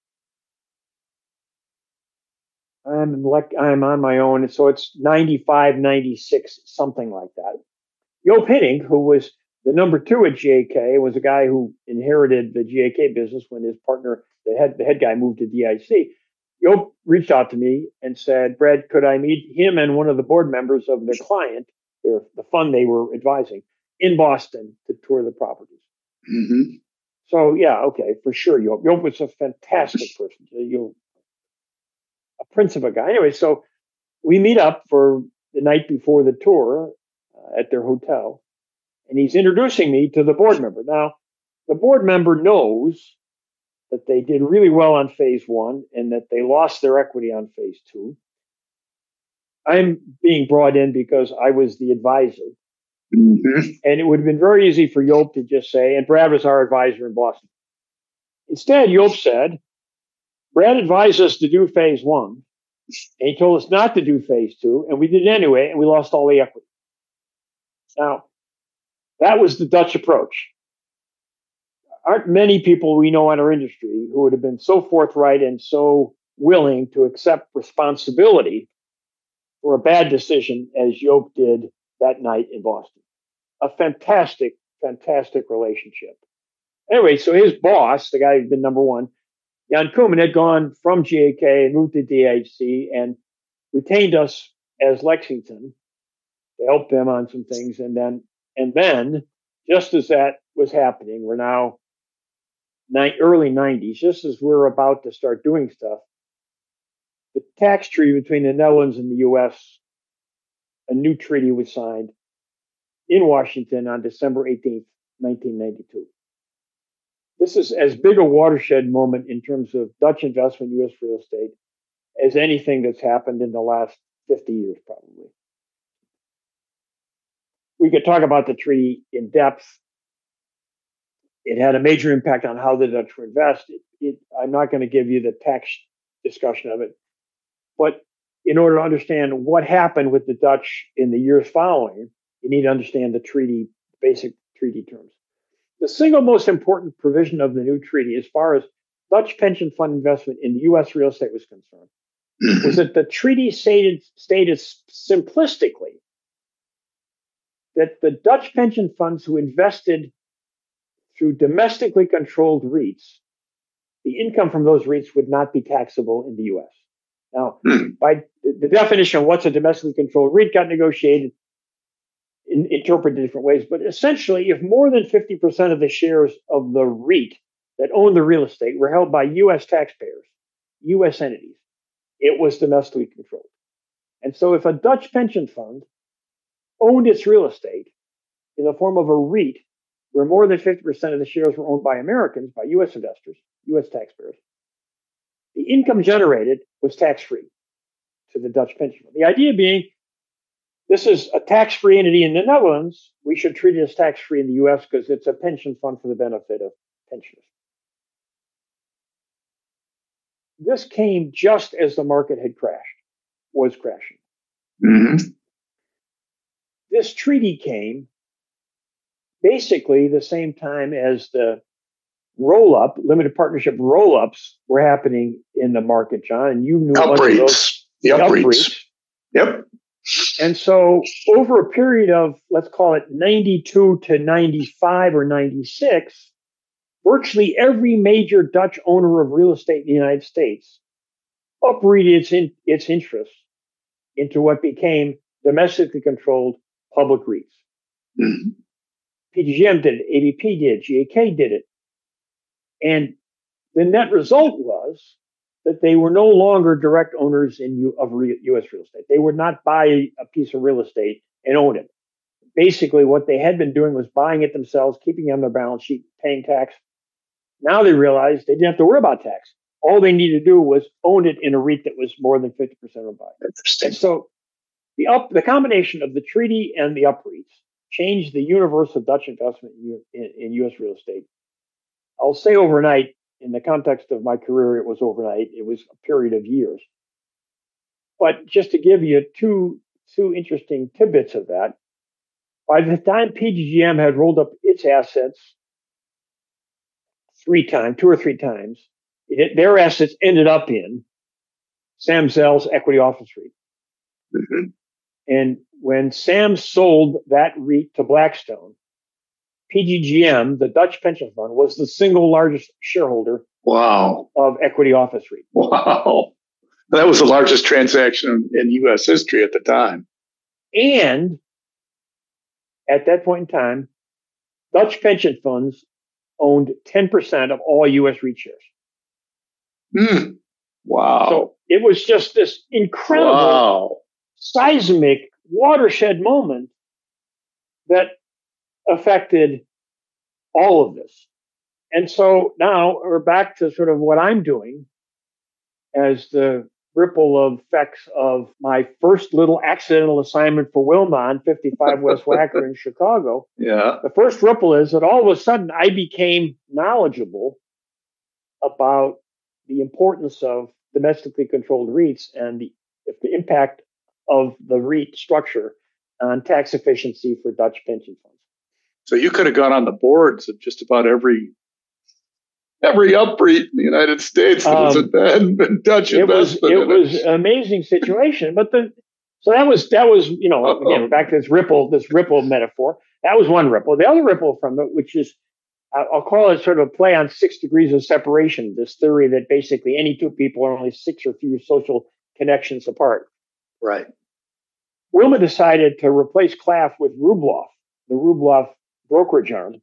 I'm like, I'm on my own. So it's ninety-five, ninety-six, something like that. Joop Hitting, who was the number two at G A K, was a guy who inherited the G A K business when his partner, the head, the head guy, moved to D I C. Joop reached out to me and said, Brad, could I meet him and one of the board members of their client, their, the fund they were advising, in Boston to tour the properties? Mm-hmm. So, yeah, okay, for sure. Joop, Joop was a fantastic person. Joop, a prince of a guy. Anyway, so we meet up for the night before the tour uh, at their hotel, and he's introducing me to the board member. Now, the board member knows that they did really well on phase one and that they lost their equity on phase two. I'm being brought in because I was the advisor. Mm-hmm. And it would have been very easy for Joop to just say, and Brad was our advisor in Boston. Instead, Joop said, Brad advised us to do phase one, and he told us not to do phase two, and we did it anyway, and we lost all the equity. Now, that was the Dutch approach. Aren't many people we know in our industry who would have been so forthright and so willing to accept responsibility for a bad decision as Joop did that night in Boston. A fantastic, fantastic relationship. Anyway, so his boss, the guy who'd been number one, Jan Koeman, had gone from G A K and moved to D I C and retained us as Lexington to help them on some things. And then, and then, just as that was happening, we're now ni- early nineties, just as we're about to start doing stuff, the tax treaty between the Netherlands and the U S, a new treaty was signed in Washington on December eighteenth, nineteen ninety-two. This is as big a watershed moment in terms of Dutch investment in U S real estate as anything that's happened in the last fifty years, probably. We could talk about the treaty in depth. It had a major impact on how the Dutch would invest. It, it, I'm not going to give you the tax discussion of it, but in order to understand what happened with the Dutch in the years following, you need to understand the treaty, basic treaty terms. The single most important provision of the new treaty, as far as Dutch pension fund investment in U S real estate was concerned, was that the treaty stated, stated simplistically that the Dutch pension funds who invested through domestically controlled REITs, the income from those REITs would not be taxable in the U S. Now, by the definition of what's a domestically controlled REIT got negotiated, in, interpreted different ways, but essentially, if more than fifty percent of the shares of the REIT that owned the real estate were held by U S taxpayers, U S entities, it was domestically controlled. And so if a Dutch pension fund owned its real estate in the form of a REIT, where more than fifty percent of the shares were owned by Americans, by U S investors, U S taxpayers, the income generated was tax-free to the Dutch pension fund. The idea being, this is a tax-free entity in the Netherlands. We should treat it as tax-free in the U S because it's a pension fund for the benefit of pensioners. This came just as the market had crashed, was crashing. Mm-hmm. This treaty came basically the same time as the roll-up, limited partnership roll-ups were happening in the market, John, and you knew up of those. The up rates. Yep. And so over a period of, let's call it ninety-two to ninety-five or ninety-six, virtually every major Dutch owner of real estate in the United States uprooted its, in, its interests into what became domestically controlled public REITs. Mm-hmm. P G G M did it, A B P did it, G A K did it. And the net result was that they were no longer direct owners in U, of re, U S real estate. They would not buy a piece of real estate and own it. Basically, what they had been doing was buying it themselves, keeping it on their balance sheet, paying tax. Now they realized they didn't have to worry about tax. All they needed to do was own it in a REIT that was more than fifty percent owned by it. Interesting. And so the up, the combination of the treaty and the up REITs changed the universe of Dutch investment in, in, in U S real estate. I'll say overnight. In the context of my career, it was overnight. It was a period of years. But just to give you two, two interesting tidbits of that, By the time P G G M had rolled up its assets three times, two or three times, it, their assets ended up in Sam Zell's Equity Office REIT. Mm-hmm. And when Sam sold that REIT to Blackstone, P G G M, the Dutch pension fund, was the single largest shareholder Wow. of Equity Office REIT. Wow. That was the largest transaction in U S history at the time. And at that point in time, Dutch pension funds owned ten percent of all U S REIT shares. Mm. Wow. So it was just this incredible, wow. seismic watershed moment that affected all of this. And so now we're back to sort of what I'm doing as the ripple of effects of my first little accidental assignment for Wilma on fifty-five West Wacker in Chicago. Yeah. The first ripple is that all of a sudden I became knowledgeable about the importance of domestically controlled REITs and the, the impact of the REIT structure on tax efficiency for Dutch pension funds. So you could have gone on the boards of just about every every UPREIT in the United States that was Um, a Dutch It was investment. it in was an amazing situation, but the so that was that was you know again back to this ripple this ripple metaphor. That was one ripple. The other ripple from it, which is I'll call it sort of a play on six degrees of separation. This theory that basically any two people are only six or fewer social connections apart. Right. Wilma decided to replace Claff with Rubloff, the Rubloff brokerage arm,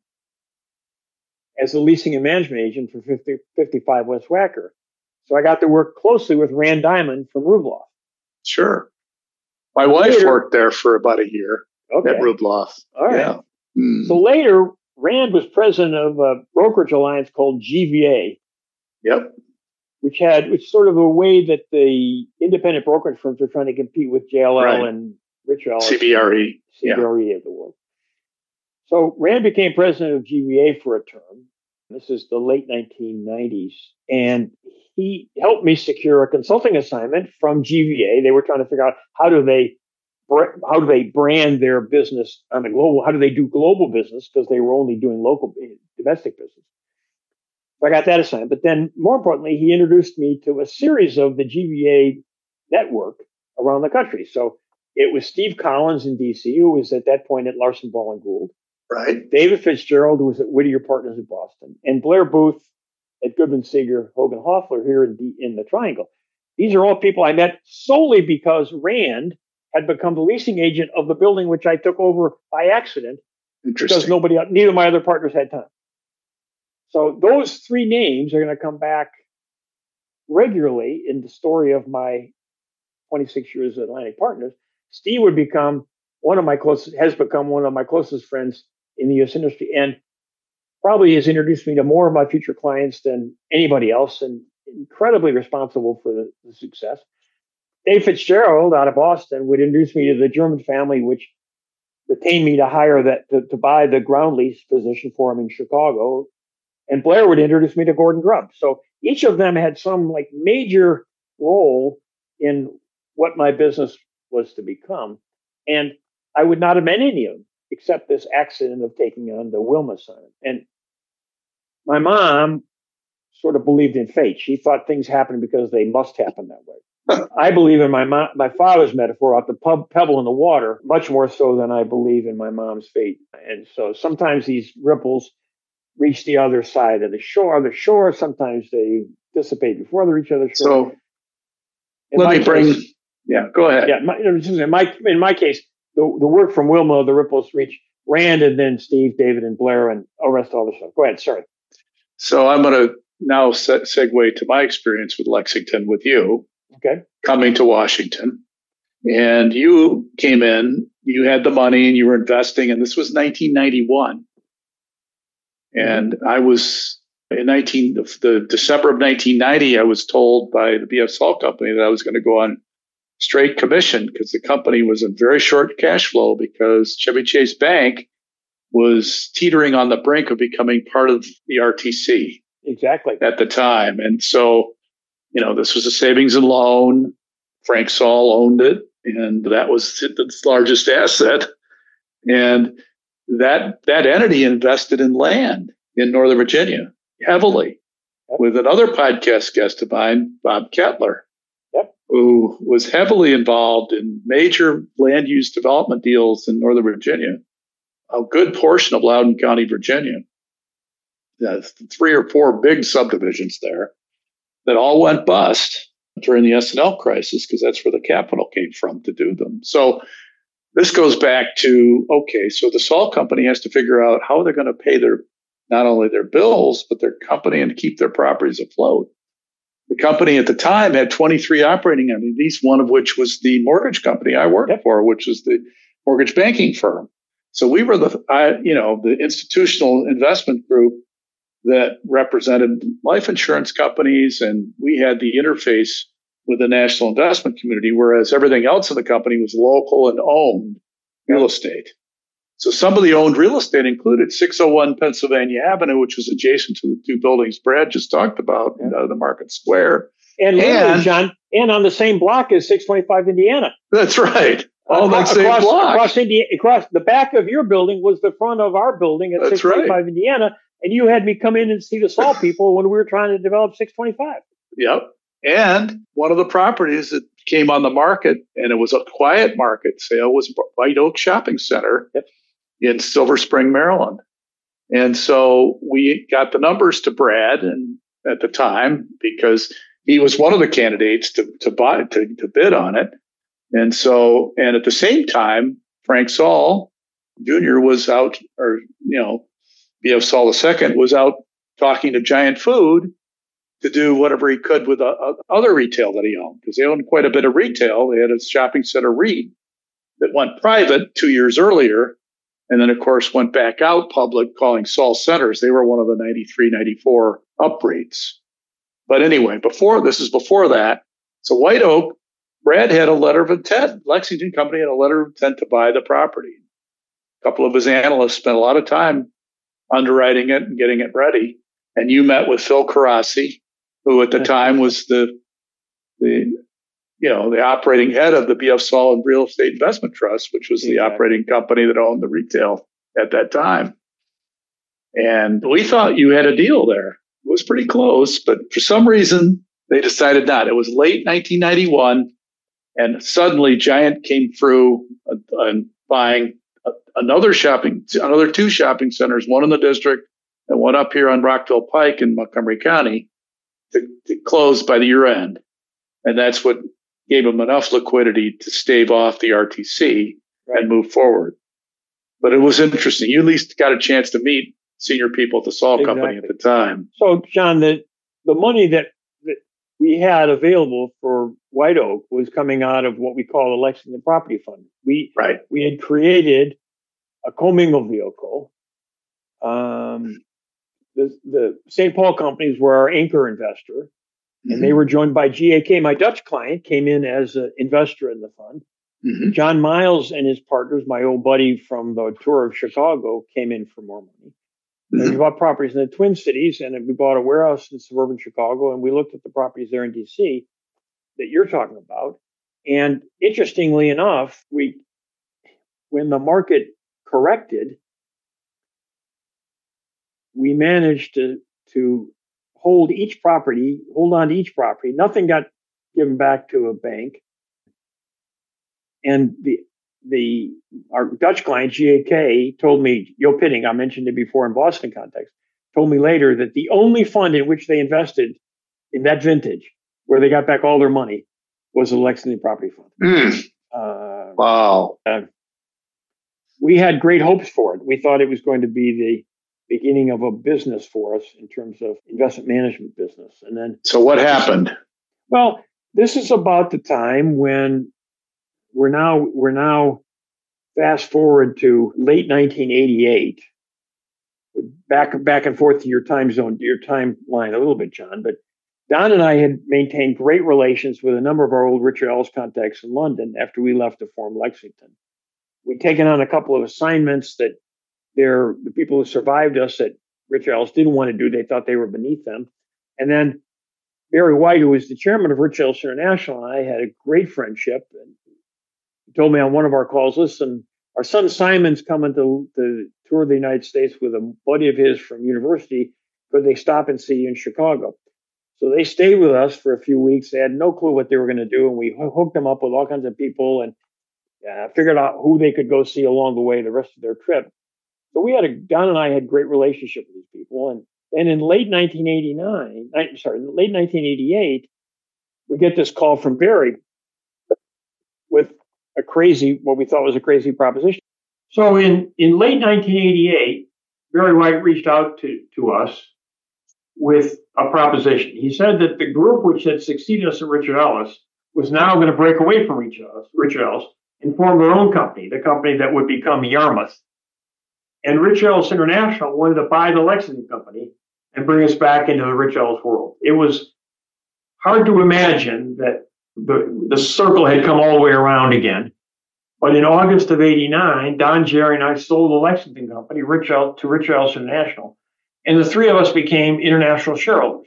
as the leasing and management agent for fifty, fifty-five West Wacker. So I got to work closely with Rand Diamond from Rubloff. Sure. My wife Later, worked there for about a year okay. at Rubloff. All right. Yeah. Mm. So later, Rand was president of a brokerage alliance called G V A. Yep. Which had, which sort of a way that the independent brokerage firms were trying to compete with J L L right. and Rich Ellis. C B R E. C B R E yeah. of the world. So Rand became president of G V A for a term. This is the late nineteen nineties. And he helped me secure a consulting assignment from G V A. They were trying to figure out how do they how do they brand their business on the global, how do they do global business? Because they were only doing local, domestic business. So I got that assignment. But then more importantly, he introduced me to a series of the G V A network around the country. So it was Steve Collins in D C, who was at that point at Larson Ball and Gould. Right. David Fitzgerald, who was at Whittier Partners in Boston, and Blair Booth at Goodman Seeger Hogan Hoffler here in, D- in the Triangle. These are all people I met solely because Rand had become the leasing agent of the building which I took over by accident. Interesting. Because nobody, neither of my other partners had time. So those three names are going to come back regularly in the story of my twenty-six years at Atlantic Partners. Steve would become one of my closest, has become one of my closest friends in the U S industry, and probably has introduced me to more of my future clients than anybody else, and incredibly responsible for the, the success. Dave Fitzgerald out of Boston would introduce me to the German family, which retained me to hire that to, to buy the ground lease position for him in Chicago. And Blair would introduce me to Gordon Grubb. So each of them had some like major role in what my business was to become. And I would not have met any of them except this accident of taking on the Wilma assignment. And my mom sort of believed in fate. She thought things happened because they must happen that way. I believe in my mo- my father's metaphor out the pub- pebble in the water, much more so than I believe in my mom's fate. And so sometimes these ripples reach the other side of the shore, the shore. Sometimes they dissipate before they reach the other shore. So in let me case, bring, yeah, go ahead. Yeah, my, in my in my case, the, the work from Wilma, the ripples reach Rand, and then Steve, David, and Blair, and the rest of all the stuff. Go ahead, sorry. So I'm going to now se- segue to my experience with Lexington with you. Okay. Coming to Washington. And you came in, you had the money and you were investing, and this was nineteen ninety-one. And mm-hmm. I was in nineteen the December of nineteen ninety, I was told by the B F Saul company that I was going to go on straight commission because the company was in very short cash flow because Chevy Chase Bank was teetering on the brink of becoming part of the R T C. Exactly. At the time. And so, you know, this was a savings and loan. Frank Saul owned it, and that was its largest asset. And that that entity invested in land in Northern Virginia heavily, yep. with another podcast guest of mine, Bob Kettler, yep. who was heavily involved in major land use development deals in Northern Virginia, a good portion of Loudoun County, Virginia. There's three or four big subdivisions there that all went bust during the S and L crisis because that's where the capital came from to do them. So this goes back to, okay, so the salt company has to figure out how they're going to pay their, not only their bills, but their company and keep their properties afloat. The company at the time had twenty-three operating entities, one of which was the mortgage company I worked yep. for, which was the mortgage banking firm. So we were the, I, you know, the institutional investment group that represented life insurance companies, and we had the interface with the national investment community, whereas everything else in the company was local and owned real estate. So some of the owned real estate included six oh one Pennsylvania Avenue, which was adjacent to the two buildings Brad just talked about, yeah. uh, the Market Square. And, and John, and on the same block as six twenty-five Indiana. That's right. All uh, that same across, block. Across, Indi- across the back of your building was the front of our building at That's six twenty-five right. Indiana. And you had me come in and see the salt people when we were trying to develop six twenty-five. Yep. And one of the properties that came on the market, and it was a quiet market sale, was White Oak Shopping Center yep. in Silver Spring, Maryland. And so we got the numbers to Brad and at the time because he was one of the candidates to, to buy to, to bid on it. And so, and at the same time, Frank Saul Junior was out, or, you know, B F Saul the Second was out talking to Giant Food to do whatever he could with uh, other retail that he owned, because they owned quite a bit of retail. They had a shopping center REIT that went private two years earlier, and then, of course, went back out public calling Saul Centers. They were one of the ninety-three, ninety-four uprates. But anyway, before this is before that. So White Oak, Brad had a letter of intent. Lexington Company had a letter of intent to buy the property. A couple of his analysts spent a lot of time underwriting it and getting it ready. And you met with Phil Carassi, who at the time was the, the, you know, the operating head of the B F Saul and Real Estate Investment Trust, which was the exactly. operating company that owned the retail at that time. And we thought you had a deal there. It was pretty close, but for some reason they decided not. It was late nineteen ninety-one, and suddenly Giant came through and buying another shopping, another two shopping centers, one in the district and one up here on Rockville Pike in Montgomery County, to, to close by the year end. And that's what gave them enough liquidity to stave off the R T C right. and move forward. But it was interesting. You at least got a chance to meet senior people at the Salt exactly. Company at the time. So, John, the, the money that, that we had available for White Oak was coming out of what we call the Lexington Property Fund. We, right. we had created a commingled vehicle. Um, the, the Saint Paul companies were our anchor investor, mm-hmm. and they were joined by G A K. My Dutch client came in as an investor in the fund. Mm-hmm. John Miles and his partners, my old buddy from the tour of Chicago, came in for more money. Mm-hmm. And we bought properties in the Twin Cities, and we bought a warehouse in suburban Chicago, and we looked at the properties there in D C that you're talking about. And interestingly enough, we, when the market corrected, we managed to to hold each property, hold on to each property. Nothing got given back to a bank. And the the our Dutch client, G A K, told me, Jo Pitting, I mentioned it before in Boston context, told me later that the only fund in which they invested in that vintage, where they got back all their money, was the Lexington Property Fund. Mm. Uh, wow. Uh, we had great hopes for it. We thought it was going to be the beginning of a business for us in terms of investment management business. And then, so what happened? Well, this is about the time when we're now we're now fast forward to late nineteen eighty-eight. Back back and forth to your time zone, your timeline a little bit, John. But Don and I had maintained great relations with a number of our old Richard Ellis contacts in London after we left to form Lexington. We'd taken on a couple of assignments that they're, the people who survived us at Richard Ellis didn't want to do. They thought they were beneath them. And then Barry White, who was the chairman of Richard Ellis International, and I had a great friendship. And he told me on one of our calls, listen, our son Simon's coming to, to tour the United States with a buddy of his from university. Could they stop and see you in Chicago? So they stayed with us for a few weeks. They had no clue what they were going to do, and we hooked them up with all kinds of people and uh, figured out who they could go see along the way the rest of their trip. So we had a Don and I had great relationship with these people, and and in late nineteen eighty-nine, I, sorry, late nineteen eighty-eight, we get this call from Barry with a crazy, what we thought was a crazy proposition. So in in late nineteen eighty-eight, Barry White reached out to to us with a proposition. He said that the group which had succeeded us at Richard Ellis was now going to break away from Richard Ellis, Richard Ellis and form their own company, the company that would become Yarmouth. And Rich Ellis International wanted to buy the Lexington company and bring us back into the Rich Ellis world. It was hard to imagine that the, the circle had come all the way around again. But in August of eighty-nine, Don, Jerry, and I sold the Lexington company Rich El, to Rich Ellis International. And the three of us became international shareholders.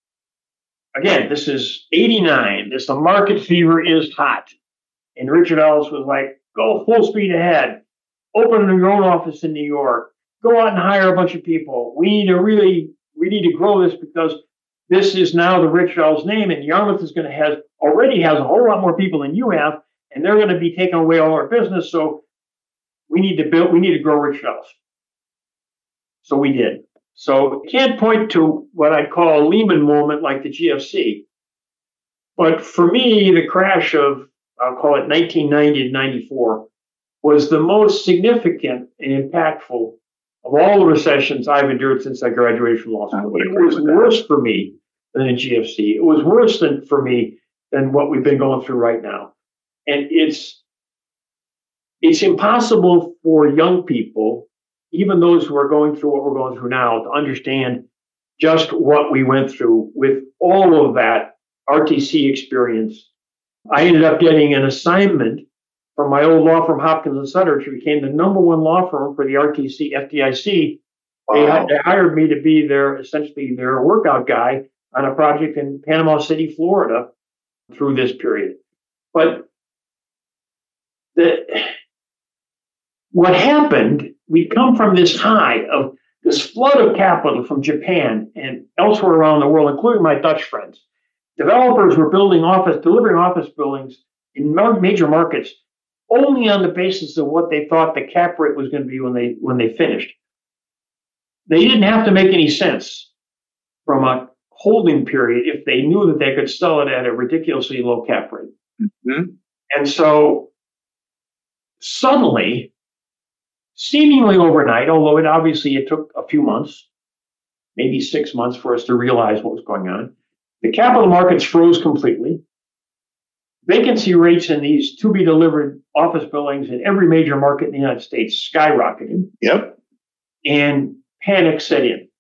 Again, this is eighty-nine. This, the market fever is hot. And Richard Ellis was like, go full speed ahead. Open your own office in New York. Go out and hire a bunch of people. We need to really, we need to grow this because this is now the Rich Ellis name, and Yarmouth is going to have, already has a whole lot more people than you have, and they're going to be taking away all our business. So we need to build, we need to grow Rich Ellis. So we did. So I can't point to what I'd call a Lehman moment like the G F C. But for me, the crash of, I'll call it nineteen ninety to ninety-four, was the most significant and impactful of all the recessions I've endured since I graduated from law school. It was worse for me than a G F C. It was worse than for me than what we've been going through right now. And it's it's impossible for young people, even those who are going through what we're going through now, to understand just what we went through with all of that R T C experience. I ended up getting an assignment from my old law firm, Hopkins and Sutter, which became the number one law firm for the R T C F D I C. Wow. They, they hired me to be their, essentially their workout guy on a project in Panama City, Florida, through this period. But the, what happened, we'd come from this high of this flood of capital from Japan and elsewhere around the world, including my Dutch friends. Developers were building office, delivering office buildings in major markets only on the basis of what they thought the cap rate was going to be when they when they finished. They didn't have to make any sense from a holding period if they knew that they could sell it at a ridiculously low cap rate. Mm-hmm. And so suddenly, seemingly overnight, although it obviously it took a few months, maybe six months for us to realize what was going on, the capital markets froze completely. Vacancy rates in these to-be-delivered office buildings in every major market in the United States skyrocketed. Yep. And panic set in.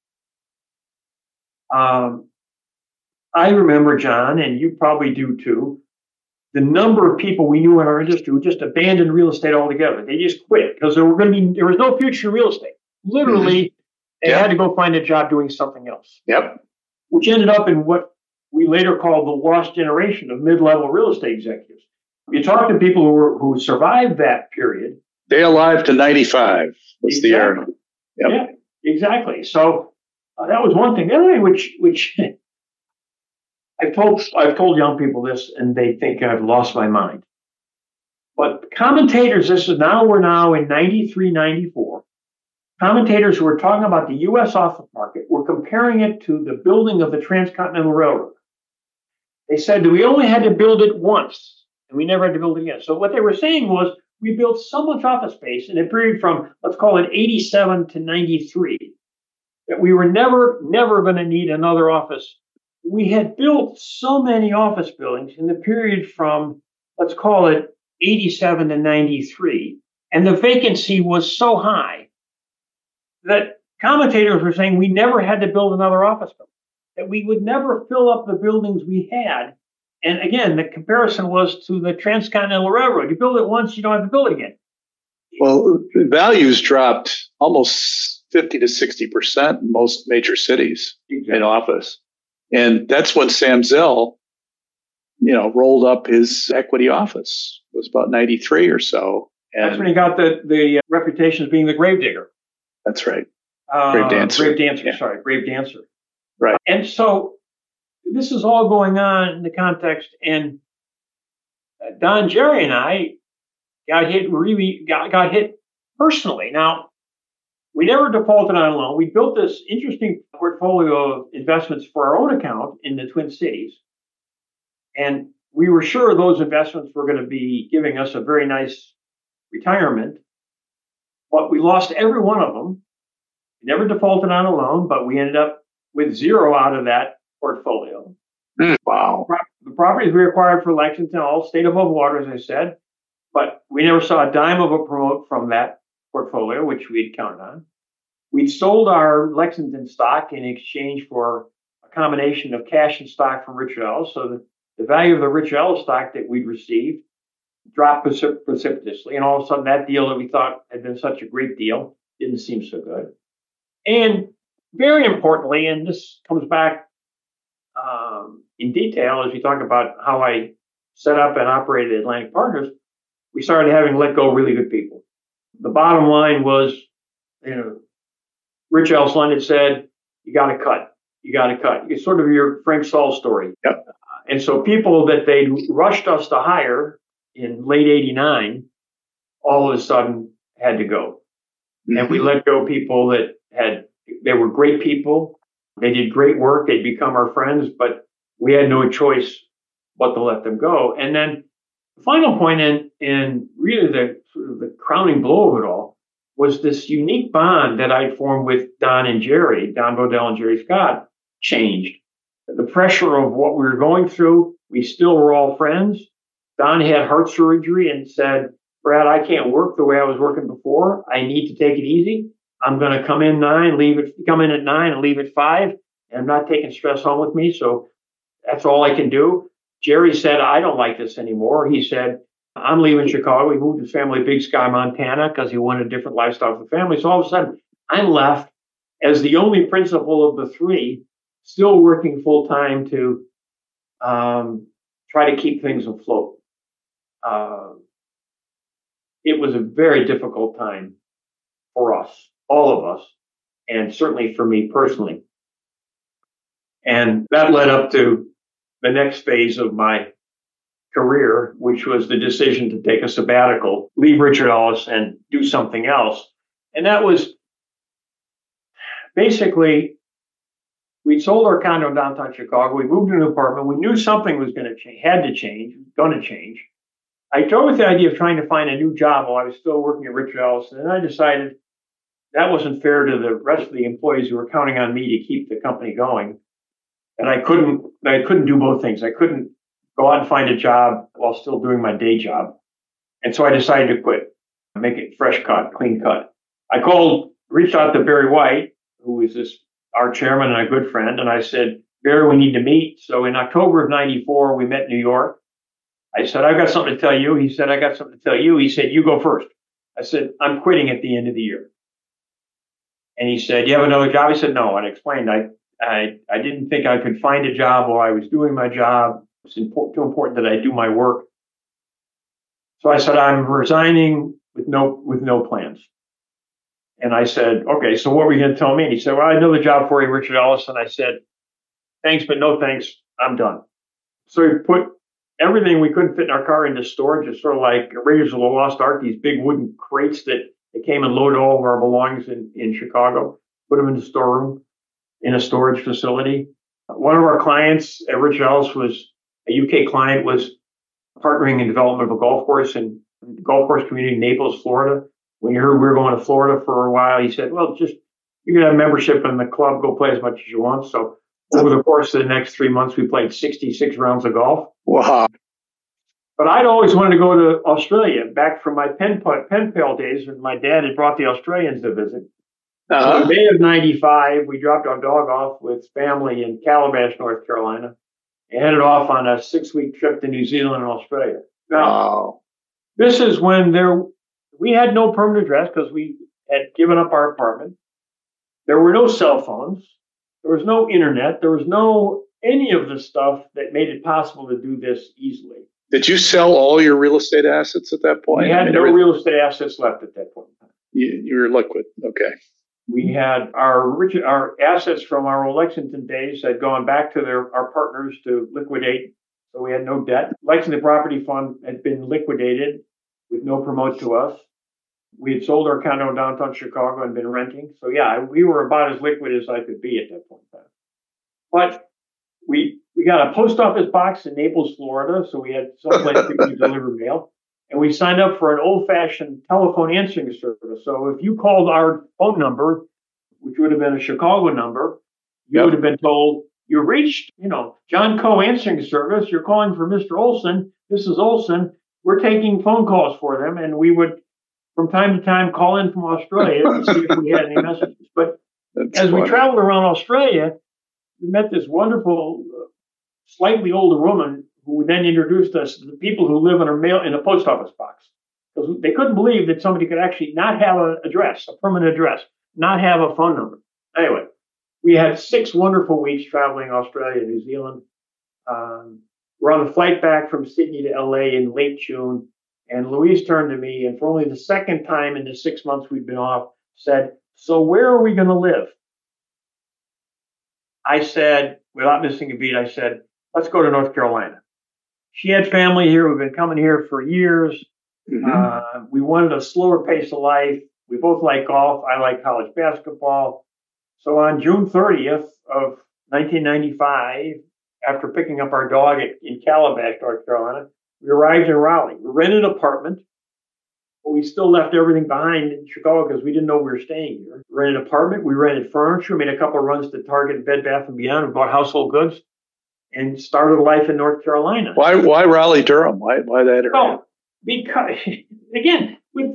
Um, I remember, John, and you probably do too, the number of people we knew in our industry who just abandoned real estate altogether. They just quit because there were going to be there was no future in real estate. Literally, mm-hmm. they yep. had to go find a job doing something else. Yep. Which ended up in what we later called the lost generation of mid-level real estate executives. You talk to people who were, who survived that period. They alive to ninety-five was exactly. the era. Yep. Yeah, exactly. So uh, that was one thing. The other thing, which which I've told I've told young people this, and they think I've lost my mind. But commentators, this is now we're now in ninety-three, ninety-four. Commentators who were talking about the U S office market were comparing it to the building of the Transcontinental Railroad. They said that we only had to build it once, and we never had to build it again. So what they were saying was we built so much office space in a period from, let's call it eighty-seven to ninety-three, that we were never, never going to need another office. We had built so many office buildings in the period from, let's call it eighty-seven to ninety-three, and the vacancy was so high that commentators were saying we never had to build another office building, that we would never fill up the buildings we had. And again, the comparison was to the Transcontinental Railroad. You build it once, you don't have to build it again. Well, values dropped almost fifty to sixty percent in most major cities exactly. in office. And that's when Sam Zell, you know, rolled up his equity office. It was about ninety-three or so. And that's when he got the, the reputation as being the gravedigger. That's right. Uh, Grave dancer. Grave dancer, Yeah. sorry, grave dancer. Right. And so this is all going on in the context, and Don, Jerry, and I got hit really, got, got hit personally. Now, we never defaulted on a loan. We built this interesting portfolio of investments for our own account in the Twin Cities. And we were sure those investments were going to be giving us a very nice retirement. But we lost every one of them. We never defaulted on a loan, but we ended up with zero out of that portfolio. Mm, wow. The properties we acquired for Lexington all stayed above water, as I said, but we never saw a dime of a promote from that portfolio, which we'd counted on. We'd sold our Lexington stock in exchange for a combination of cash and stock from Richard Ellis. So the, the value of the Richard Ellis stock that we'd received dropped precip- precipitously. And all of a sudden, that deal that we thought had been such a great deal didn't seem so good. And very importantly, and this comes back um, in detail as we talk about how I set up and operated Atlantic Partners, we started having let go really good people. The bottom line was, you know, Rich Ellis London said, you got to cut. You got to cut. It's sort of your Frank Saul story. Yep. And so people that they rushed us to hire in late eighty-nine, all of a sudden had to go. Mm-hmm. And we let go people that had, they were great people. They did great work. They'd become our friends, but we had no choice but to let them go. And then the final point in, in really the sort of the crowning blow of it all was this unique bond that I formed with Don and Jerry, Don Bodell and Jerry Scott, changed. The pressure of what we were going through, we still were all friends. Don had heart surgery and said, Brad, I can't work the way I was working before. I need to take it easy. I'm going to come in nine, leave it, come in at nine and leave at five. And I'm not taking stress home with me. So that's all I can do. Jerry said, I don't like this anymore. He said, I'm leaving Chicago. He moved his family to Big Sky, Montana, because he wanted a different lifestyle for the family. So all of a sudden, I'm left as the only principal of the three, still working full time to um, try to keep things afloat. Uh, it was a very difficult time for us, all of us, and certainly for me personally. And that led up to the next phase of my career, which was the decision to take a sabbatical, leave Richard Ellis and do something else. And that was basically, we'd sold our condo in downtown Chicago. We moved to an apartment. We knew something was going to change, had to change, going to change. I toyed with the idea of trying to find a new job while I was still working at Richard Ellis. And then I decided that wasn't fair to the rest of the employees who were counting on me to keep the company going. And I couldn't, I couldn't do both things. I couldn't go out and find a job while still doing my day job. And so I decided to quit, make it fresh cut, clean cut. I called, reached out to Barry White, who is this, our chairman and a good friend. And I said, Barry, we need to meet. So in October of ninety-four, we met in New York. I said, I've got something to tell you. He said, I got something to tell you. He said, you go first. I said, I'm quitting at the end of the year. And he said, you have another job? I said, no. And I explained, I, I, I didn't think I could find a job while I was doing my job. It's important, too important that I do my work. So I said, I'm resigning with no, with no plans. And I said, okay, so what were you going to tell me? And he said, well, I have another job for you, Richard Ellis. And I said, thanks, but no thanks. I'm done. So he put everything we couldn't fit in our car into storage. It's sort of like Raiders of the Lost Ark, these big wooden crates that they came and loaded all of our belongings in, in Chicago, put them in the storeroom in a storage facility. One of our clients at Richard Ellis was a U K client, was partnering in development of a golf course in the golf course community in Naples, Florida. When he heard we were going to Florida for a while, he said, well, just, you can have membership in the club, go play as much as you want. So over the course of the next three months, we played sixty-six rounds of golf. Wow. But I'd always wanted to go to Australia, back from my pen, pen pal days when my dad had brought the Australians to visit. Uh-huh. So in May of ninety-five, we dropped our dog off with family in Calabash, North Carolina, and headed off on a six-week trip to New Zealand and Australia. Now, wow. This is when there we had no permanent address because we had given up our apartment. There were no cell phones. There was no internet. There was no any of the stuff that made it possible to do this easily. Did you sell all your real estate assets at that point? We had I mean, no everything- real estate assets left at that point. You, you were liquid. Okay. We had our origi- our assets from our old Lexington days had gone back to their our partners to liquidate, so we had no debt. Lexington Property Fund had been liquidated with no promote to us. We had sold our condo in downtown Chicago and been renting. So yeah, we were about as liquid as I could be at that point in time. But we we got a post office box in Naples, Florida, so we had someplace we could deliver mail. And we signed up for an old-fashioned telephone answering service. So if you called our phone number, which would have been a Chicago number, you Yep. would have been told, you reached, you know, John Coe answering service. You're calling for Mister Olson. This is Olson. We're taking phone calls for them. And we would, from time to time, call in from Australia to see if we had any messages. But That's as we funny. traveled around Australia, we met this wonderful, uh, slightly older woman who then introduced us to the people who live in a mail in a post office box. Because they couldn't believe that somebody could actually not have an address, a permanent address, not have a phone number. Anyway, we had six wonderful weeks traveling Australia, New Zealand. Um, we're on the flight back from Sydney to L A in late June, and Louise turned to me, and for only the second time in the six months we'd been off, said, "So where are we going to live?" I said, without missing a beat, I said, "Let's go to North Carolina." She had family here. We've been coming here for years. Mhm. Uh, we wanted a slower pace of life. We both like golf. I like college basketball. So on June thirtieth of nineteen ninety-five, after picking up our dog at, in Calabash, North Carolina, we arrived in Raleigh. We rented an apartment, but we still left everything behind in Chicago because we didn't know we were staying here. We rented an apartment. We rented furniture. Made a couple of runs to Target and Bed Bath and Beyond. We bought household goods and started life in North Carolina. Why why Raleigh Durham? Why why that area? Oh, because again, with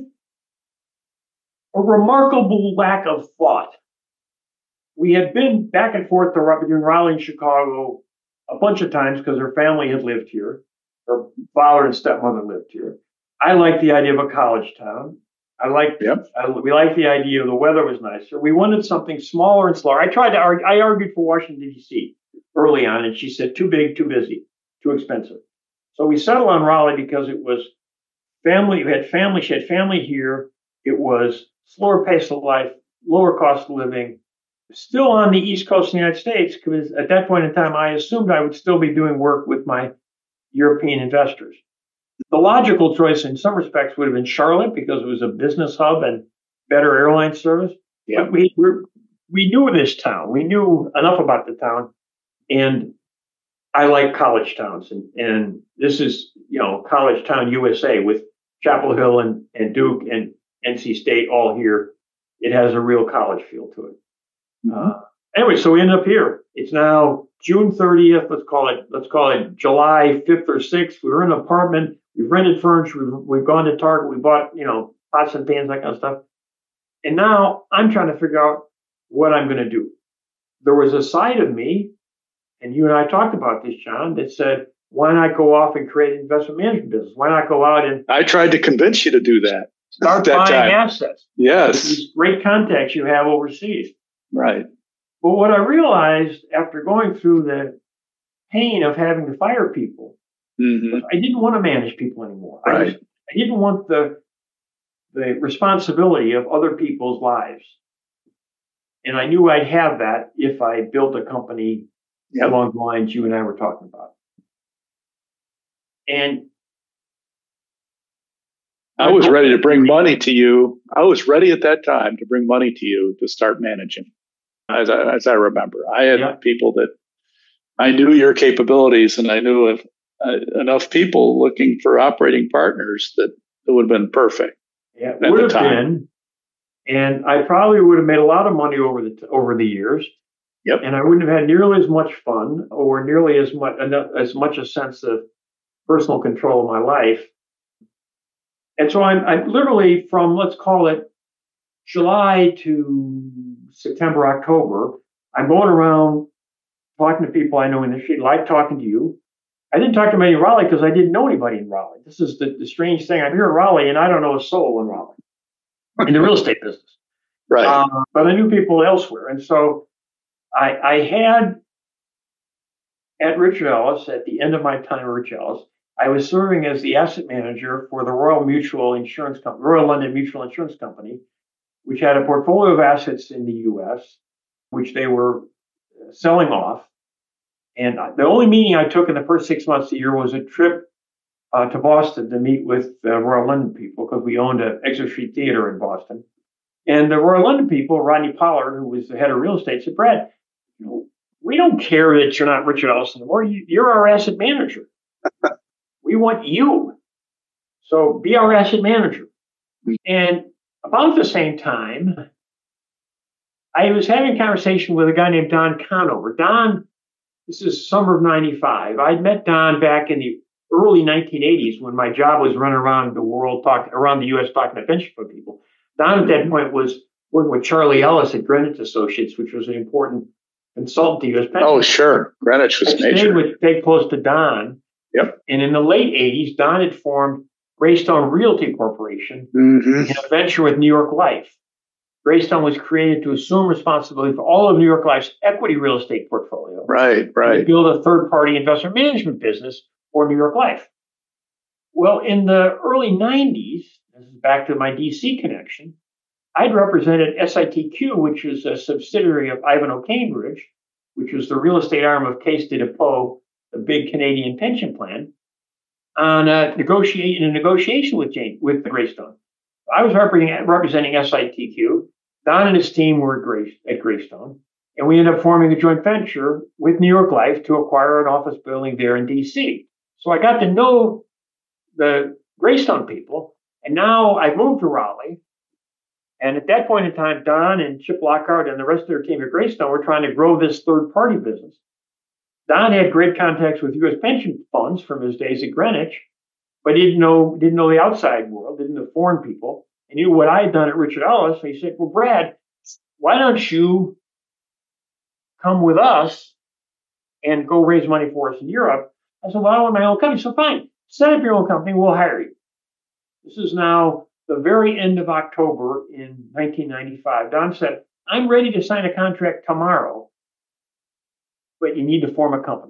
a remarkable lack of thought. We had been back and forth to, between Raleigh and Chicago a bunch of times because her family had lived here. Her father and stepmother lived here. I liked the idea of a college town. I liked, Yep. I, we liked the idea of the weather was nicer. We wanted something smaller and slower. I tried to argue, I argued for Washington, D C early on, and she said, too big, too busy, too expensive. So we settled on Raleigh because it was family. We had family. She had family here. It was slower pace of life, lower cost of living, still on the East Coast of the United States, because at that point in time, I assumed I would still be doing work with my European investors. The logical choice in some respects would have been Charlotte because it was a business hub and better airline service. Yeah. But we we we knew this town. We knew enough about the town, and I like college towns, and, and this is, you know, college town U S A with Chapel Hill and, and Duke and N C State all here. It has a real college feel to it. Mm-hmm. Uh, anyway, so we ended up here. It's now June thirtieth. Let's call it. Let's call it July fifth or sixth. We were in an apartment. We've rented furniture. We've, we've gone to Target. We bought, you know, pots and pans, that kind of stuff. And now I'm trying to figure out what I'm going to do. There was a side of me, and you and I talked about this, John, that said, why not go off and create an investment management business? Why not go out and I tried to convince you to do that. start that buying time. assets? With Yes. these great contacts you have overseas. Right. But what I realized after going through the pain of having to fire people, hmm I didn't want to manage people anymore. I, Right. was, I didn't want the the responsibility of other people's lives. And I knew I'd have that if I built a company Yep. along the lines you and I were talking about. And I was ready to bring money to you. I was ready at that time to bring money to you to start managing. As I, as I remember, I had Yeah. people that I knew your capabilities, and I knew of, uh, enough people looking for operating partners that it would have been perfect. yeah, At it would the have time. been, and I probably would have made a lot of money over the t- over the years. Yep. And I wouldn't have had nearly as much fun or nearly as much as much a sense of personal control of my life. And so I'm, I'm literally from, let's call it July to September, October, I'm going around talking to people I know in the industry, like talking to you. I didn't talk to many in Raleigh because I didn't know anybody in Raleigh. This is the, the strange thing. I'm here in Raleigh and I don't know a soul in Raleigh in the real estate business. Right. Uh, but I knew people elsewhere. And so I, I had at Richard Ellis, at the end of my time at Richard Ellis, I was serving as the asset manager for the Royal Mutual Insurance Company, Royal London Mutual Insurance Company, which had a portfolio of assets in the U S, which they were selling off. And the only meeting I took in the first six months of the year was a trip uh, to Boston to meet with the Royal London people, because we owned an Exeter Street Theater in Boston. And the Royal London people, Rodney Pollard, who was the head of real estate, said, Brad, you know, we don't care that you're not Richard Ellison anymore. You, you're our asset manager. We want you. So be our asset manager. And about the same time, I was having a conversation with a guy named Don Conover. Don, this is summer of ninety-five. I'd met Don back in the early nineteen eighties when my job was running around the world, talking around the U S talking to pension fund people. Don at that point was working with Charlie Ellis at Greenwich Associates, which was an important consultant to U S pension. Oh, sure. Greenwich was I major. stayed with, stayed close to Don. Yep. And in the late eighties, Don had formed Greystone Realty Corporation Mm-hmm. in a venture with New York Life. Greystone was created to assume responsibility for all of New York Life's equity real estate portfolio. Right, right. To build a third-party investment management business for New York Life. Well, in the early nineties, this is back to my D C connection, I'd represented S I T Q, which is a subsidiary of Ivanhoe Cambridge, which was the real estate arm of Caisse de dépôt, the big Canadian pension plan, on a, negotiate, in a negotiation with Jane, with Greystone. I was representing, representing S I T Q. Don and his team were at, Gray, at Greystone, and we ended up forming a joint venture with New York Life to acquire an office building there in D C. So I got to know the Greystone people, and now I've moved to Raleigh. And at that point in time, Don and Chip Lockhart and the rest of their team at Greystone were trying to grow this third-party business. Don had great contacts with U S pension funds from his days at Greenwich, but he didn't know didn't know the outside world, didn't know foreign people. And he knew what I had done at Richard Ellis. So he said, well, Brad, why don't you come with us and go raise money for us in Europe? I said, well, I want my own company. So fine, set up your own company. We'll hire you. This is now the very end of October in nineteen ninety-five. Don said, I'm ready to sign a contract tomorrow, but you need to form a company.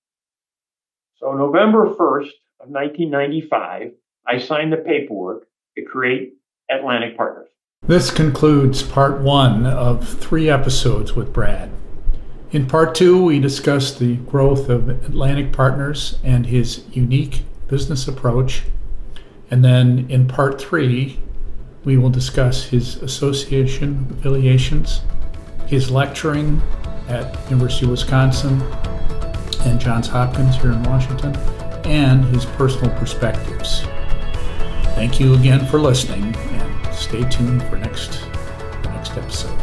So November first of nineteen ninety-five, I signed the paperwork to create Atlantic Partners. This concludes part one of three episodes with Brad. In part two, we discussed the growth of Atlantic Partners and his unique business approach. And then in part three, we will discuss his association affiliations, his lecturing at University of Wisconsin and Johns Hopkins here in Washington, and his personal perspectives. Thank you again for listening, and stay tuned for next, the next episode.